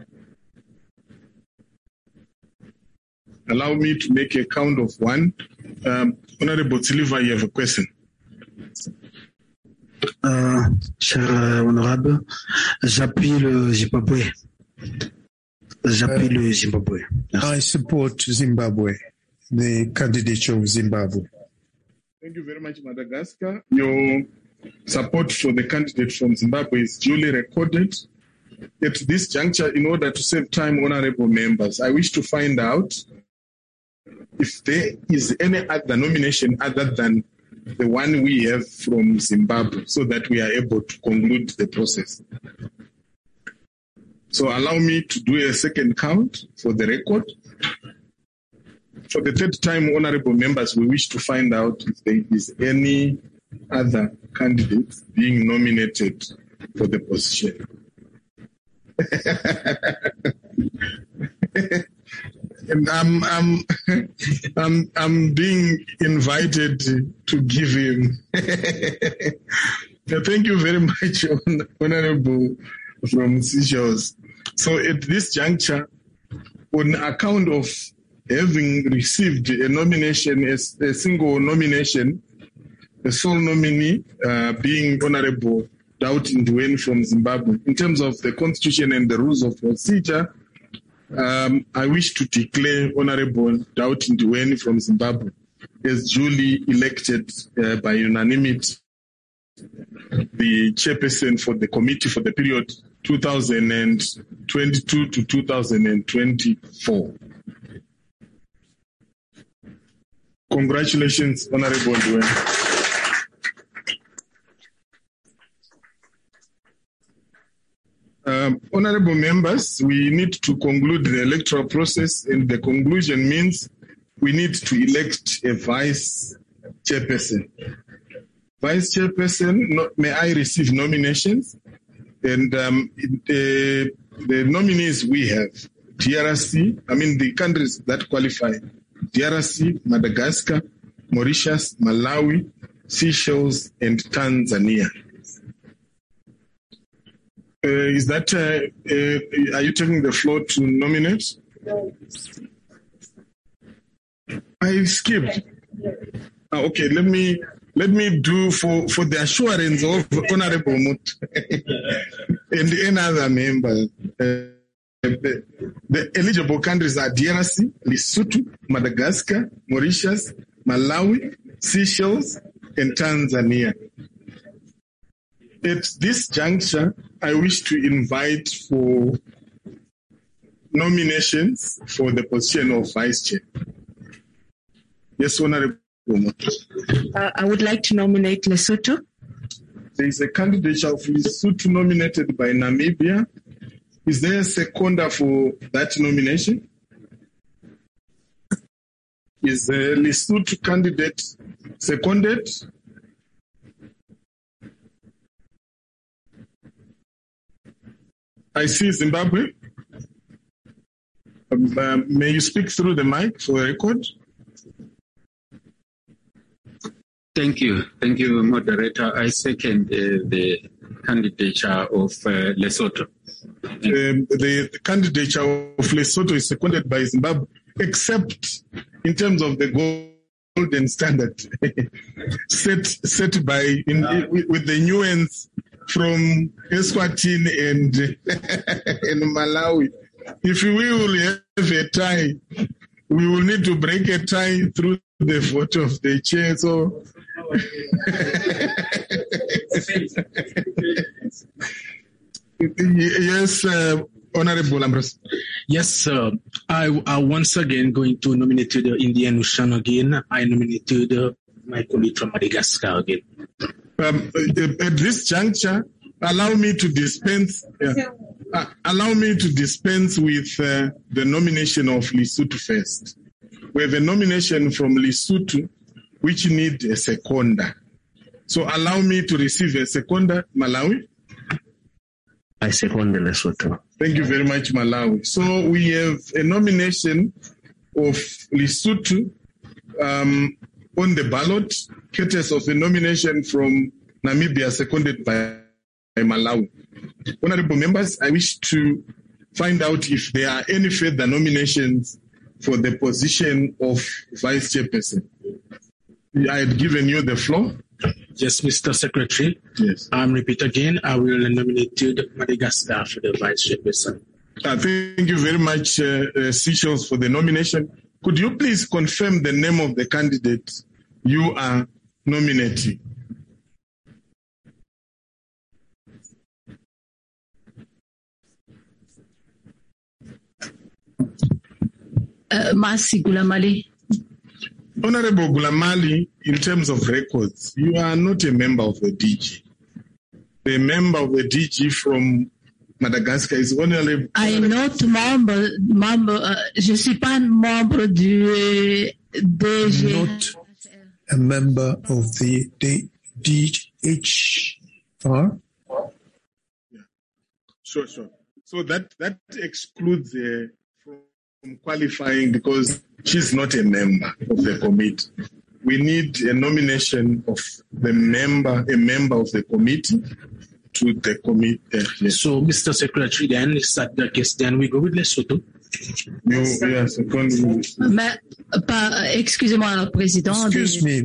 S11: Allow me to make a count of one. Honorable Silva, you have a question.
S14: Cher honorable, j'appuie le Zimbabwe.
S13: I support Zimbabwe, the candidature of Zimbabwe.
S11: Thank you very much, Madagascar. Your support for the candidate from Zimbabwe is duly recorded. At this juncture, in order to save time, honorable members, I wish to find out if there is any other nomination other than the one we have from Zimbabwe, so that we are able to conclude the process. So allow me to do a second count for the record. For the third time, honorable members, we wish to find out if there is any other candidate being nominated for the position. And I'm being invited to give him. Thank you very much, Honorable from Seychelles. So at this juncture, on account of having received a nomination, a single nomination, the sole nominee being Honorable Ndauti Ndiweni from Zimbabwe, in terms of the Constitution and the rules of procedure, I wish to declare Honorable Ndauti Ndiweni from Zimbabwe as duly elected by unanimity the chairperson for the committee for the period 2022 to 2024. Congratulations, Honorable Ndiweni. Honorable members, we need to conclude the electoral process, and the conclusion means we need to elect a vice chairperson. Vice chairperson, may I receive nominations? And the nominees we have, DRC, the countries that qualify, DRC, Madagascar, Mauritius, Malawi, Seychelles, and Tanzania. Are you taking the floor to nominate? I skipped. Okay, let me do for the assurance of Honorable Mut and another member. The eligible countries are DRC, Lesotho, Madagascar, Mauritius, Malawi, Seychelles, and Tanzania. At this juncture, I wish to invite for nominations for the position of Vice Chair. Yes, Honorable.
S8: I would like to nominate Lesotho.
S11: There is a candidate of Lesotho nominated by Namibia. Is there a seconder for that nomination? Is the Lesotho candidate seconded? I see Zimbabwe. May you speak through the mic for the record?
S7: Thank you, moderator. I second the candidature of Lesotho.
S11: The candidature of Lesotho is seconded by Zimbabwe, except in terms of the golden standard set by with the nuance from Eswatini and Malawi. If we will have a tie, we will need to break a tie through the vote of the chair. So, yes, Honorable Ambrose.
S12: Yes, sir. I once again going to nominate the Indian Ocean again. I nominated my colleague from Madagascar again.
S11: At this juncture, allow me to dispense with the nomination of Lesotho first. We have a nomination from Lesotho which need a seconder. So allow me to receive a seconder, Malawi.
S16: I second Lesotho.
S11: Thank you very much, Malawi. So we have a nomination of Lesotho on the ballot, courtesy of a nomination from Namibia, seconded by Malawi. Honorable members, I wish to find out if there are any further nominations for the position of Vice Chairperson. I had given you the floor.
S12: Yes, Mr. Secretary.
S11: Yes.
S12: Repeat again, I will nominate Madagascar for the Vice Chairperson.
S11: Thank you very much, Seychelles, for the nomination. Could you please confirm the name of the candidate you are nominating?
S9: Masi Gulamali.
S11: Honorable Gulamali, in terms of records, you are not a member of the DG. The member of the DG from Madagascar is Honorable.
S9: I am not member. Je suis pas membre du DG.
S13: Not a member of the DHR.
S11: Sure. So that excludes from qualifying because she's not a member of the committee. We need a nomination of a member of the committee to the committee. Yes.
S12: So, Mr. Secretary, then is that the case? Then we go with Lesotho.
S9: Excusez-moi, Président.
S13: Excuse me,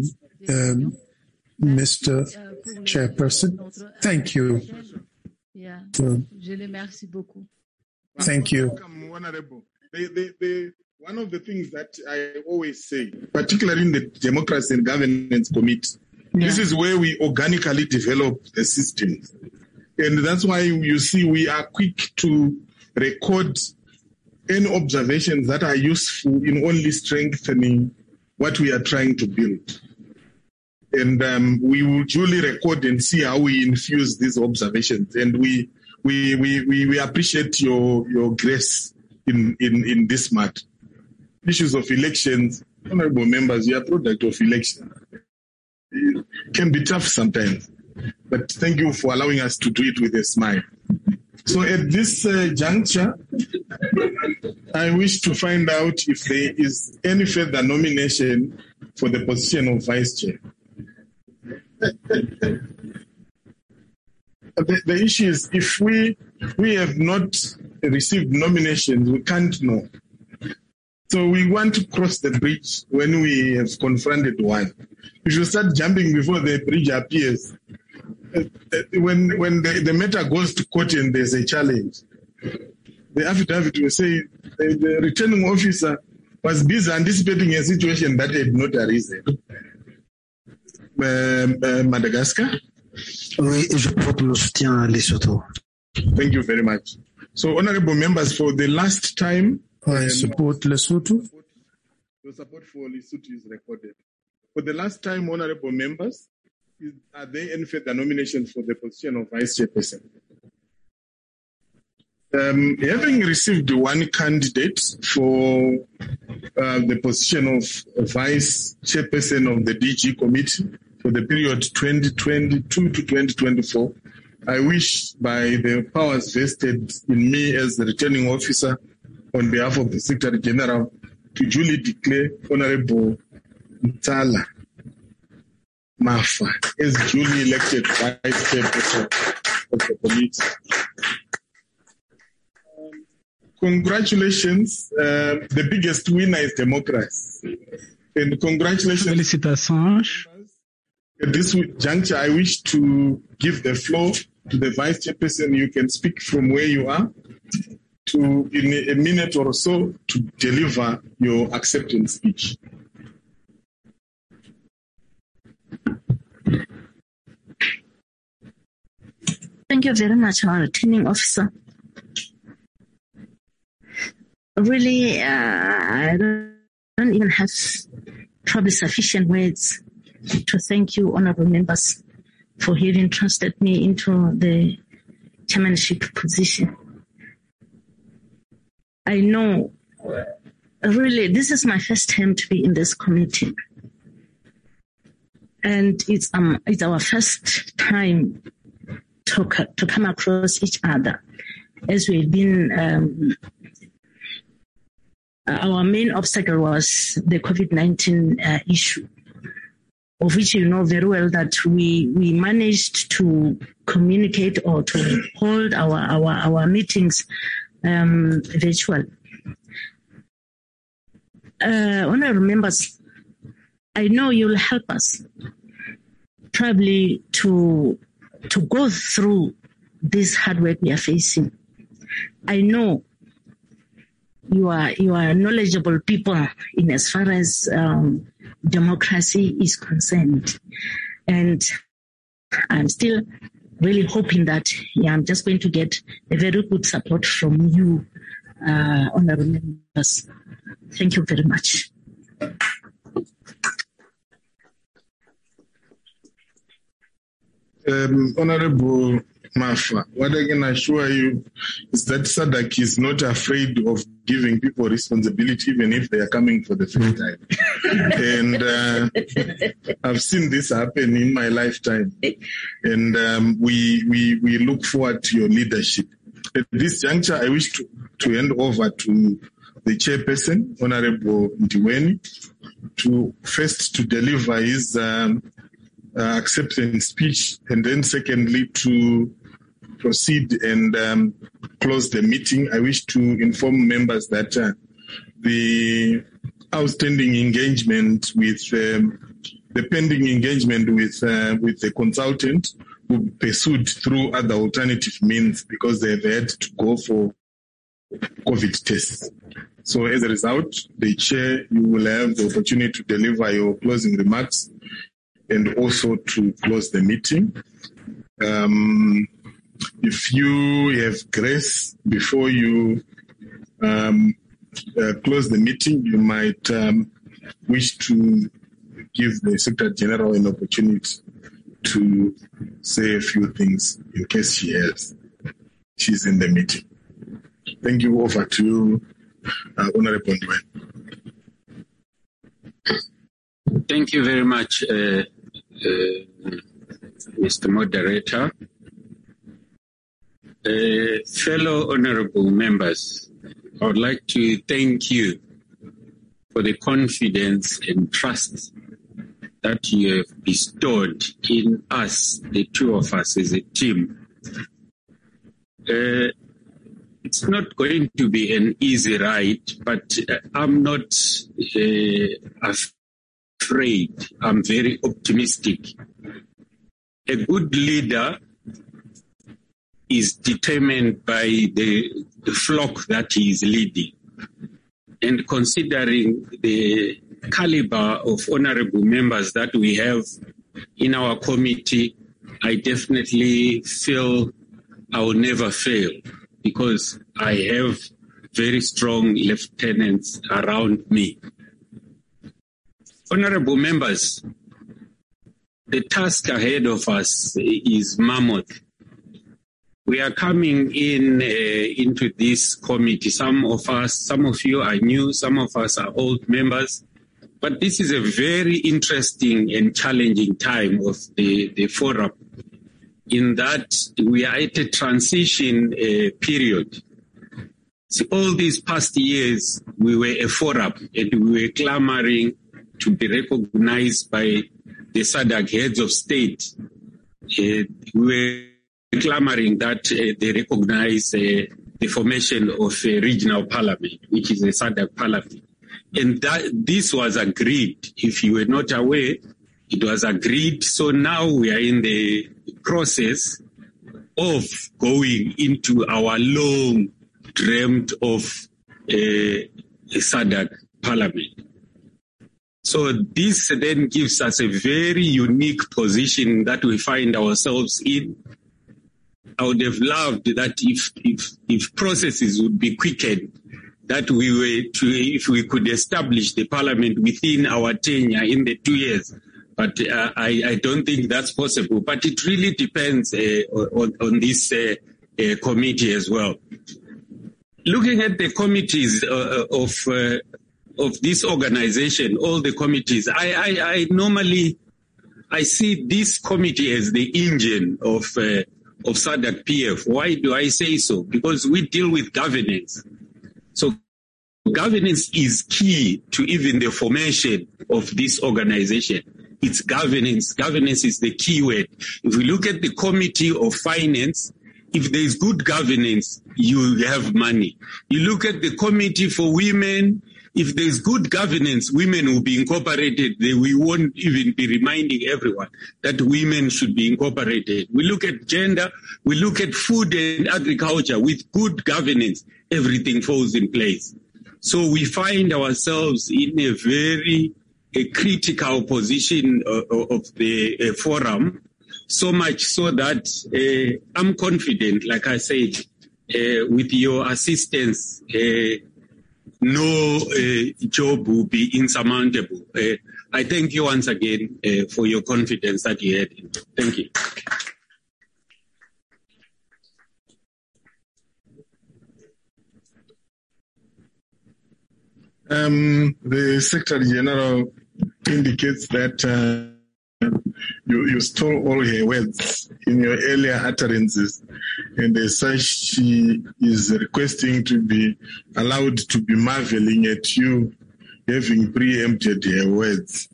S13: Mr. Chairperson. Thank you.
S9: Yeah. Je le remercie beaucoup.
S13: Thank you.
S11: Honorable. One of the things that I always say, particularly in the Democracy and Governance Committee, this is where we organically develop the systems. And that's why you see we are quick to record any observations that are useful in only strengthening what we are trying to build. And we will duly record and see how we infuse these observations. And we appreciate your grace in this matter. Issues of elections, honorable members, you are a product of elections. It can be tough sometimes, but thank you for allowing us to do it with a smile. So at this juncture, I wish to find out if there is any further nomination for the position of Vice Chair. The issue is if we have not received nominations, we can't know. So we want to cross the bridge when we have confronted one. If you start jumping before the bridge appears, when the matter goes to court and there's a challenge, the affidavit will say the returning officer was busy anticipating a situation that had not arisen. Madagascar?
S14: Oui, je porte mon soutien à Lesotho.
S11: Thank you very much. So, honorable members, for the last time,
S13: I support Lesotho.
S11: Your support for Lesotho is recorded. For the last time, honorable members, are there any further nominations for the position of Vice Chairperson? Having received one candidate for the position of Vice Chairperson of the DG Committee for the period 2022 to 2024, I wish by the powers vested in me as the returning officer on behalf of the Secretary General to duly declare Honorable Mtsala Mafa as duly elected Vice Chairperson of the committee. Congratulations. The biggest winner is democracy. And congratulations.
S1: Félicitations.
S11: At this juncture, I wish to give the floor to the Vice Chairperson. You can speak from where you are to, in a minute or so, to deliver your acceptance speech.
S9: Thank you very much, our returning officer. Really, I don't even have probably sufficient words to thank you, honorable members, for having trusted me into the chairmanship position. I know, really, this is my first time to be in this committee. And it's our first time to come across each other, as we've been, our main obstacle was the COVID-19 issue, of which you know very well that we managed to communicate or to hold our meetings virtual. Honorable members, I know you'll help us probably to go through this hard work we are facing. I know you are knowledgeable people in as far as democracy is concerned, and I'm still really hoping that I'm just going to get a very good support from you, honorable members. Thank you very much.
S11: Honorable Mafa, what I can assure you is that SADC is not afraid of giving people responsibility, even if they are coming for the first time. And I've seen this happen in my lifetime. And we look forward to your leadership. At this juncture, I wish to hand over to the chairperson, Honorable Ndiweni, to deliver his acceptance speech, and then secondly to proceed and close the meeting. I wish to inform members that the outstanding engagement with the pending engagement with the consultant will be pursued through other alternative means because they've had to go for COVID tests. So as a result, the chair, you will have the opportunity to deliver your closing remarks and also to close the meeting. If you have grace before you close the meeting, you might wish to give the Secretary General an opportunity to say a few things in case she's in the meeting. Thank you. Over to you, Honorable Ndwen.
S7: Thank you very much, Mr. Moderator. Fellow honorable members, I would like to thank you for the confidence and trust that you have bestowed in us, the two of us as a team. It's not going to be an easy ride, but I'm not afraid. I'm very optimistic. A good leader is determined by the flock that he is leading. And considering the caliber of honorable members that we have in our committee, I definitely feel I will never fail because I have very strong lieutenants around me. Honorable members, the task ahead of us is mammoth. We are coming into this committee. Some of you are new, some of us are old members. But this is a very interesting and challenging time of the forum. in that we are at a transition period. So all these past years, we were a forum and we were clamoring to be recognized by the SADC heads of state. We were clamoring that they recognize the formation of a regional parliament, which is a SADC parliament. And that this was agreed. If you were not aware, it was agreed. So now we are in the process of going into our long dreamt of a SADC parliament. So this then gives us a very unique position that we find ourselves in. I would have loved that if processes would be quickened, that if we could establish the parliament within our tenure in the 2 years. But I don't think that's possible. But it really depends on this committee as well. Looking at the committees of this organization, all the committees, I normally see this committee as the engine of SADC PF. Why do I say so? Because we deal with governance. So governance is key to even the formation of this organization. It's governance. Governance is the key word. If we look at the Committee of Finance, if there is good governance, you have money. You look at the Committee for Women, if there is good governance, women will be incorporated. We won't even be reminding everyone that women should be incorporated. We look at gender, we look at food and agriculture. With good governance, everything falls in place. So we find ourselves in a very critical position of the forum, so much so that I'm confident, like I said, with your assistance, no job will be insurmountable. I thank you once again for your confidence that you had. Thank you.
S11: The Secretary General indicates that you stole all her words in your earlier utterances, and as such, she is requesting to be allowed to be marveling at you having preempted her words.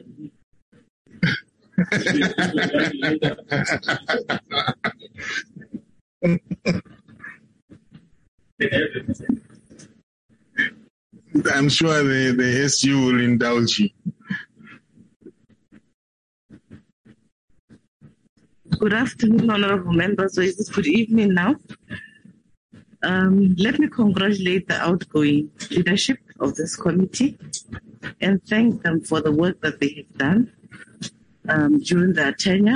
S11: I'm sure the SU will indulge you.
S9: Good afternoon, honorable members, or is it good evening now? Let me congratulate the outgoing leadership of this committee and thank them for the work that they have done during their tenure.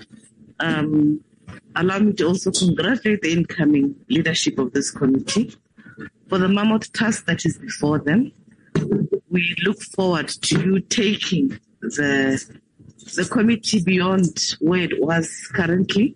S9: Allow me to also congratulate the incoming leadership of this committee for the mammoth task that is before them. We look forward to you taking the committee beyond where it was currently.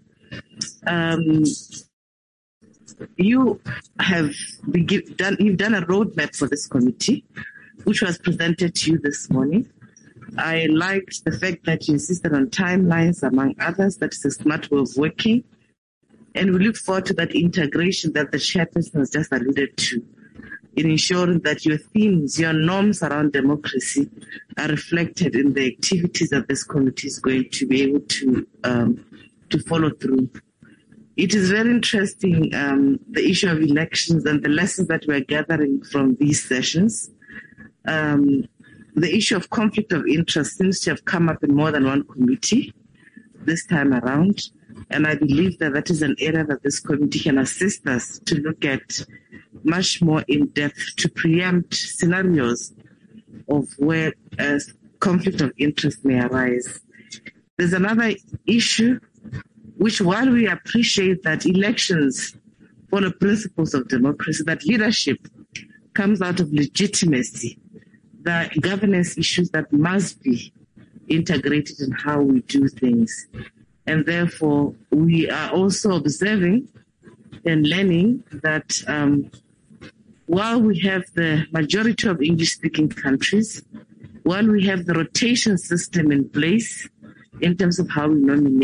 S9: You've done a roadmap for this committee, which was presented to you this morning. I liked the fact that you insisted on timelines, among others. That is a smart way of working. And we look forward to that integration that the chairperson has just alluded to, in ensuring that your themes, your norms around democracy are reflected in the activities that this committee is going to be able to follow through. It is very interesting, the issue of elections and the lessons that we're gathering from these sessions. The issue of conflict of interest seems to have come up in more than one committee this time around. And I believe that that is an area that this committee can assist us to look at much more in depth, to preempt scenarios of where conflict of interest may arise. There's another issue which, while we appreciate that elections follow principles of democracy, that leadership comes out of legitimacy, the governance issues that must be integrated in how we do things. And therefore, we are also observing and learning that while we have the majority of English-speaking countries, while we have the rotation system in place in terms of how we nominate,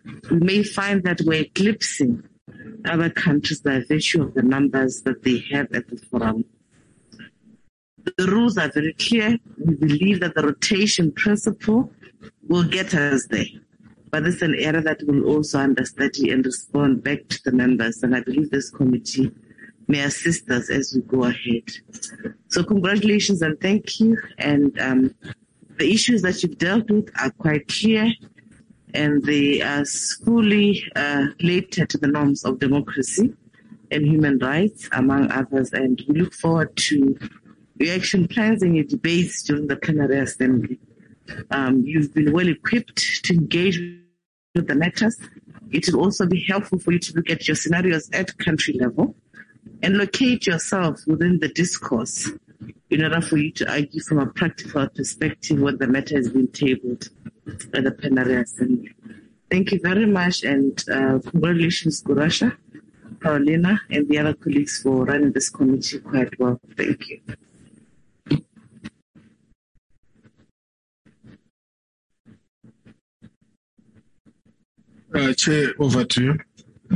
S17: we may find that we're eclipsing other countries by virtue of the numbers that they have at the forum. The rules are very clear. We believe that the rotation principle will get us there. But it's an area that will also understudy and respond back to the members. And I believe this committee may assist us as we go ahead. So congratulations and thank you. And the issues that you've dealt with are quite clear, and they are fully related to the norms of democracy and human rights, among others. And we look forward to your action plans and your debates during the plenary assembly. You've been well equipped to engage with the matters. It will also be helpful for you to look at your scenarios at country level and locate yourself within the discourse in order for you to argue from a practical perspective what the matter has been tabled at the plenary assembly. Thank you very much, and congratulations, Gurasha, Carolina, and the other colleagues for running this committee quite well. Thank you.
S11: Chair, over to you.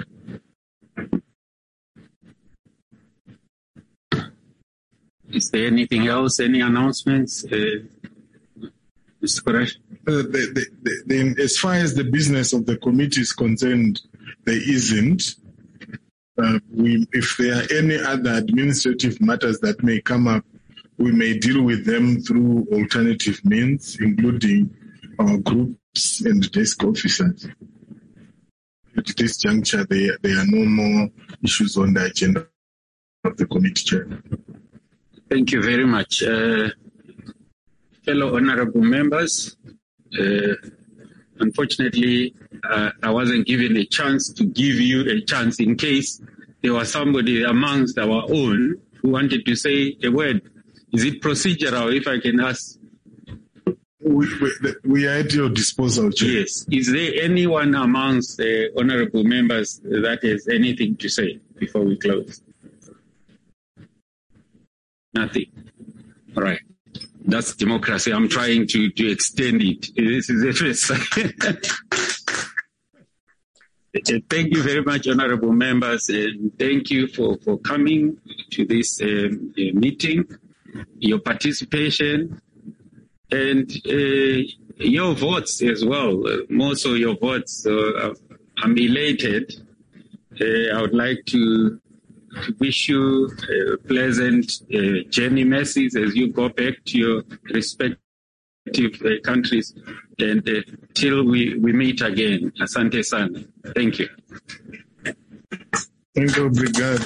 S7: Is there anything else? Any announcements, Mr. Koresh?
S11: As far as the business of the committee is concerned, there isn't. If there are any other administrative matters that may come up, we may deal with them through alternative means, including our groups and desk officers. At this juncture, there are no more issues on the agenda of the committee, Chair.
S7: Thank you very much. Fellow honorable members, unfortunately, I wasn't given a chance to give you a chance in case there was somebody amongst our own who wanted to say a word. Is it procedural, if I can ask?
S11: We are at your disposal, Chair.
S7: Yes. Is there anyone amongst the honorable members that has anything to say before we close? Nothing. All right. That's democracy. I'm trying to extend it. This is the first. Thank you very much, honorable members, and thank you for coming to this meeting, your participation, and your votes as well. More so your votes. So I'm elated. I would like to wish you a pleasant journey, mercies, as you go back to your respective countries, and till we meet again. Asante sana. Thank you.
S11: Thank you, obrigado.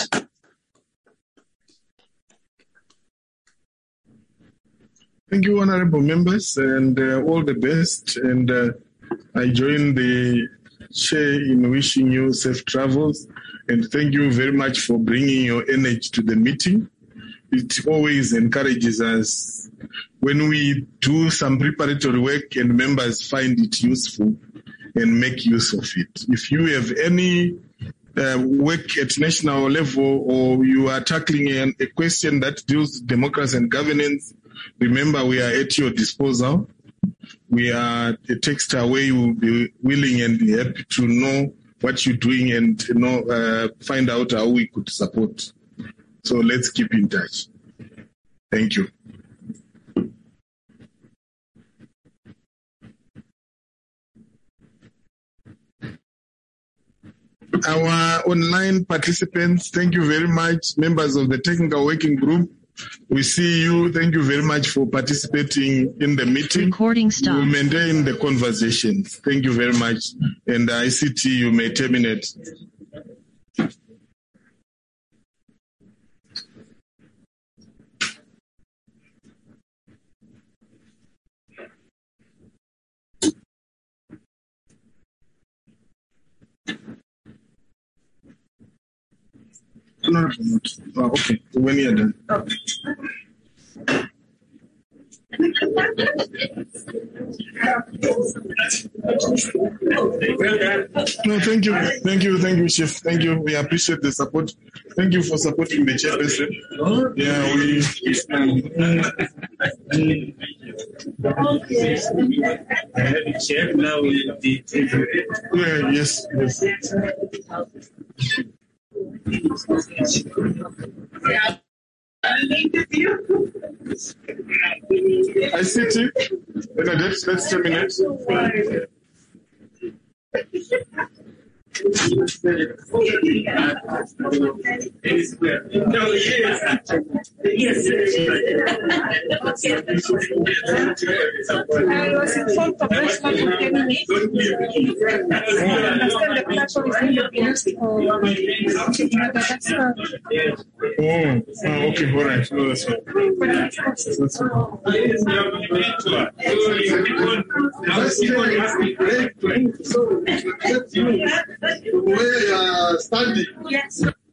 S11: Thank you, honorable members, and all the best. And I join the chair in wishing you safe travels. And thank you very much for bringing your energy to the meeting. It always encourages us when we do some preparatory work and members find it useful and make use of it. If you have any work at national level, or you are tackling a question that deals with democracy and governance, remember we are at your disposal. We are a text away. We will be willing and happy to know what you're doing and find out how we could support. So let's keep in touch. Thank you. Our online participants, thank you very much. Members of the Technical Working Group, we see you. Thank you very much for participating in the meeting.
S18: Recording stop.
S11: We'll maintain the conversations. Thank you very much. And ICT, you may terminate. No. Oh, okay. When you're done. Okay. No, thank you, Chief. Thank you. We appreciate the support. Thank you for supporting the chairperson. Yeah,
S7: Chair, now
S11: yes. I see Chief. Let's terminate.
S2: I was informed professionally for 10 minutes. I understand the platform is being used for Madagascar.
S11: Okay, all right. No, that's fine. Standing.
S2: Yes.